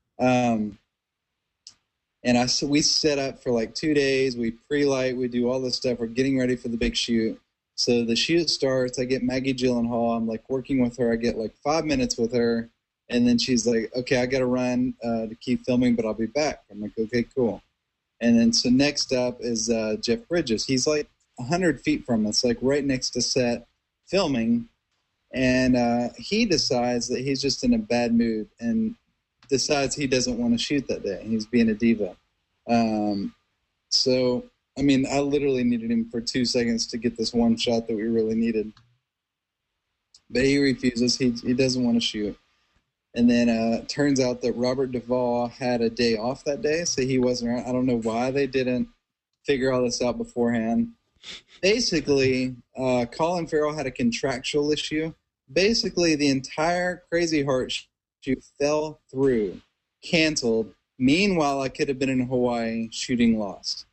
Speaker 6: We set up for like 2 days. We pre-light. We do all this stuff. We're getting ready for the big shoot. So the shoot starts. I get Maggie Gyllenhaal. I'm like working with her. I get like 5 minutes with her. And then she's like, okay, I got to run to keep filming, but I'll be back. I'm like, okay, cool. And then so next up is Jeff Bridges. He's like 100 feet from us, like right next to set filming. And he decides that he's just in a bad mood and decides he doesn't want to shoot that day. He's being a diva. So, I mean, I literally needed him for 2 seconds to get this one shot that we really needed. But he refuses. He doesn't want to shoot. And then it turns out that Robert Duvall had a day off that day, so he wasn't around. I don't know why they didn't figure all this out beforehand. Basically, Colin Farrell had a contractual issue. Basically, the entire Crazy Heart shoot fell through, canceled. Meanwhile, I could have been in Hawaii shooting Lost.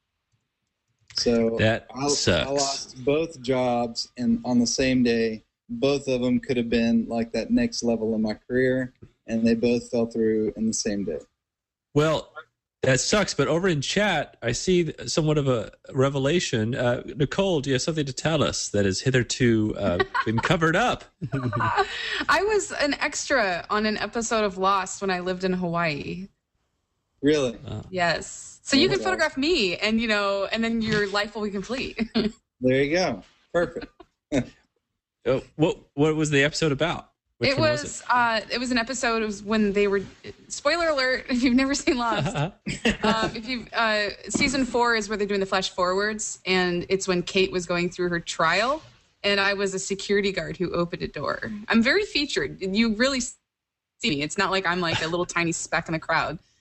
Speaker 6: So
Speaker 4: that sucks.
Speaker 6: I lost both jobs on the same day. Both of them could have been like that next level in my career, and they both fell through in the same day.
Speaker 4: Well, that sucks, but over in chat, I see somewhat of a revelation. Nicole, do you have something to tell us that has hitherto been covered up?
Speaker 8: I was an extra on an episode of Lost when I lived in Hawaii.
Speaker 6: Really?
Speaker 8: Yes. So you can photograph me, and and then your life will be complete.
Speaker 6: There you go. Perfect.
Speaker 4: What was the episode about?
Speaker 8: It was an episode. It was when they were. Spoiler alert! If you've never seen Lost, season 4 is where they're doing the flash forwards, and it's when Kate was going through her trial, and I was a security guard who opened a door. I'm very featured. You really see me. It's not like I'm like a little tiny speck in the crowd.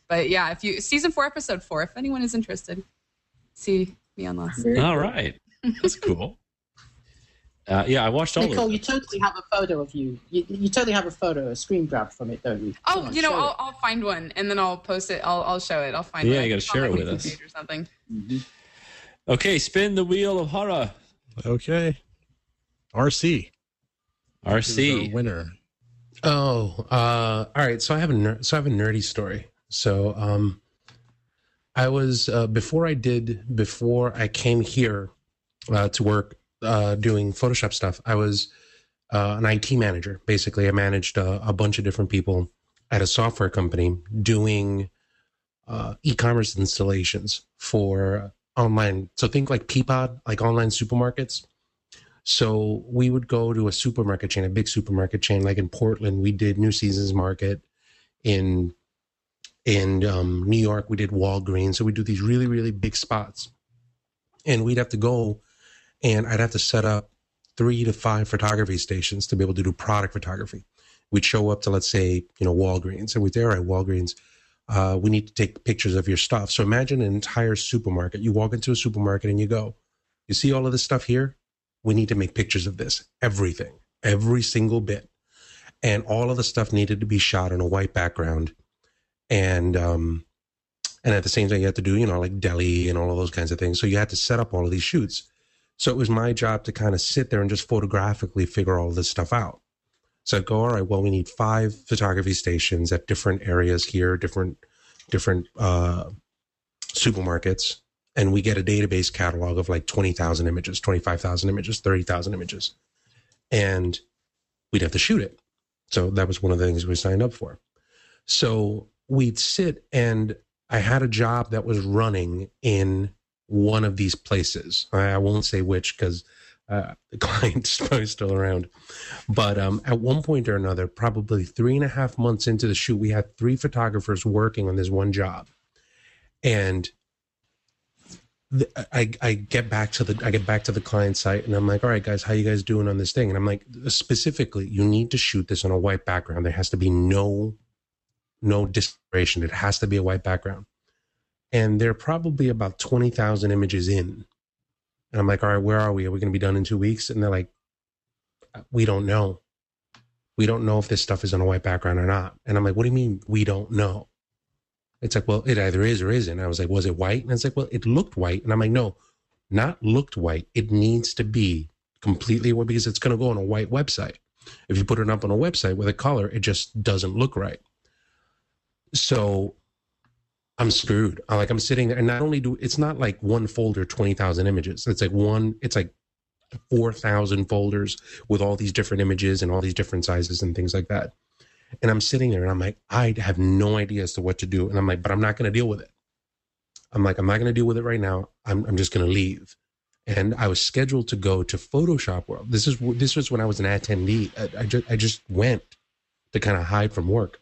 Speaker 8: But yeah, if you season 4, episode 4, if anyone is interested, see me on those.
Speaker 4: All right, that's cool. Yeah, I watched all
Speaker 11: Nicole,
Speaker 4: of
Speaker 11: you totally have a photo of you. You totally have a photo, a screen grab from it, don't you?
Speaker 8: Oh, I'll find one and then I'll post it. I'll show it. I'll find it.
Speaker 4: Yeah, you got to share it with us
Speaker 8: or something.
Speaker 6: Mm-hmm.
Speaker 4: Okay, spin the wheel of horror.
Speaker 13: Okay, RC.
Speaker 4: Winner.
Speaker 5: Oh, all right. So I have a nerdy story. So I was before I came here to work doing Photoshop stuff. I was an IT manager. Basically, I managed a bunch of different people at a software company doing e-commerce installations for online. So think like Peapod, like online supermarkets. So we would go to a supermarket chain, a big supermarket chain, like in Portland, we did New Seasons Market. In New York, we did Walgreens. So we do these really, really big spots. And we'd have to go, and I'd have to set up 3 to 5 photography stations to be able to do product photography. We'd show up to, let's say, Walgreens. And we'd say, all right, Walgreens, we need to take pictures of your stuff. So imagine an entire supermarket. You walk into a supermarket and you go, you see all of this stuff here? We need to make pictures of this. Everything. Every single bit. And all of the stuff needed to be shot on a white background. And at the same time, you had to do, like deli and all of those kinds of things. So you had to set up all of these shoots. So it was my job to kind of sit there and just photographically figure all of this stuff out. So I'd go, all right, well, we need 5 photography stations at different areas here, different supermarkets. And we get a database catalog of like 20,000 images, 25,000 images, 30,000 images. And we'd have to shoot it. So that was one of the things we signed up for. So we'd sit, and I had a job that was running in one of these places. I won't say which because the client's probably still around. But at one point or another, probably 3.5 months into the shoot, we had 3 photographers working on this one job. And I get back to the client site, and I'm like, all right, guys, how you guys doing on this thing? And I'm like, specifically, you need to shoot this on a white background. There has to be no discoloration. It has to be a white background. And they're probably about 20,000 images in. And I'm like, all right, where are we? Are we going to be done in 2 weeks? And they're like, we don't know. We don't know if this stuff is on a white background or not. And I'm like, what do you mean we don't know? It's like, well, it either is or isn't. I was like, was it white? And it's like, well, it looked white. And I'm like, no, not looked white. It needs to be completely white because it's going to go on a white website. If you put it up on a website with a color, it just doesn't look right. So I'm screwed. I'm sitting there, and not only it's not like one folder, 20,000 images. It's like 4,000 folders with all these different images and all these different sizes and things like that. And I'm sitting there and I'm like, I have no idea as to what to do. And I'm like, but I'm not going to deal with it. I'm like, I'm not going to deal with it right now. I'm just going to leave. And I was scheduled to go to Photoshop World. This was when I was an attendee. I just went to kind of hide from work.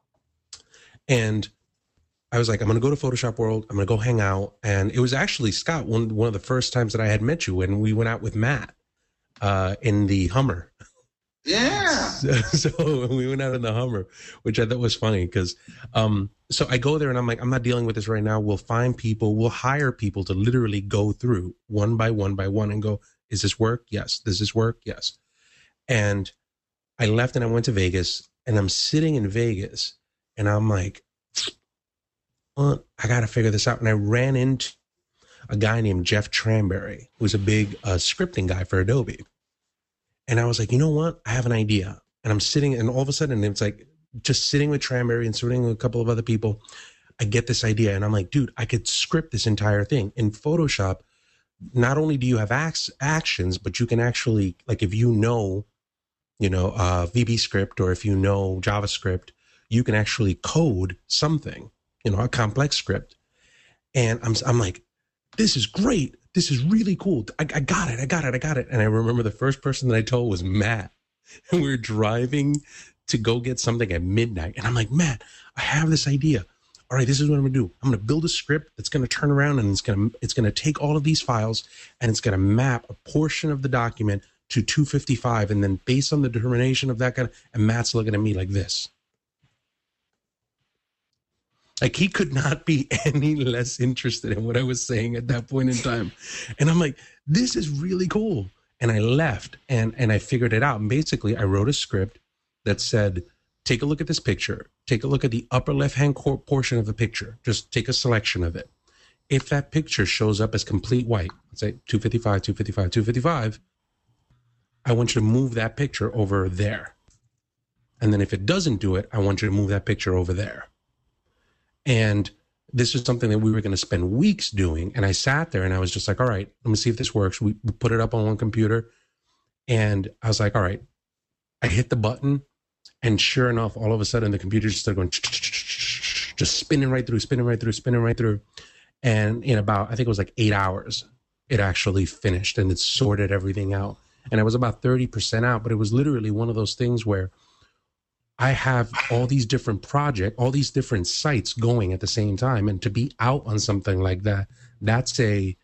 Speaker 5: And I was like, I'm going to go to Photoshop World. I'm going to go hang out. And it was actually, Scott, one of the first times that I had met you, and we went out with Matt in the Hummer.
Speaker 7: Yeah.
Speaker 5: So we went out in the Hummer, which I thought was funny because so I go there and I'm like, I'm not dealing with this right now. We'll find people. We'll hire people to literally go through one by one and go, is this work? Yes. Does this work? Yes. And I left and I went to Vegas, and I'm sitting in Vegas and I'm like, well, I got to figure this out. And I ran into a guy named Jeff Tranberry, who's a big scripting guy for Adobe. And I was like, you know what? I have an idea. And I'm sitting, and all of a sudden, it's like just sitting with Tranberry and sitting with a couple of other people, I get this idea. And I'm like, dude, I could script this entire thing. In Photoshop, not only do you have actions, but you can actually, like, if you know, VB script, or if you know JavaScript, you can actually code something, a complex script. And I'm like, this is great. This is really cool. I got it. And I remember the first person that I told was Matt. And we were driving to go get something at midnight. And I'm like, Matt, I have this idea. All right, this is what I'm going to do. I'm going to build a script that's going to turn around, and it's going to take all of these files, and it's going to map a portion of the document to 255. And then based on the determination of that and Matt's looking at me like this. Like, he could not be any less interested in what I was saying at that point in time. And I'm like, this is really cool. And I left and I figured it out. And basically, I wrote a script that said, take a look at this picture. Take a look at the upper left-hand portion of the picture. Just take a selection of it. If that picture shows up as complete white, let's say 255, 255, 255, I want you to move that picture over there. And then if it doesn't do it, I want you to move that picture over there. And this is something that we were going to spend weeks doing. And I sat there and I was just like, all right, let me see if this works. We put it up on one computer. And I was like, all right. I hit the button. And sure enough, all of a sudden, the computer just started going, just spinning right through. And in about, I think it was like 8 hours, it actually finished and it sorted everything out. And I was about 30% out, but it was literally one of those things where I have all these different projects, all these different sites going at the same time. And to be out on something like that, that's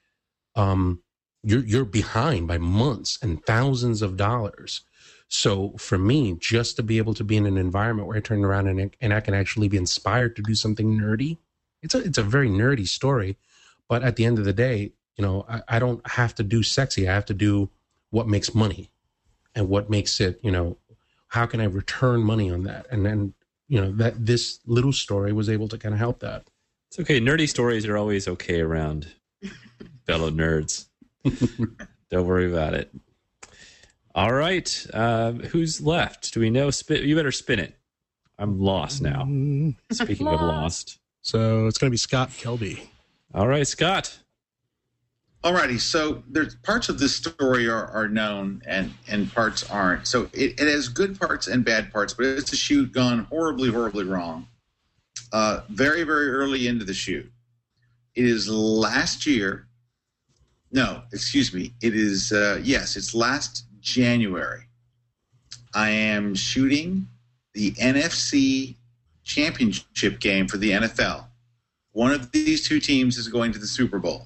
Speaker 5: you're behind by months and thousands of dollars. So for me, just to be able to be in an environment where I turn around and I can actually be inspired to do something nerdy, it's a very nerdy story. But at the end of the day, you know, I don't have to do sexy. I have to do what makes money and what makes it, you know, how can I return money on that? And then, you know, that this little story was able to kind of help that.
Speaker 4: It's okay. Nerdy stories are always okay around fellow nerds. Don't worry about it. All right. Who's left? Do we know? You better spin it. I'm lost now. Speaking of lost.
Speaker 13: So it's going to be Scott Kelby.
Speaker 4: All right, Scott.
Speaker 7: All righty. So there's parts of this story are known and parts aren't. So it has good parts and bad parts, but it's a shoot gone horribly, horribly wrong. Very, very early into the shoot. It is last year. No, excuse me. It is, yes, it's last January. I am shooting the NFC championship game for the NFL. One of these two teams is going to the Super Bowl.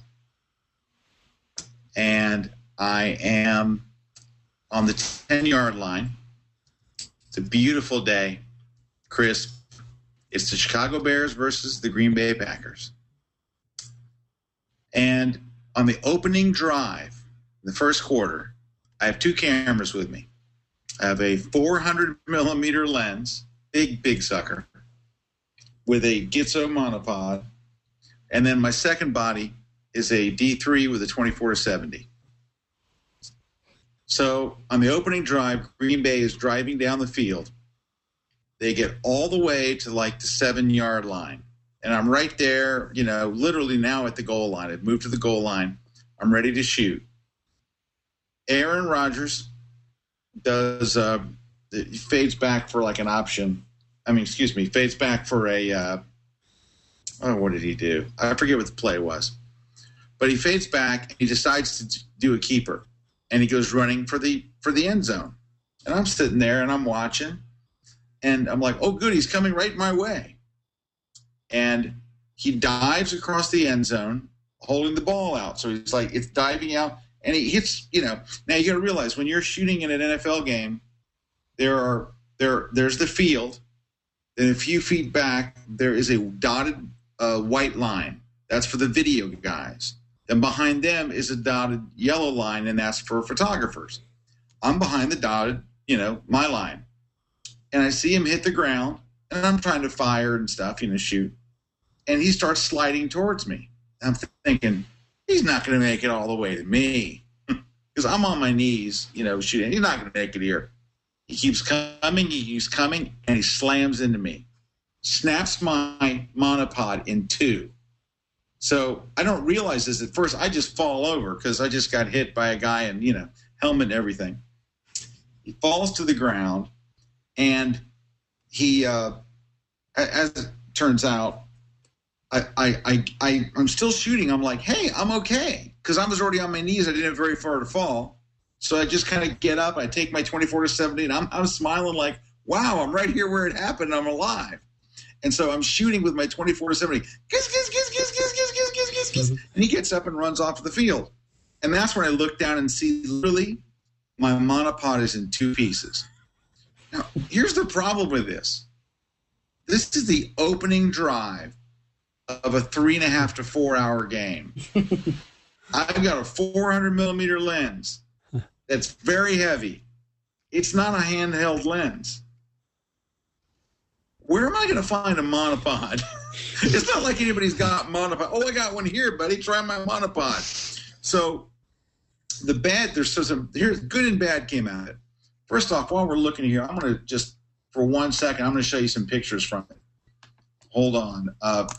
Speaker 7: And I am on the 10-yard line. It's a beautiful day, crisp. It's the Chicago Bears versus the Green Bay Packers. And on the opening drive, the first quarter, I have two cameras with me. I have a 400-millimeter lens, big sucker, with a Gitzo monopod. And then my second body is a D3 with a 24-70. So on the opening drive, Green Bay is driving down the field. They get all the way to like the 7-yard line. And I'm right there, you know, literally now at the goal line. I've moved to the goal line. I'm ready to shoot. Aaron Rodgers does fades back for like an option. Fades back for a what did he do? I forget what the play was. But he fades back and he decides to do a keeper. And he goes running for the end zone. And I'm sitting there and I'm watching. And I'm like, oh, good, he's coming right my way. And he dives across the end zone, holding the ball out. So he's like, it's diving out. And he hits, you know. Now you got to realize when you're shooting in an NFL game, there's the field. Then a few feet back, there is a dotted white line. That's for the video guys. And behind them is a dotted yellow line, and that's for photographers. I'm behind the dotted, you know, my line. And I see him hit the ground, and I'm trying to fire and stuff, you know, shoot. And he starts sliding towards me. I'm thinking, he's not going to make it all the way to me. Because I'm on my knees, you know, shooting. He's not going to make it here. He keeps coming, and he slams into me. Snaps my monopod in two. So I don't realize this at first. I just fall over because I just got hit by a guy and, you know, helmet and everything. He falls to the ground, and he, as it turns out, I'm still shooting. I'm like, hey, I'm okay. Because I was already on my knees. I didn't have very far to fall. So I just kind of get up. I take my 24-70, and I'm smiling like, wow, I'm right here where it happened. I'm alive. And so I'm shooting with my 24-70. And he gets up and runs off the field. And that's when I look down and see literally my monopod is in two pieces. Now, here's the problem with this. This is the opening drive of a 3.5 to 4 hour game. I've got a 400 millimeter lens that's very heavy. It's not a handheld lens. Where am I going to find a monopod? It's not like anybody's got monopod. Oh, I got one here, buddy. Try my monopod. So here's good and bad came out of it. First off, while we're looking here, I'm going to just, for 1 second, I'm going to show you some pictures from it. Hold on.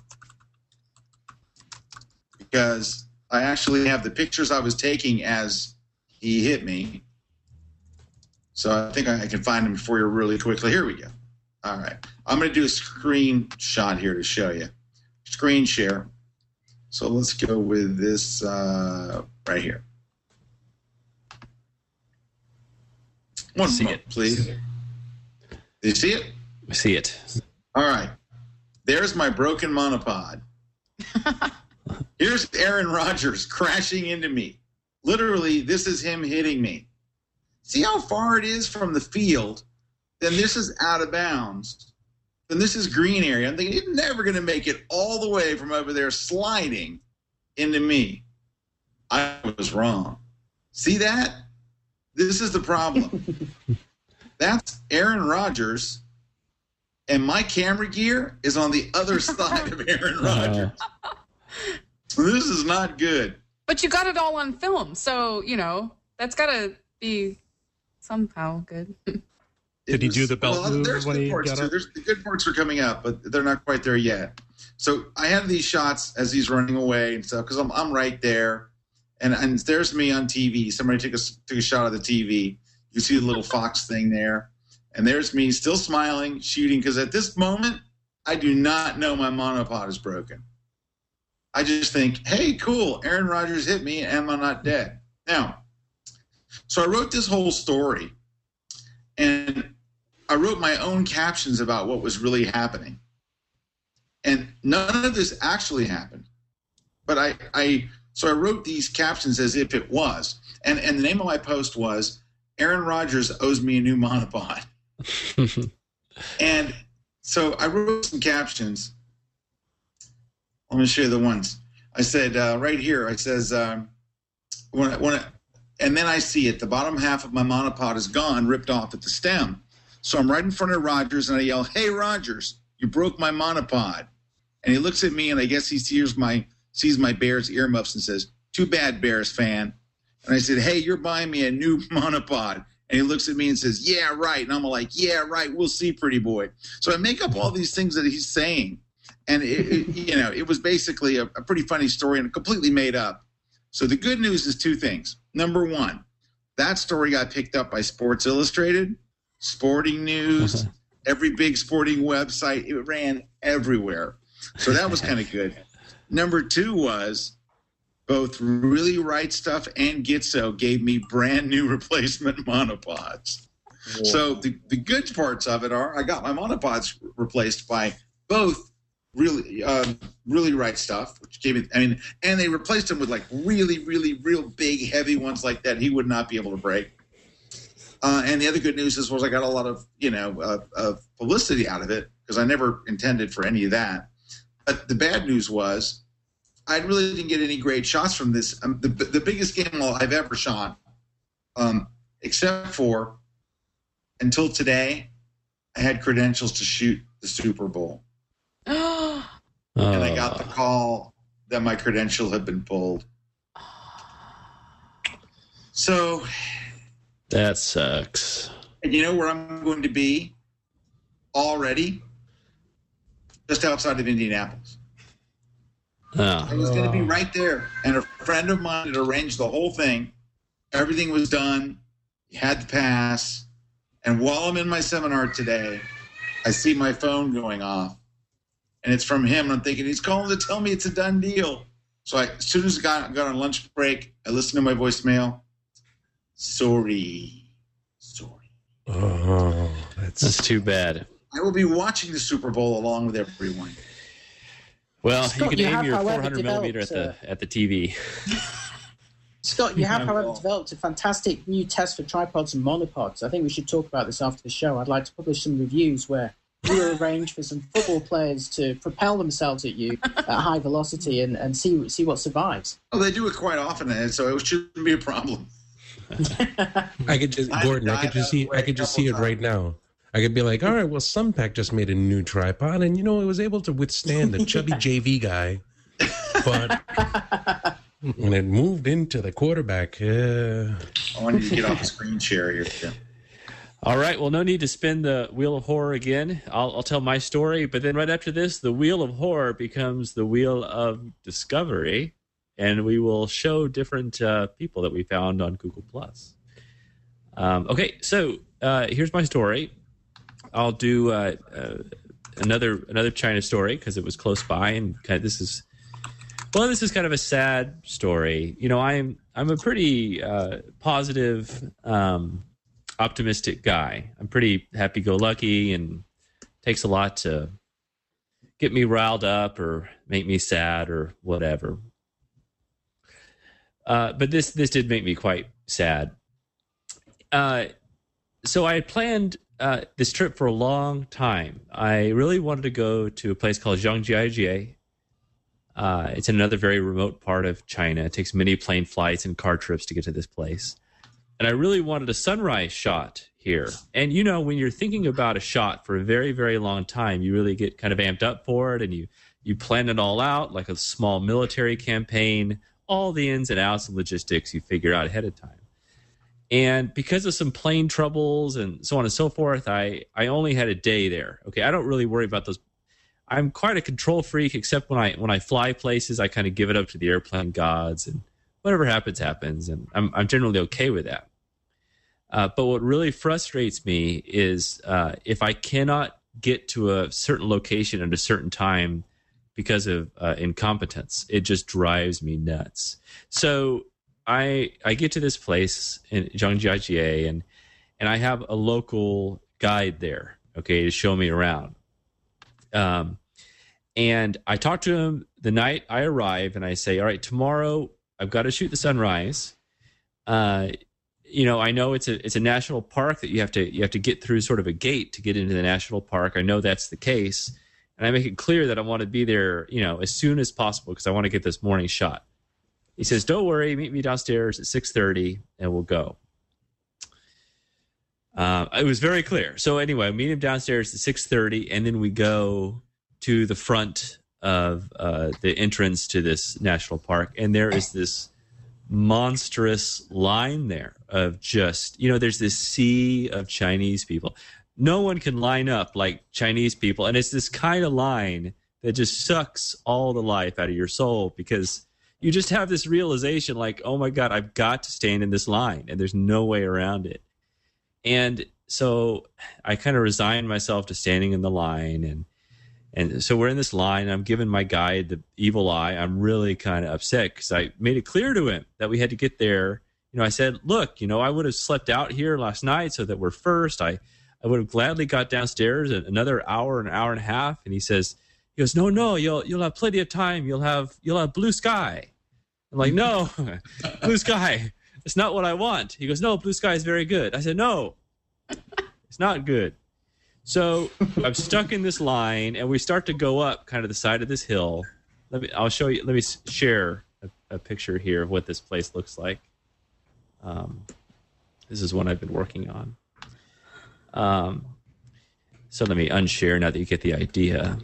Speaker 7: Because I actually have the pictures I was taking as he hit me. So I think I can find them for you really quickly. Here we go. All right. I'm going to do a screenshot here to show you. Screen share. So let's go with this right here. One moment, please. Do you see it?
Speaker 4: I see it.
Speaker 7: All right. There's my broken monopod. Here's Aaron Rodgers crashing into me. Literally, this is him hitting me. See how far it is from the field? Then this is out of bounds. Then this is green area. I'm thinking he's never going to make it all the way from over there sliding into me. I was wrong. See that? This is the problem. That's Aaron Rodgers, and my camera gear is on the other side of Aaron Rodgers. This is not good.
Speaker 8: But you got it all on film, so, that's got to be somehow good.
Speaker 13: Did he do the belt move
Speaker 7: there's
Speaker 13: when
Speaker 7: good
Speaker 13: he
Speaker 7: parts
Speaker 13: got
Speaker 7: too.
Speaker 13: up?
Speaker 7: The good parts are coming up, but they're not quite there yet. So I have these shots as he's running away and stuff because I'm right there, and there's me on TV. Somebody took a shot of the TV. You see the little Fox thing there, and there's me still smiling, shooting because at this moment I do not know my monopod is broken. I just think, hey, cool, Aaron Rodgers hit me, and I'm not dead. Now, so I wrote this whole story, and I wrote my own captions about what was really happening. And none of this actually happened. But I wrote these captions as if it was. And the name of my post was, Aaron Rodgers owes me a new monopod. And so I wrote some captions. Let me show you the ones. I said, right here, it says, and then I see it. The bottom half of my monopod is gone, ripped off at the stem. So I'm right in front of Rodgers, and I yell, hey, Rodgers, you broke my monopod. And he looks at me, and I guess he sees my Bears earmuffs and says, too bad, Bears fan. And I said, hey, you're buying me a new monopod. And he looks at me and says, yeah, right. And I'm like, yeah, right, we'll see, pretty boy. So I make up all these things that he's saying. And, it was basically a pretty funny story and completely made up. So the good news is two things. Number one, that story got picked up by Sports Illustrated, Sporting News, every big sporting website. It ran everywhere. So that was kind of good. Number two was both Really Right Stuff and Gitzo gave me brand new replacement monopods. Whoa. So the good parts of it are I got my monopods replaced by both really Right Stuff, which gave it, and they replaced them with like really, really, real big, heavy ones like that he would not be able to break. And the other good news was I got a lot of publicity out of it because I never intended for any of that. But the bad news was I really didn't get any great shots from this. The biggest game I've ever shot, except for until today, I had credentials to shoot the Super Bowl. And I got the call that my credential had been pulled. So
Speaker 4: that sucks.
Speaker 7: And you know where I'm going to be already? Just outside of Indianapolis. I was going to be right there. And a friend of mine had arranged the whole thing. Everything was done. You had to pass. And while I'm in my seminar today, I see my phone going off. And it's from him. And I'm thinking, he's calling to tell me it's a done deal. So as soon as I got on lunch break, I listened to my voicemail. Sorry.
Speaker 4: Oh, that's too bad.
Speaker 7: I will be watching the Super Bowl along with everyone.
Speaker 4: Well,
Speaker 11: Scott,
Speaker 4: you can aim your
Speaker 11: however,
Speaker 4: 400 millimeter at the TV.
Speaker 11: Scott, you have, however, developed a fantastic new test for tripods and monopods. I think we should talk about this after the show. I'd like to publish some reviews where you arrange for some football players to propel themselves at you at high velocity and see what survives.
Speaker 7: Well, they do it quite often, and so it shouldn't be a problem.
Speaker 5: I could just see it right now. I could be like, all right, well, Sunpack just made a new tripod, and it was able to withstand the chubby JV guy, but when it moved into the quarterback,
Speaker 7: I wanted to get off the screen share here. Yeah.
Speaker 4: All right. Well, no need to spin the Wheel of Horror again. I'll tell my story, but then right after this, the Wheel of Horror becomes the Wheel of Discovery, and we will show different people that we found on Google+. Okay, so here's my story. I'll do another China story because it was close by, and this is kind of a sad story. I'm a pretty positive, optimistic guy. I'm pretty happy-go-lucky, and it takes a lot to get me riled up or make me sad or whatever. But this did make me quite sad. So I had planned this trip for a long time. I really wanted to go to a place called Zhangjiajie. It's another very remote part of China. It takes many plane flights and car trips to get to this place. And I really wanted a sunrise shot here. And, when you're thinking about a shot for a very, very long time, you really get kind of amped up for it, and you plan it all out like a small military campaign. All the ins and outs and logistics you figure out ahead of time. And because of some plane troubles and so on and so forth, I only had a day there. Okay, I don't really worry about those. I'm quite a control freak, except when I fly places, I kind of give it up to the airplane gods, and whatever happens, happens. And I'm generally okay with that. But what really frustrates me is if I cannot get to a certain location at a certain time because of incompetence. It just drives me nuts. So I get to this place in Zhangjiajie, and I have a local guide there, okay, to show me around. And I talk to him the night I arrive, and I say, all right, tomorrow I've got to shoot the sunrise. I know it's a national park that you have to get through sort of a gate to get into the national park. I know that's the case. And I make it clear that I want to be there, as soon as possible because I want to get this morning shot. He says, don't worry, meet me downstairs at 6:30 and we'll go. It was very clear. So anyway, I meet him downstairs at 6:30, and then we go to the front of the entrance to this national park. And there is this monstrous line there of just, there's this sea of Chinese people. No one can line up like Chinese people. And it's this kind of line that just sucks all the life out of your soul because you just have this realization like, oh my God, I've got to stand in this line and there's no way around it. And so I kind of resigned myself to standing in the line. And so we're in this line. I'm giving my guide the evil eye. I'm really kind of upset because I made it clear to him that we had to get there. I said, look, I would have slept out here last night so that we're first. I would have gladly got downstairs in another hour, an hour and a half. And he goes, no, you'll have plenty of time. You'll have blue sky. I'm like, no, blue sky. It's not what I want. He goes, no, blue sky is very good. I said, no, it's not good. So I'm stuck in this line, and we start to go up kind of the side of this hill. I'll show you. Let me share a picture here of what this place looks like. This is one I've been working on. So let me unshare now that you get the idea.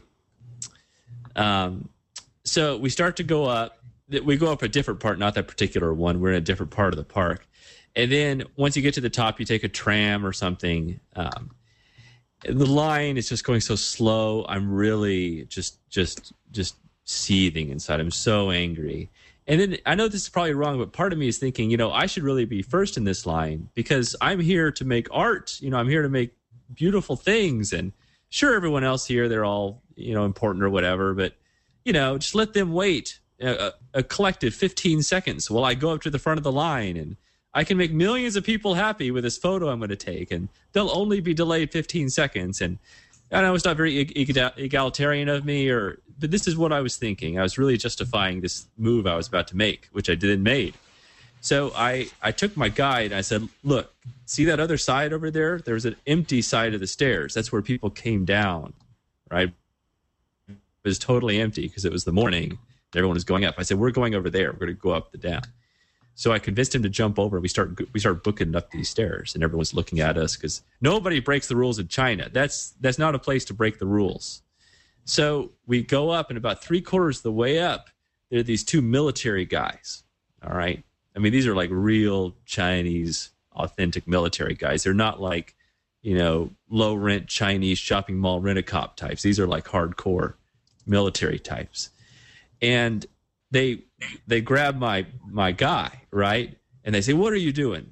Speaker 4: So we start to go up. We go up a different part, not that particular one. We're in a different part of the park. And then once you get to the top, you take a tram or something. The line is just going so slow. I'm really just seething inside. I'm so angry. And then I know this is probably wrong, but part of me is thinking, I should really be first in this line because I'm here to make art. I'm here to make beautiful things. And sure, everyone else here, they're all, important or whatever, but, just let them wait a collective 15 seconds while I go up to the front of the line, and I can make millions of people happy with this photo I'm going to take, and they'll only be delayed 15 seconds. And I know it's not very egalitarian of me, but this is what I was thinking. I was really justifying this move I was about to make, which I didn't make. So I took my guide and I said, look, see that other side over there? There's an empty side of the stairs. That's where people came down, right? It was totally empty because it was the morning. Everyone was going up. I said, we're going over there. We're going to go up the down. So I convinced him to jump over. We start booking up these stairs, and everyone's looking at us because nobody breaks the rules in China. That's not a place to break the rules. So we go up, and about 3/4 of the way up, there are these 2 military guys. All right. I mean, these are like real Chinese, authentic military guys. They're not like, low rent Chinese shopping mall rent-a-cop types. These are like hardcore military types. And they grab my guy, right? And they say, "What are you doing?"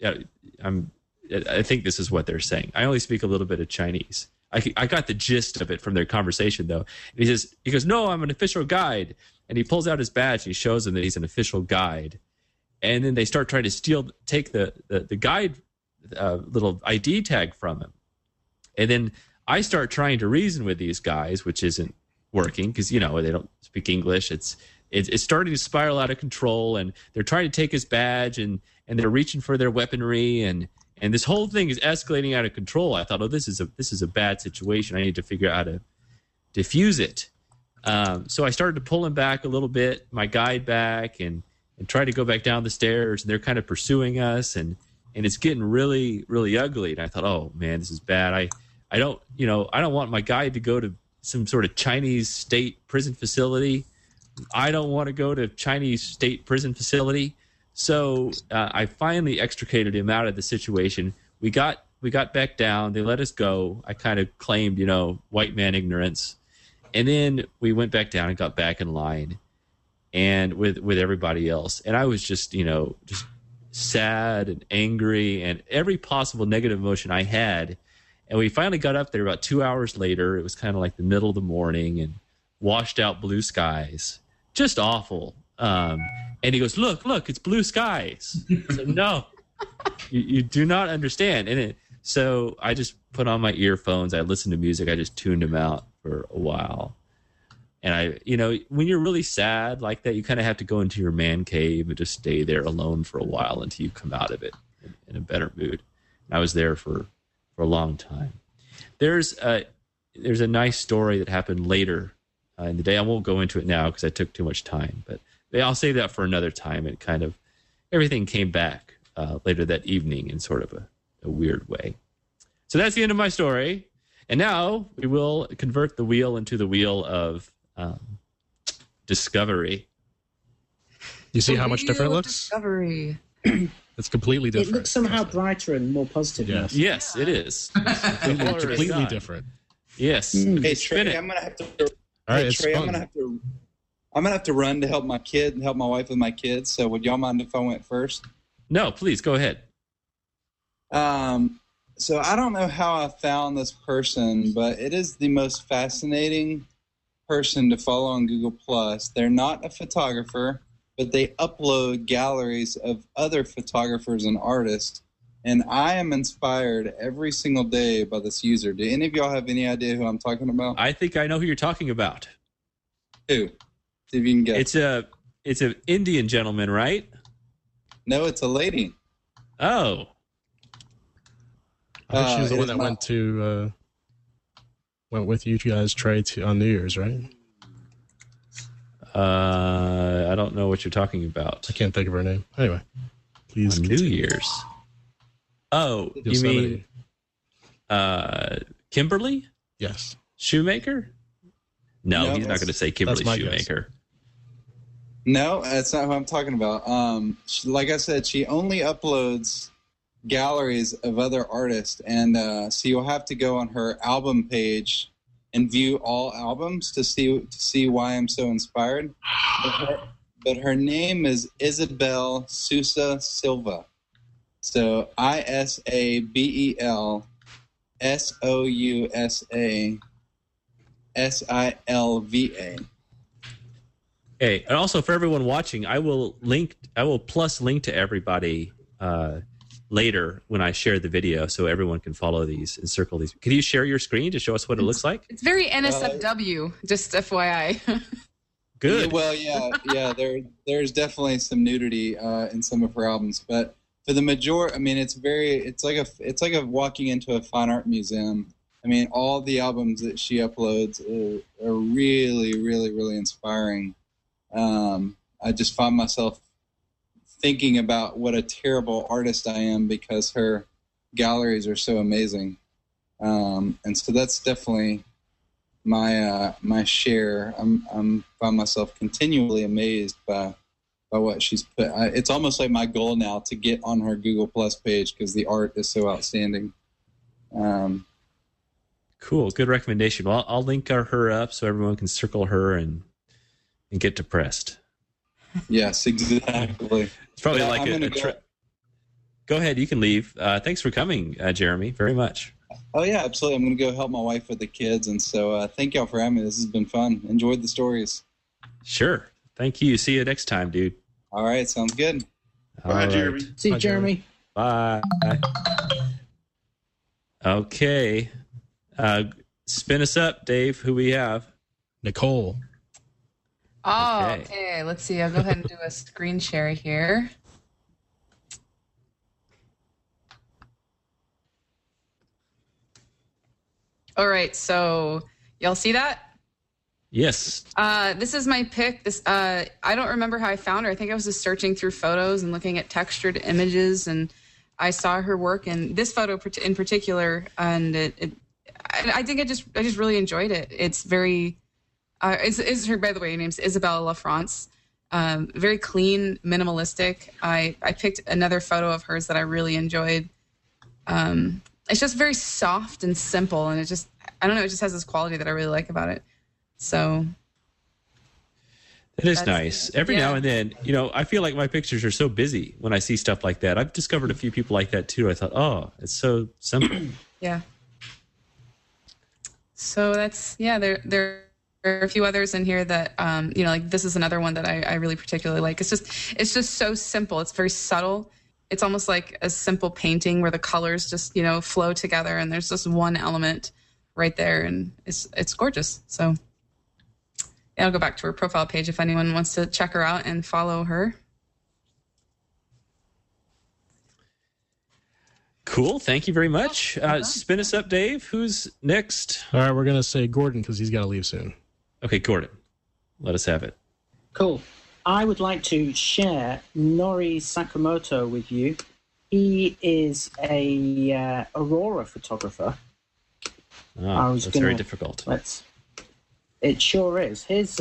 Speaker 4: I think this is what they're saying. I only speak a little bit of Chinese. I got the gist of it from their conversation, though. And he goes, "No, I'm an official guide." And he pulls out his badge and he shows them that he's an official guide. And then they start trying to take the guide little ID tag from him. And then I start trying to reason with these guys, which isn't working because they don't speak English. It's starting to spiral out of control, and they're trying to take his badge, and they're reaching for their weaponry, and this whole thing is escalating out of control. I thought, this is a bad situation. I need to figure out how to diffuse it. So I started to pull him back a little bit, my guide back, and try to go back down the stairs, and they're kind of pursuing us, and it's getting really, really ugly. And I thought, oh man, this is bad. I don't want my guide to go to some sort of Chinese state prison facility. I don't want to go to Chinese state prison facility. So I finally extricated him out of the situation. We got back down. They let us go. I kind of claimed, white man ignorance. And then we went back down and got back in line and with everybody else. And I was just sad and angry and every possible negative emotion I had. And we finally got up there about 2 hours later. It was kind of like the middle of the morning and washed out blue skies. Just awful. And he goes, look, it's blue skies. I said, no, you do not understand. So I just put on my earphones. I listened to music. I just tuned them out for a while. And when you're really sad like that, you kind of have to go into your man cave and just stay there alone for a while until you come out of it in a better mood. And I was there for a long time. There's a nice story that happened later in the day. I won't go into it now because I took too much time, but I'll save that for another time. It kind of, everything came back later that evening in sort of a weird way. So that's the end of my story. And now we will convert the wheel into the wheel of discovery.
Speaker 13: You see how much different it looks?
Speaker 8: Discovery.
Speaker 13: It's completely different.
Speaker 11: It looks somehow brighter and more positive.
Speaker 13: Yes,
Speaker 4: yes it is.
Speaker 13: It's completely different.
Speaker 4: Yes.
Speaker 6: Hey Trey, I'm gonna have to.
Speaker 13: All right,
Speaker 6: Trey, I'm gonna have to run to help my kid and help my wife with my kids. So would y'all mind if I went first?
Speaker 4: No, please go ahead.
Speaker 6: So I don't know how I found this person, but it is the most fascinating person to follow on Google+. They're not a photographer, but they upload galleries of other photographers and artists. And I am inspired every single day by this user. Do any of y'all have any idea who I'm talking about?
Speaker 4: I think I know who you're talking about.
Speaker 6: Who? See if you can guess.
Speaker 4: It's an Indian gentleman, right?
Speaker 6: No, it's a lady.
Speaker 4: Oh.
Speaker 13: I think she was the one that went with you guys, Trey, on New Year's, right?
Speaker 4: I don't know what you're talking about.
Speaker 13: I can't think of her name. Anyway, please.
Speaker 4: On New Year's. Oh, you mean Kimberly?
Speaker 13: Yes.
Speaker 4: Shoemaker? No, he's not going to say Kimberly Shoemaker.
Speaker 6: Guess. No, that's not who I'm talking about. Like I said, she only uploads galleries of other artists, and so you'll have to go on her album page and view all albums to see why I'm so inspired. But her name is Isabel Sousa Silva. So ISABEL SOUSA SILVA.
Speaker 4: Okay, and also for everyone watching, I will plus link to everybody later when I share the video, so everyone can follow these and circle these. Can you share your screen to show us what it looks like?
Speaker 8: It's very NSFW, just FYI.
Speaker 4: Good.
Speaker 6: Well, yeah. There's definitely some nudity in some of her albums, but for the majority, I mean, it's like a walking into a fine art museum. I mean, all the albums that she uploads are really, really, really inspiring. I just find myself thinking about what a terrible artist I am because her galleries are so amazing, and so that's definitely my share. I'm find myself continually amazed by what she's put. It's almost like my goal now to get on her Google Plus page because the art is so outstanding.
Speaker 4: Cool, good recommendation. Well, I'll link her up so everyone can circle her and get depressed.
Speaker 6: Yes, exactly.
Speaker 4: It's probably Go ahead, you can leave. Thanks for coming, Jeremy, very much.
Speaker 6: Oh, yeah, absolutely. I'm going to go help my wife with the kids, and so thank y'all for having me. This has been fun. Enjoyed the stories.
Speaker 4: Sure. Thank you. See you next time, dude.
Speaker 6: All right, sounds good.
Speaker 7: Bye, Jeremy.
Speaker 11: See you, Jeremy.
Speaker 4: Bye. Okay. Spin us up, Dave. Who we have?
Speaker 13: Nicole.
Speaker 8: Oh, okay. Let's see. I'll go ahead and do a screen share here. All right. So y'all see that?
Speaker 4: Yes.
Speaker 8: This is my pick. I don't remember how I found her. I think I was just searching through photos and looking at textured images, and I saw her work, and this photo in particular, and I think I just really enjoyed it. It's very. Is her, by the way, her name's Isabelle LaFrance. Very clean, minimalistic. I picked another photo of hers that I really enjoyed. It's just very soft and simple, and it just has this quality that I really like about it. So
Speaker 4: it is nice. Every now and then, I feel like my pictures are so busy when I see stuff like that. I've discovered a few people like that too. I thought, oh, it's so simple.
Speaker 8: Yeah. So that's there are a few others in here that like this is another one that I really particularly like. It's just so simple. It's very subtle. It's almost like a simple painting where the colors just flow together, and there's just one element right there, and it's gorgeous. So yeah, I'll go back to her profile page if anyone wants to check her out and follow her.
Speaker 4: Cool. Thank you very much. Spin us up, Dave. Who's next?
Speaker 13: All right, we're going to say Gordon because he's got to leave soon.
Speaker 4: Okay, Gordon. Let us have it.
Speaker 11: Cool. I would like to share Nori Sakamoto with you. He is a Aurora photographer.
Speaker 4: Oh, that's very difficult.
Speaker 11: It sure is. His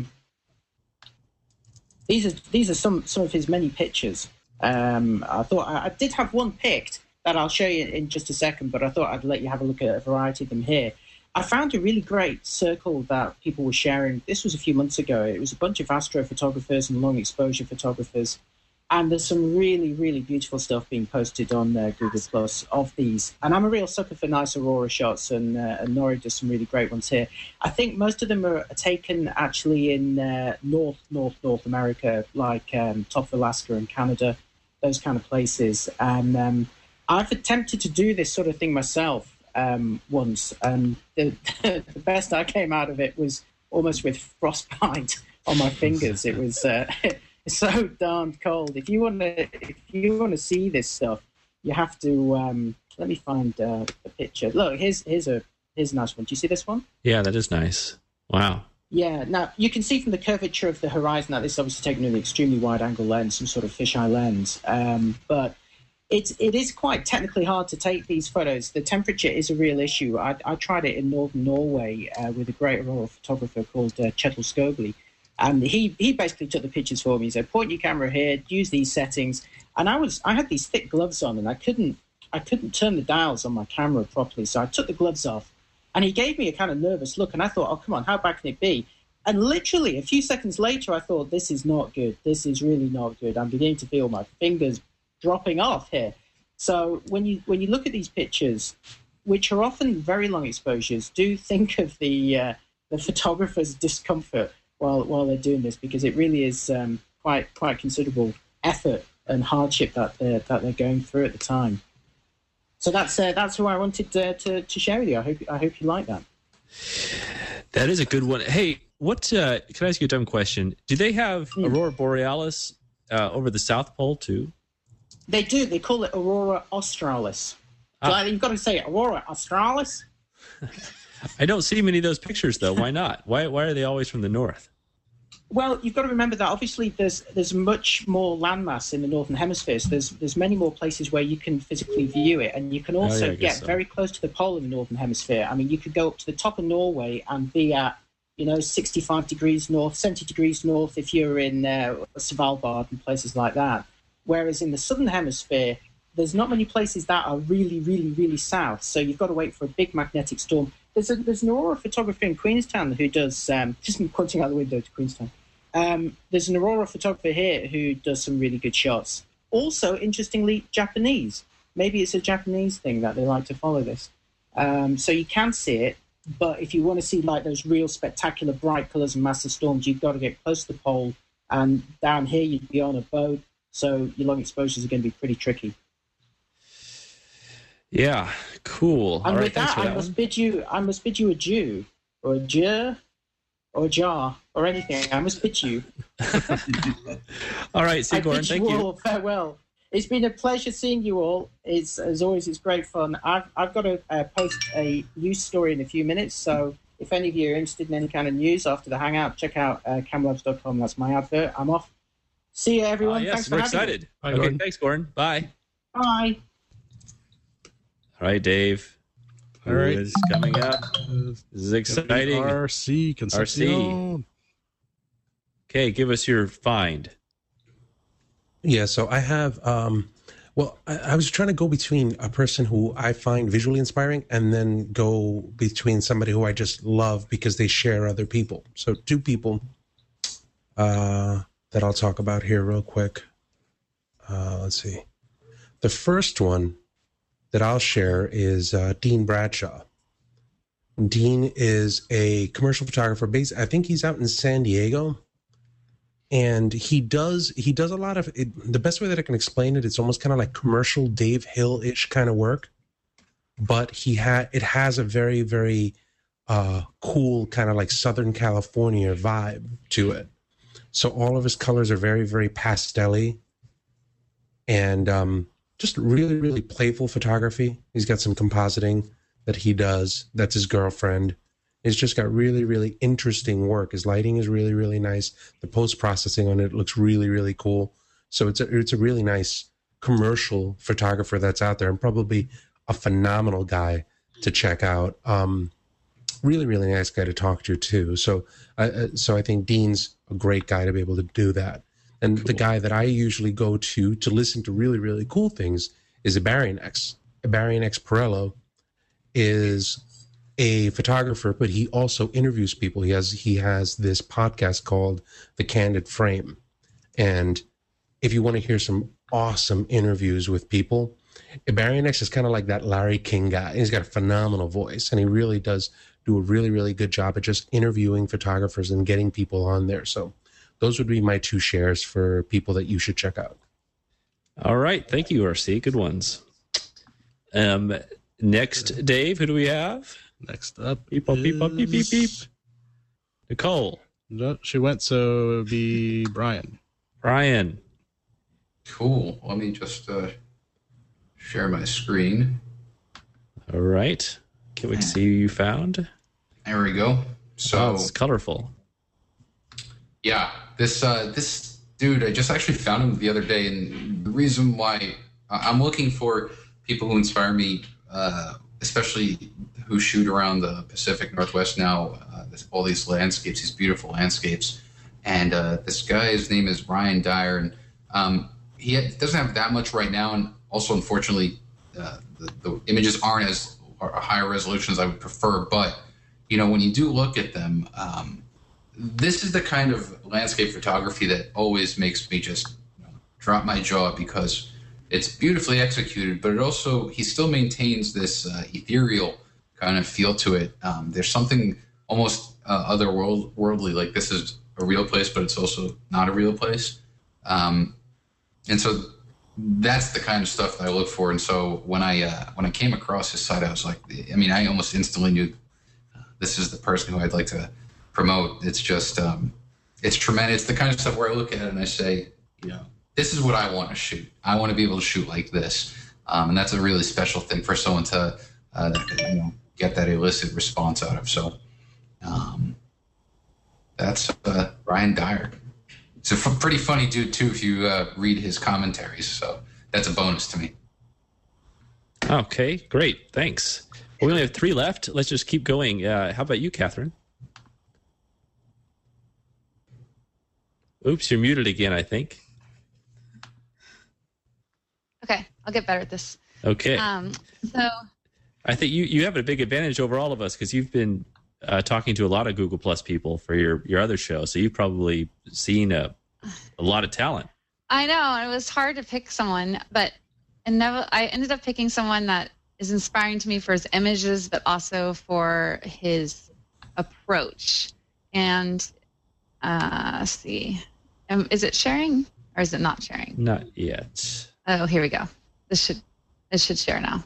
Speaker 11: these are some of his many pictures. I thought I did have one picked that I'll show you in just a second, but I thought I'd let you have a look at a variety of them here. I found a really great circle that people were sharing. This was a few months ago. It was a bunch of astrophotographers and long exposure photographers. And there's some really, really beautiful stuff being posted on Google Plus of these. And I'm a real sucker for nice Aurora shots, and Nori does some really great ones here. I think most of them are taken actually in North America, like top of Alaska and Canada, those kind of places. And I've attempted to do this sort of thing myself once, and the best I came out of it was almost with frostbite on my fingers. It was it's so darned cold. If you want to see this stuff, you have to let me find the picture. Look, here's a nice one. Do you see this one?
Speaker 4: Yeah, that is nice. Wow.
Speaker 11: Yeah. Now you can see from the curvature of the horizon that this is obviously taken with an extremely wide angle lens, some sort of fisheye lens, but it is quite technically hard to take these photos. The temperature is a real issue. I tried it in northern Norway with a great Aurora photographer called Kjetil Skogli, and he basically took the pictures for me. He said, point your camera here, use these settings, and I had these thick gloves on, and I couldn't turn the dials on my camera properly, so I took the gloves off, and he gave me a kind of nervous look, and I thought, oh, come on, how bad can it be? And literally a few seconds later, I thought, this is not good. This is really not good. I'm beginning to feel my fingers dropping off here. So when you look at these pictures, which are often very long exposures, do think of the photographer's discomfort while they're doing this, because it really is quite considerable effort and hardship that they're going through at the time. So that's who I wanted to share with you. I hope you like that.
Speaker 4: That is a good one. Hey, can I ask you a dumb question? Do they have Aurora Borealis over the South Pole too?
Speaker 11: They do. They call it Aurora Australis. You've got to say it, Aurora Australis.
Speaker 4: I don't see many of those pictures though. Why not? Why are they always from the north?
Speaker 11: Well, you've got to remember that obviously there's much more landmass in the northern hemisphere. So there's many more places where you can physically view it, and you can also get very close to the pole in the northern hemisphere. I mean, you could go up to the top of Norway and be at 65 degrees north, 70 degrees north if you're in Svalbard and places like that. Whereas in the southern hemisphere, there's not many places that are really, really, really south. So you've got to wait for a big magnetic storm. There's an aurora photographer in Queenstown who does, just pointing out the window to Queenstown. There's an aurora photographer here who does some really good shots. Also, interestingly, Japanese. Maybe it's a Japanese thing that they like to follow this. So you can see it, but if you want to see like those real spectacular bright colors and massive storms, you've got to get close to the pole. And down here, you'd be on a boat, so your long exposures are going to be pretty tricky.
Speaker 4: Yeah, cool.
Speaker 11: And with that, I must bid you a Jew or a Jer or a jar or anything. I must bid you.
Speaker 4: All right, Sigurd, thank you.
Speaker 11: All farewell. It's been a pleasure seeing you all. As always, it's great fun. I've got to post a news story in a few minutes, so if any of you are interested in any kind of news after the hangout, check out camlabs.com. That's my advert. I'm off. See you, everyone.
Speaker 4: Yes,
Speaker 11: thanks for
Speaker 4: we're
Speaker 11: having
Speaker 4: excited.
Speaker 11: me.
Speaker 4: Bye, okay, thanks, Gordon. Bye.
Speaker 11: Bye.
Speaker 4: All right, Dave.
Speaker 13: All right.
Speaker 4: Who is coming up? This is exciting.
Speaker 13: RC Concepcion.
Speaker 4: Okay, give us your find.
Speaker 5: Yeah, so I have, I was trying to go between a person who I find visually inspiring and then go between somebody who I just love because they share other people. So two people that I'll talk about here real quick. Let's see. The first one that I'll share is Dean Bradshaw. Dean is a commercial photographer based, I think he's out in San Diego. And he does a lot of it. The best way that I can explain it, it's almost kind of like commercial Dave Hill-ish kind of work, but it has a very, very cool kind of like Southern California vibe to it. So all of his colors are very, very pastel-y and just really, really playful photography. He's got some compositing that he does. That's his girlfriend. It's just got really, really interesting work. His lighting is really, really nice. The post-processing on it looks really, really cool. So it's a really nice commercial photographer that's out there and probably a phenomenal guy to check out. Really, really nice guy to talk to too. So I think Dean's a great guy to be able to do that. And cool. The guy that I usually go to listen to really, really cool things is Ibarian X. Ibarian X Perello is a photographer, but he also interviews people. He has this podcast called The Candid Frame. And if you want to hear some awesome interviews with people, Ibarian X is kind of like that Larry King guy. He's got a phenomenal voice, and he really does do a really, really good job at just interviewing photographers and getting people on there. So those would be my two shares for people that you should check out.
Speaker 4: All right. Thank you, RC. Good ones. Next, Dave, who do we have?
Speaker 13: Next up,
Speaker 4: beep, beep, beep, beep, beep. Nicole.
Speaker 13: No, she went, so it would be Brian.
Speaker 4: Brian.
Speaker 9: Cool. Let me just share my screen.
Speaker 4: All right. Can't wait to see who you found.
Speaker 9: There we go. So
Speaker 4: it's colorful.
Speaker 9: Yeah, this dude, I just actually found him the other day, and the reason why I'm looking for people who inspire me, especially who shoot around the Pacific Northwest now, all these landscapes, these beautiful landscapes. And this guy, his name is Ryan Dyer, and he doesn't have that much right now. And also, unfortunately, the images aren't as higher resolution as I would prefer. But, when you do look at them, this is the kind of landscape photography that always makes me just drop my jaw because it's beautifully executed, but he still maintains this ethereal kind of feel to it. There's something almost otherworldly, like this is a real place, but it's also not a real place. And so that's the kind of stuff that I look for. And so when I came across his site, I was like, I almost instantly knew this is the person who I'd like to promote. It's just it's tremendous. It's the kind of stuff where I look at it and I say, this is what I want to shoot. I want to be able to shoot like this, and that's a really special thing for someone to get that illicit response out of. So that's Ryan Dyer. He's a pretty funny dude too if you read his commentaries. So that's a bonus to me.
Speaker 4: Okay, great. Thanks. Well, we only have 3 left. Let's just keep going. How about you, Catherine? Oops, you're muted again, I think.
Speaker 10: Okay, I'll get better at this.
Speaker 4: Okay.
Speaker 10: So
Speaker 4: I think you have a big advantage over all of us because you've been talking to a lot of Google Plus people for your other show, so you've probably seen a lot of talent.
Speaker 10: I know it was hard to pick someone, but I ended up picking someone that is inspiring to me for his images, but also for his approach. And let's see, is it sharing or is it not sharing?
Speaker 4: Not yet.
Speaker 10: Oh, here we go. This should share now.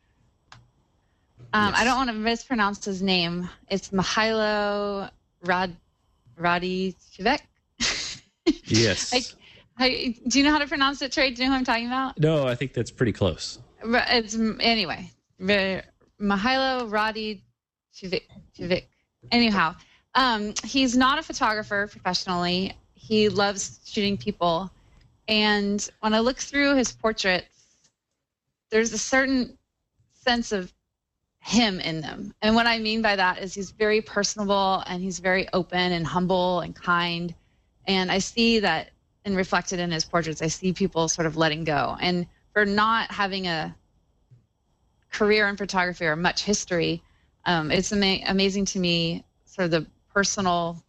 Speaker 4: Yes.
Speaker 10: I don't want to mispronounce his name. It's Mihailo Radicevic.
Speaker 4: Yes.
Speaker 10: Do you know how to pronounce it, Trey? Do you know who I'm talking about?
Speaker 4: No, I think that's pretty close.
Speaker 10: Anyway, Mihailo Radicevic. Anyhow, he's not a photographer professionally. He loves shooting people. And when I look through his portraits, there's a certain sense of him in them. And what I mean by that is he's very personable and he's very open and humble and kind. And I see that and reflected in his portraits. I see people sort of letting go. And for not having a career in photography or much history, it's amazing to me, sort of the personal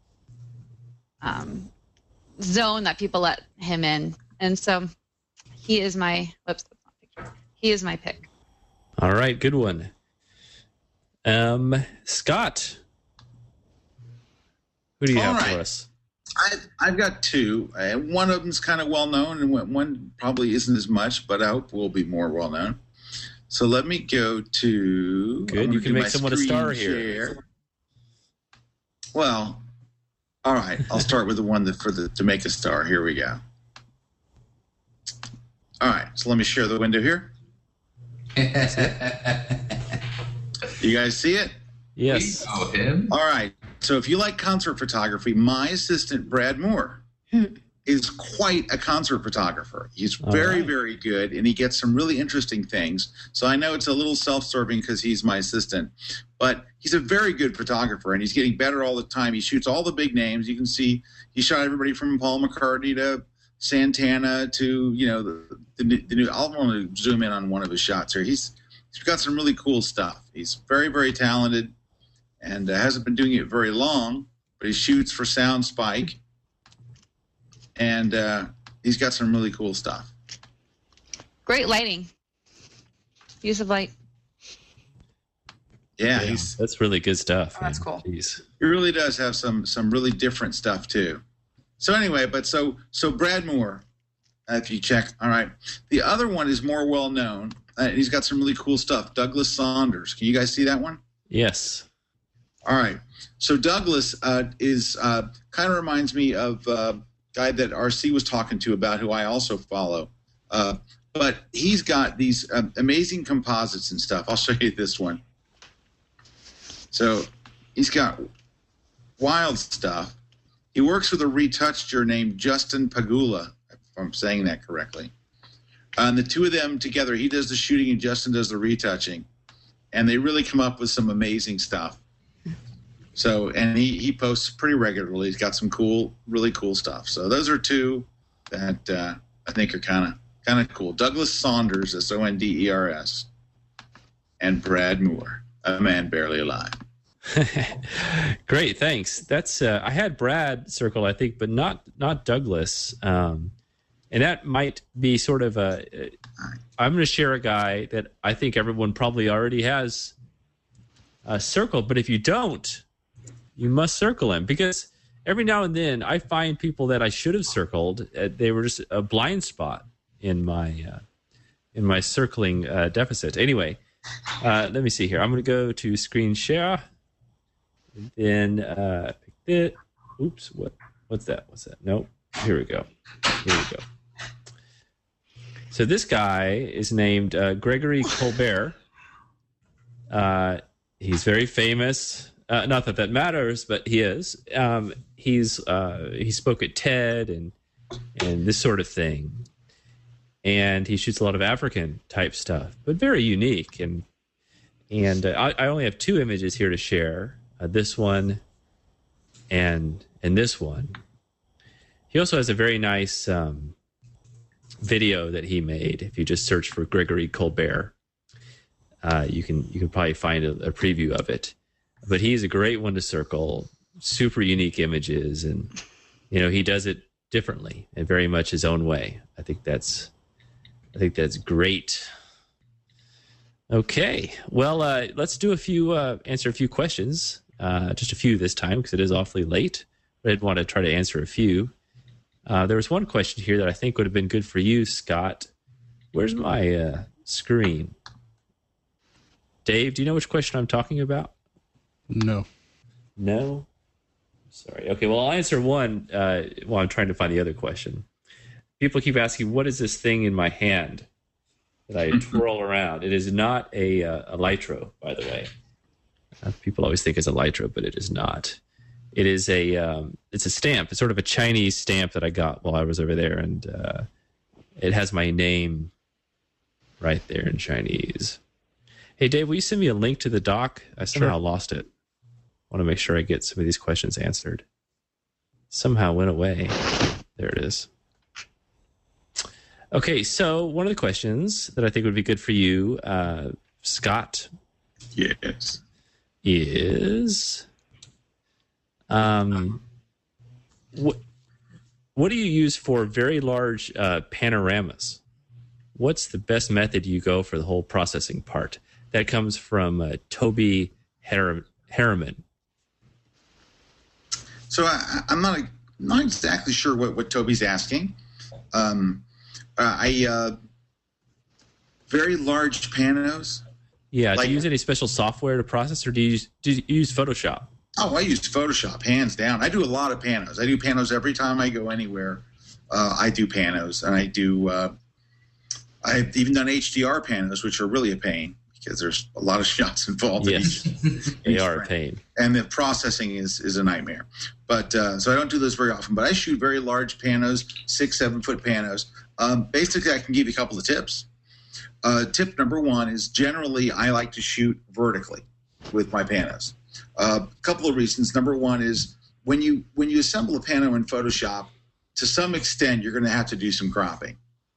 Speaker 10: zone that people let him in. And so he is my pick.
Speaker 4: All right, good one. Scott, who do you have for us?
Speaker 7: I've got 2. One of them's kind of well known, and one probably isn't as much, but I hope will be more well known. So let me go to.
Speaker 4: Good, you can make someone a star here.
Speaker 7: Well, all right. I'll start with the one to make a star. Here we go. All right. So let me share the window here. You guys see it?
Speaker 4: Yes.
Speaker 9: We know him.
Speaker 7: All right. So if you like concert photography, my assistant, Brad Moore, is quite a concert photographer. He's very, very good, and he gets some really interesting things. So I know it's a little self-serving because he's my assistant, but he's a very good photographer, and he's getting better all the time. He shoots all the big names. You can see he shot everybody from Paul McCartney to Santana to, the new. I'll want to zoom in on one of his shots here. He's got some really cool stuff. He's very, very talented. And hasn't been doing it very long, but he shoots for Sound Spike, and he's got some really cool stuff.
Speaker 10: Great lighting. Use of light.
Speaker 7: Yeah,
Speaker 4: that's really good stuff.
Speaker 8: Oh, that's cool.
Speaker 4: Jeez.
Speaker 7: He really does have some really different stuff too. So anyway, so Brad Moore, if you check, all right. The other one is more well known. He's got some really cool stuff. Douglas Saunders. Can you guys see that one?
Speaker 4: Yes.
Speaker 7: All right. So Douglas is kind of reminds me of a guy that RC was talking to about, who I also follow. But he's got these amazing composites and stuff. I'll show you this one. So he's got wild stuff. He works with a retoucher named Justin Pagula, if I'm saying that correctly. And the two of them together, he does the shooting and Justin does the retouching. And they really come up with some amazing stuff. So, and he posts pretty regularly. He's got some really cool stuff. So those are 2 that I think are kind of cool. Douglas Saunders, Sonders, and Brad Moore, a man barely alive.
Speaker 4: Great, thanks. That's I had Brad circled, I think, but not Douglas. And that might be sort of I'm going to share a guy that I think everyone probably already has circled. But if you don't, you must circle him, because every now and then I find people that I should have circled. They were just a blind spot in my circling deficit. Anyway, let me see here. I'm going to go to screen share, and then pick bit. Oops, what's that? Nope. Here we go. So this guy is named Gregory Colbert. He's very famous. Not that matters, but he is. He spoke at TED and this sort of thing. And he shoots a lot of African type stuff, but very unique. And I only have 2 images here to share. This one and this one. He also has a very nice video that he made. If you just search for Gregory Colbert, you can probably find a preview of it. But he's a great one to circle. Super unique images, and he does it differently and very much his own way. I think that's great. Okay, well, let's do answer a few questions. Just a few this time because it is awfully late. But I'd want to try to answer a few. There was one question here that I think would have been good for you, Scott. Where's my screen? Dave, do you know which question I'm talking about?
Speaker 13: No.
Speaker 4: Sorry. Okay, well, I'll answer one while I'm trying to find the other question. People keep asking, what is this thing in my hand that I twirl around? It is not a Lytro, by the way. People always think it's a Lytro, but it is not. It is it's a stamp. It's sort of a Chinese stamp that I got while I was over there, and it has my name right there in Chinese. Hey, Dave, will you send me a link to the doc? I somehow lost it. I want to make sure I get some of these questions answered. Somehow went away. There it is. Okay, so one of the questions that I think would be good for you, Scott,
Speaker 7: yes,
Speaker 4: is what do you use for very large panoramas? What's the best method you go for the whole processing part? That comes from Toby Harriman.
Speaker 7: So I'm not exactly sure what Toby's asking. Very large panos.
Speaker 4: Yeah. Do you use any special software to process, or do you use Photoshop?
Speaker 7: Oh, I use Photoshop, hands down. I do a lot of panos. I do panos every time I go anywhere. I do panos, and I've even done HDR panos, which are really a pain because there's a lot of shots involved.
Speaker 4: Yes, they are a pain.
Speaker 7: And the processing is a nightmare. But so I don't do those very often. But I shoot very large panos, 6-7 foot panos. Basically, I can give you a couple of tips. Tip number 1 is generally I like to shoot vertically with my panos. A couple of reasons. Number 1 is when you assemble a pano in Photoshop, to some extent you're going to have to do some cropping.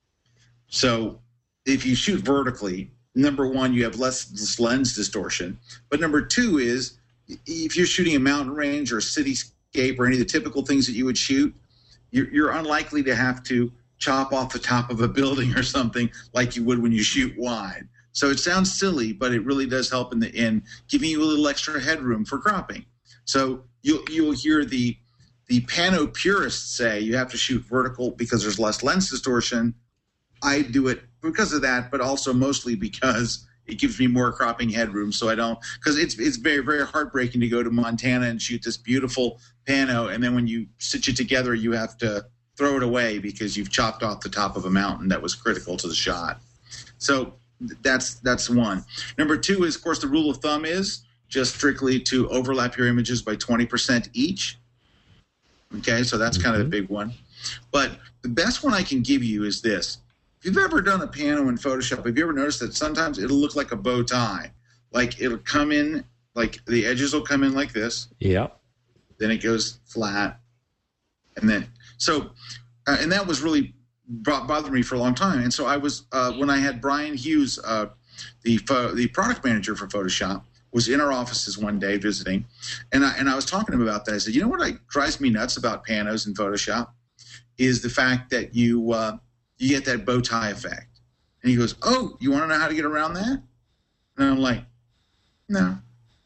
Speaker 7: So if you shoot vertically, number 1, you have less lens distortion. But number 2 is if you're shooting a mountain range or a cityscape or any of the typical things that you would shoot, you're unlikely to have to chop off the top of a building or something like you would when you shoot wide. So it sounds silly, but it really does help in giving you a little extra headroom for cropping. So you'll hear the pano purists say you have to shoot vertical because there's less lens distortion. I do it because of that, but also mostly because it gives me more cropping headroom. So I don't, because it's very, very heartbreaking to go to Montana and shoot this beautiful pano, and then when you stitch it together, you have to throw it away because you've chopped off the top of a mountain that was critical to the shot. So that's one. Number 2 is, of course, the rule of thumb is just strictly to overlap your images by 20% each. Okay, so that's kind of the big one. But the best one I can give you is this. If you've ever done a pano in Photoshop, have you ever noticed that sometimes it'll look like a bow tie? Like it'll come in, like the edges will come in like this.
Speaker 4: Yeah.
Speaker 7: Then it goes flat. And then, and that was really bothered me for a long time. And so I was, when I had Brian Hughes, the product manager for Photoshop, was in our offices one day visiting. And I was talking to him about that. I said, you know what drives me nuts about panos in Photoshop is the fact that you get that bow tie effect. And he goes, oh, you want to know how to get around that? And I'm like, no.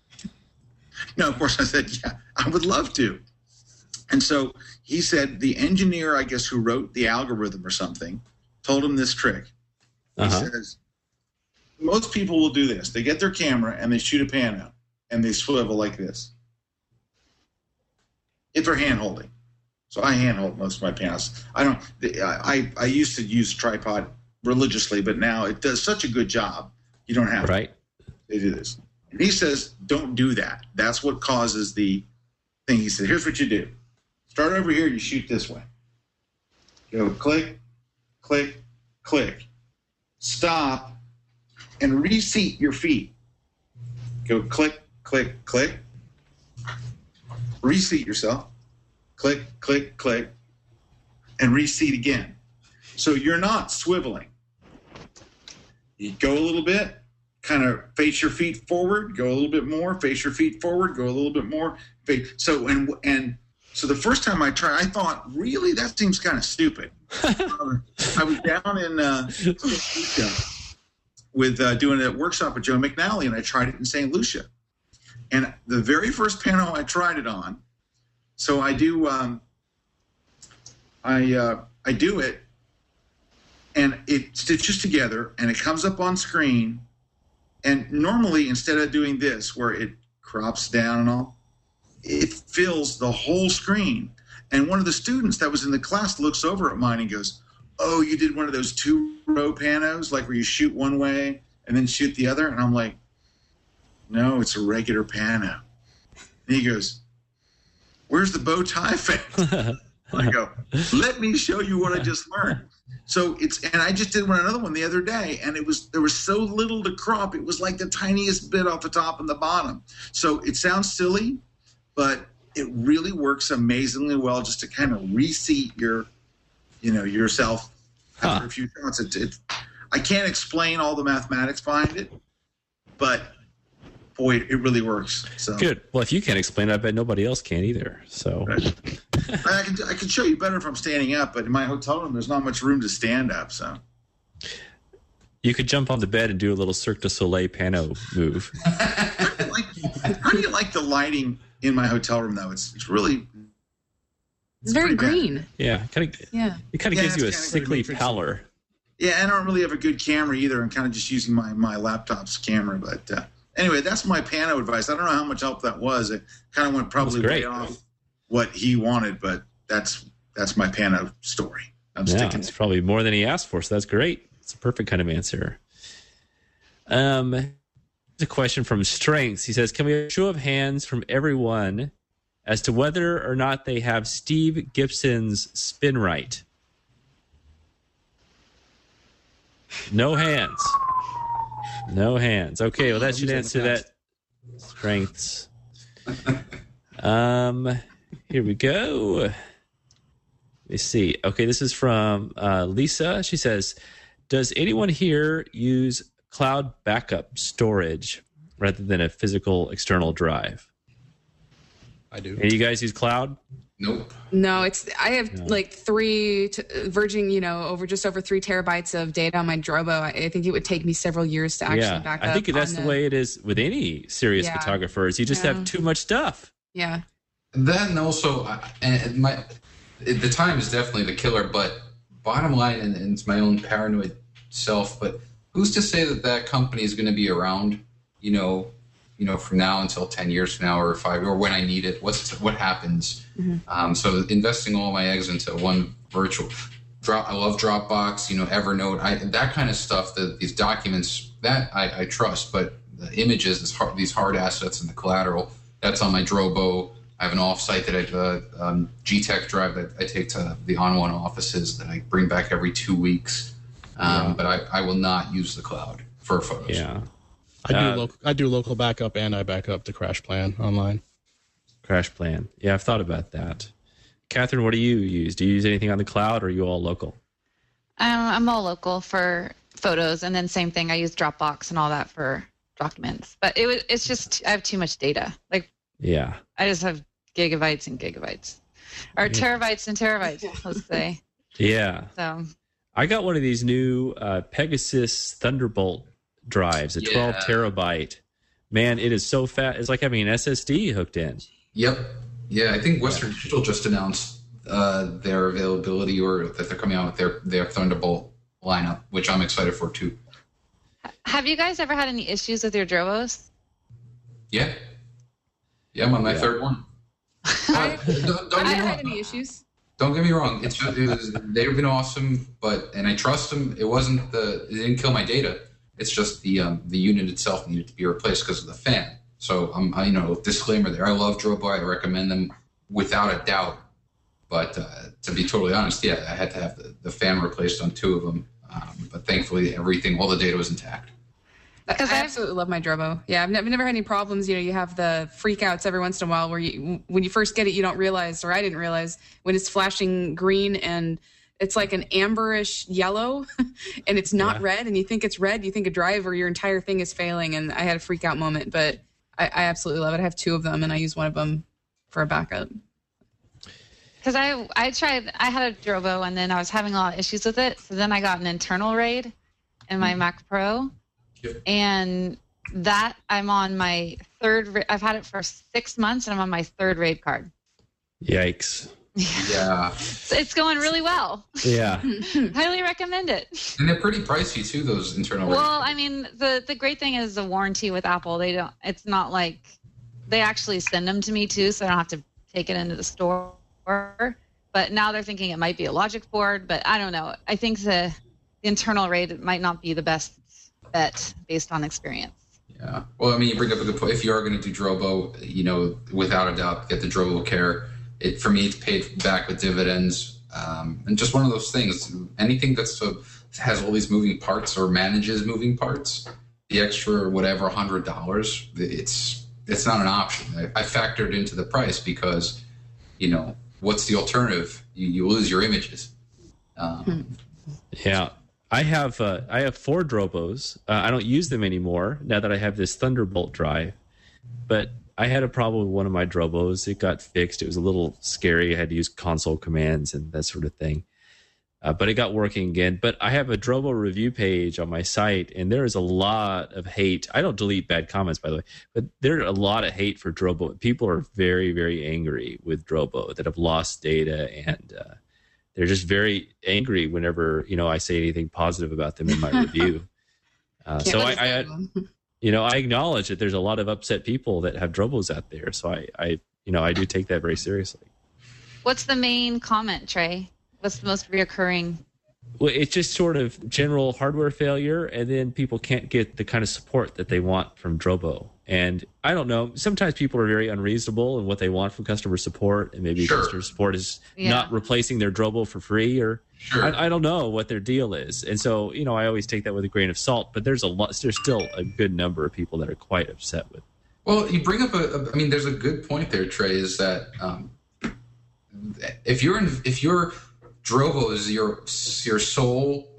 Speaker 7: No, of course I said, yeah, I would love to. And so he said the engineer, I guess, who wrote the algorithm or something, told him this trick. He says, most people will do this. They get their camera and they shoot a pano and they swivel like this. for hand holding. So I hand hold most of my panos. I used to use a tripod religiously, but now it does such a good job. You don't have to. They do this. And he says, don't do that. That's what causes the thing. He said, here's what you do. Start over here, you shoot this way. Go click, click, click. Stop, and reseat your feet. Go click, click, click. Reseat yourself. Click, click, click. And reseat again. So you're not swiveling. You go a little bit, kind of face your feet forward, go a little bit more, face your feet forward, go a little bit more. So the first time I tried, I thought, really, that seems kind of stupid. I was down in with doing a workshop with Joe McNally, and I tried it in St. Lucia. And the very first piano I tried it on, so I do I do it, and it stitches together, and it comes up on screen. And normally, instead of doing this, where it crops down and all, it fills the whole screen. And one of the students that was in the class looks over at mine and goes, oh, you did one of those 2-row panos, like where you shoot one way and then shoot the other? And I'm like, no, it's a regular pano. And he goes, where's the bow tie effect? I go, let me show you what I just learned. So and I just did another one the other day, and there was so little to crop. It was like the tiniest bit off the top and the bottom. So it sounds silly, but it really works amazingly well just to kind of reseat yourself after a few shots. I can't explain all the mathematics behind it, but boy, it really works. So
Speaker 4: good. Well, if you can't explain it, I bet nobody else can either. So
Speaker 7: I can show you better if I'm standing up, but in my hotel room, there's not much room to stand up. So
Speaker 4: you could jump on the bed and do a little Cirque du Soleil pano move.
Speaker 7: How do you like the lighting in my hotel room, though? It's really
Speaker 8: it's very green.
Speaker 7: Bad.
Speaker 4: Yeah, it kind of gives you a sickly pallor.
Speaker 7: Yeah, I don't really have a good camera either. I'm kind of just using my laptop's camera, but. Anyway, that's my pano advice. I don't know how much help that was. It kind of went probably way off what he wanted, but that's my pano story.
Speaker 4: It's probably more than he asked for, so that's great. It's a perfect kind of answer. Here's a question from Strengths. He says, can we have a show of hands from everyone as to whether or not they have Steve Gibson's spin right? No hands. No hands. Okay, well, that should answer that. Strengths. Here we go. Let me see. Okay, this is from Lisa. She says, does anyone here use cloud backup storage rather than a physical external drive?
Speaker 13: I do.
Speaker 4: And you guys use cloud?
Speaker 9: Nope.
Speaker 8: No, I have like verging, over 3 terabytes of data on my Drobo. I think it would take me several years to actually back up.
Speaker 4: I think that's the way it is with any serious photographers. You just have too much stuff.
Speaker 8: Yeah.
Speaker 9: Then also, the time is definitely the killer, but bottom line, and it's my own paranoid self, but who's to say that company is going to be around, from now until 10 years from now or 5, or when I need it? What happens? Mm-hmm. So investing all my eggs into one virtual I love Dropbox, Evernote, that kind of stuff. These documents that I trust, but the images, these hard assets, and the collateral, that's on my Drobo. I have an offsite that GTech drive that I take to the On1 offices that I bring back every 2 weeks. But I will not use the cloud for photos.
Speaker 4: Yeah.
Speaker 13: I do local backup, and I back up to CrashPlan online.
Speaker 4: CrashPlan. Yeah, I've thought about that. Catherine, what do you use? Do you use anything on the cloud, or are you all local?
Speaker 10: I'm all local for photos, and then same thing. I use Dropbox and all that for documents. But it's just I have too much data.
Speaker 4: Yeah.
Speaker 10: I just have gigabytes and gigabytes, or terabytes and terabytes. Let's say.
Speaker 4: Yeah.
Speaker 10: So.
Speaker 4: I got one of these new Pegasus Thunderbolt drives, a 12 terabyte. Man, it is so fast. It's like having an SSD hooked in.
Speaker 9: Yep. Yeah, I think Western Digital just announced their availability, or that they're coming out with their Thunderbolt lineup, which I'm excited for too.
Speaker 10: Have you guys ever had any issues with your Drobos?
Speaker 9: Yeah. Yeah, I'm on my third one.
Speaker 8: I haven't had any issues.
Speaker 9: Don't get me wrong. They've been awesome, and I trust them. It didn't kill my data. It's just the unit itself needed to be replaced because of the fan. So disclaimer there. I love Drobo. I recommend them without a doubt. But to be totally honest, I had to have the fan replaced on 2 of them. But thankfully, all the data was intact.
Speaker 8: Because I absolutely love my Drobo. Yeah, I've never had any problems. You have the freakouts every once in a while where when you first get it, you don't realize, or I didn't realize, when it's flashing green and it's like an amberish yellow and it's not red, and you think it's red, you think a drive or your entire thing is failing. And I had a freak out moment, but I absolutely love it. I have 2 of them, and I use one of them for a backup.
Speaker 10: Because I had a Drobo, and then I was having a lot of issues with it. So then I got an internal RAID in my Mac Pro. And that I'm on my 3rd. I've had it for 6 months, and I'm on my 3rd RAID card.
Speaker 4: Yikes!
Speaker 9: Yeah,
Speaker 10: it's going really well.
Speaker 4: Yeah,
Speaker 10: highly recommend it.
Speaker 9: And they're pretty pricey too. Those internal.
Speaker 10: Well, I mean, the great thing is the warranty with Apple. They don't. It's not like they actually send them to me too, so I don't have to take it into the store. But now they're thinking it might be a logic board, but I don't know. I think the internal RAID might not be the best bet based on experience.
Speaker 9: Yeah. Well, I mean, you bring up a good point. If you are going to do Drobo, without a doubt, get the Drobo Care. For me, it's paid back with dividends. And just one of those things. Anything that's has all these moving parts or manages moving parts, the extra whatever $100, it's not an option. I factored into the price because, what's the alternative? You lose your images.
Speaker 4: Yeah. I have 4 Drobos. I don't use them anymore now that I have this Thunderbolt drive. But I had a problem with one of my Drobos. It got fixed. It was a little scary. I had to use console commands and that sort of thing. But it got working again. But I have a Drobo review page on my site, and there is a lot of hate. I don't delete bad comments, by the way, but there's a lot of hate for Drobo. People are very, very angry with Drobo that have lost data, and they're just very angry whenever I say anything positive about them in my review. So I acknowledge that there's a lot of upset people that have Drobos out there. So I do take that very seriously.
Speaker 10: What's the main comment, Trey? What's the most reoccurring?
Speaker 4: Well, it's just sort of general hardware failure, and then people can't get the kind of support that they want from Drobo. And I don't know, sometimes people are very unreasonable in what they want from customer support, and maybe customer support is not replacing their Drobo for free, or I don't know what their deal is. And so, I always take that with a grain of salt, but there's still a good number of people that are quite upset with it.
Speaker 9: Well, you bring up there's a good point there, Trey, is that if your Drobo is your sole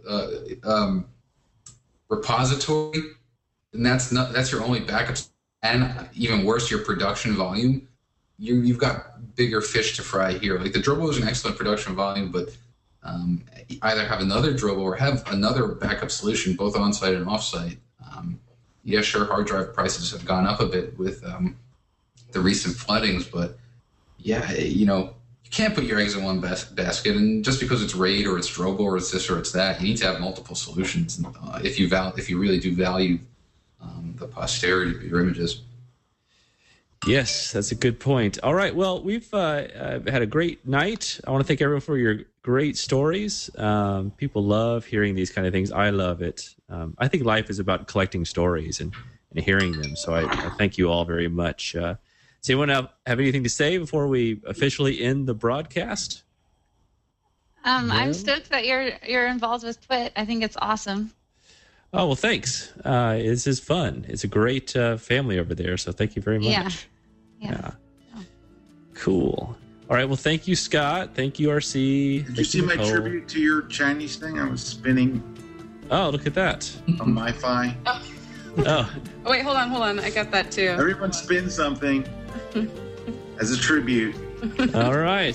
Speaker 9: repository, and that's your only backup, and even worse, your production volume, you've got bigger fish to fry here. Like the Drobo is an excellent production volume, but either have another Drobo or have another backup solution, both on-site and off-site. Hard drive prices have gone up a bit with the recent floodings, but you can't put your eggs in one basket, and just because it's RAID or it's Drobo or it's this or it's that, you need to have multiple solutions if you really do value the posterity of your images.
Speaker 4: Yes, that's a good point. All right, well, we've had a great night. I want to thank everyone for your great stories. People love hearing these kind of things. I love it. I think life is about collecting stories and hearing them, so I thank you all very much. Does anyone have anything to say before we officially end the broadcast?
Speaker 10: I'm stoked that you're involved with Twit. I think it's awesome.
Speaker 4: Oh, well, thanks. This is fun. It's a great family over there, so thank you very much. Yeah. Cool. All right, well, thank you, Scott. Thank you, RC.
Speaker 7: Did you see my tribute to your Chinese thing? I was spinning.
Speaker 4: Oh, look at that.
Speaker 7: On MiFi.
Speaker 4: Oh,
Speaker 8: wait, hold on. I got that too.
Speaker 7: Everyone spin something as a tribute.
Speaker 4: All right.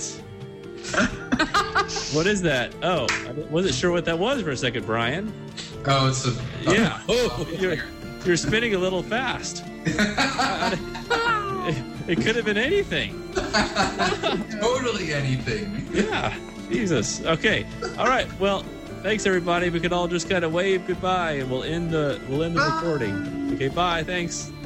Speaker 4: What is that? Oh, I wasn't sure what that was for a second, Brian.
Speaker 9: Oh, it's
Speaker 4: yeah. Oh, you're spinning a little fast. It could have been anything.
Speaker 9: Totally anything.
Speaker 4: Yeah. Jesus. Okay. All right. Well, thanks everybody. We could all just kind of wave goodbye, and we'll end the recording. Okay. Bye. Thanks.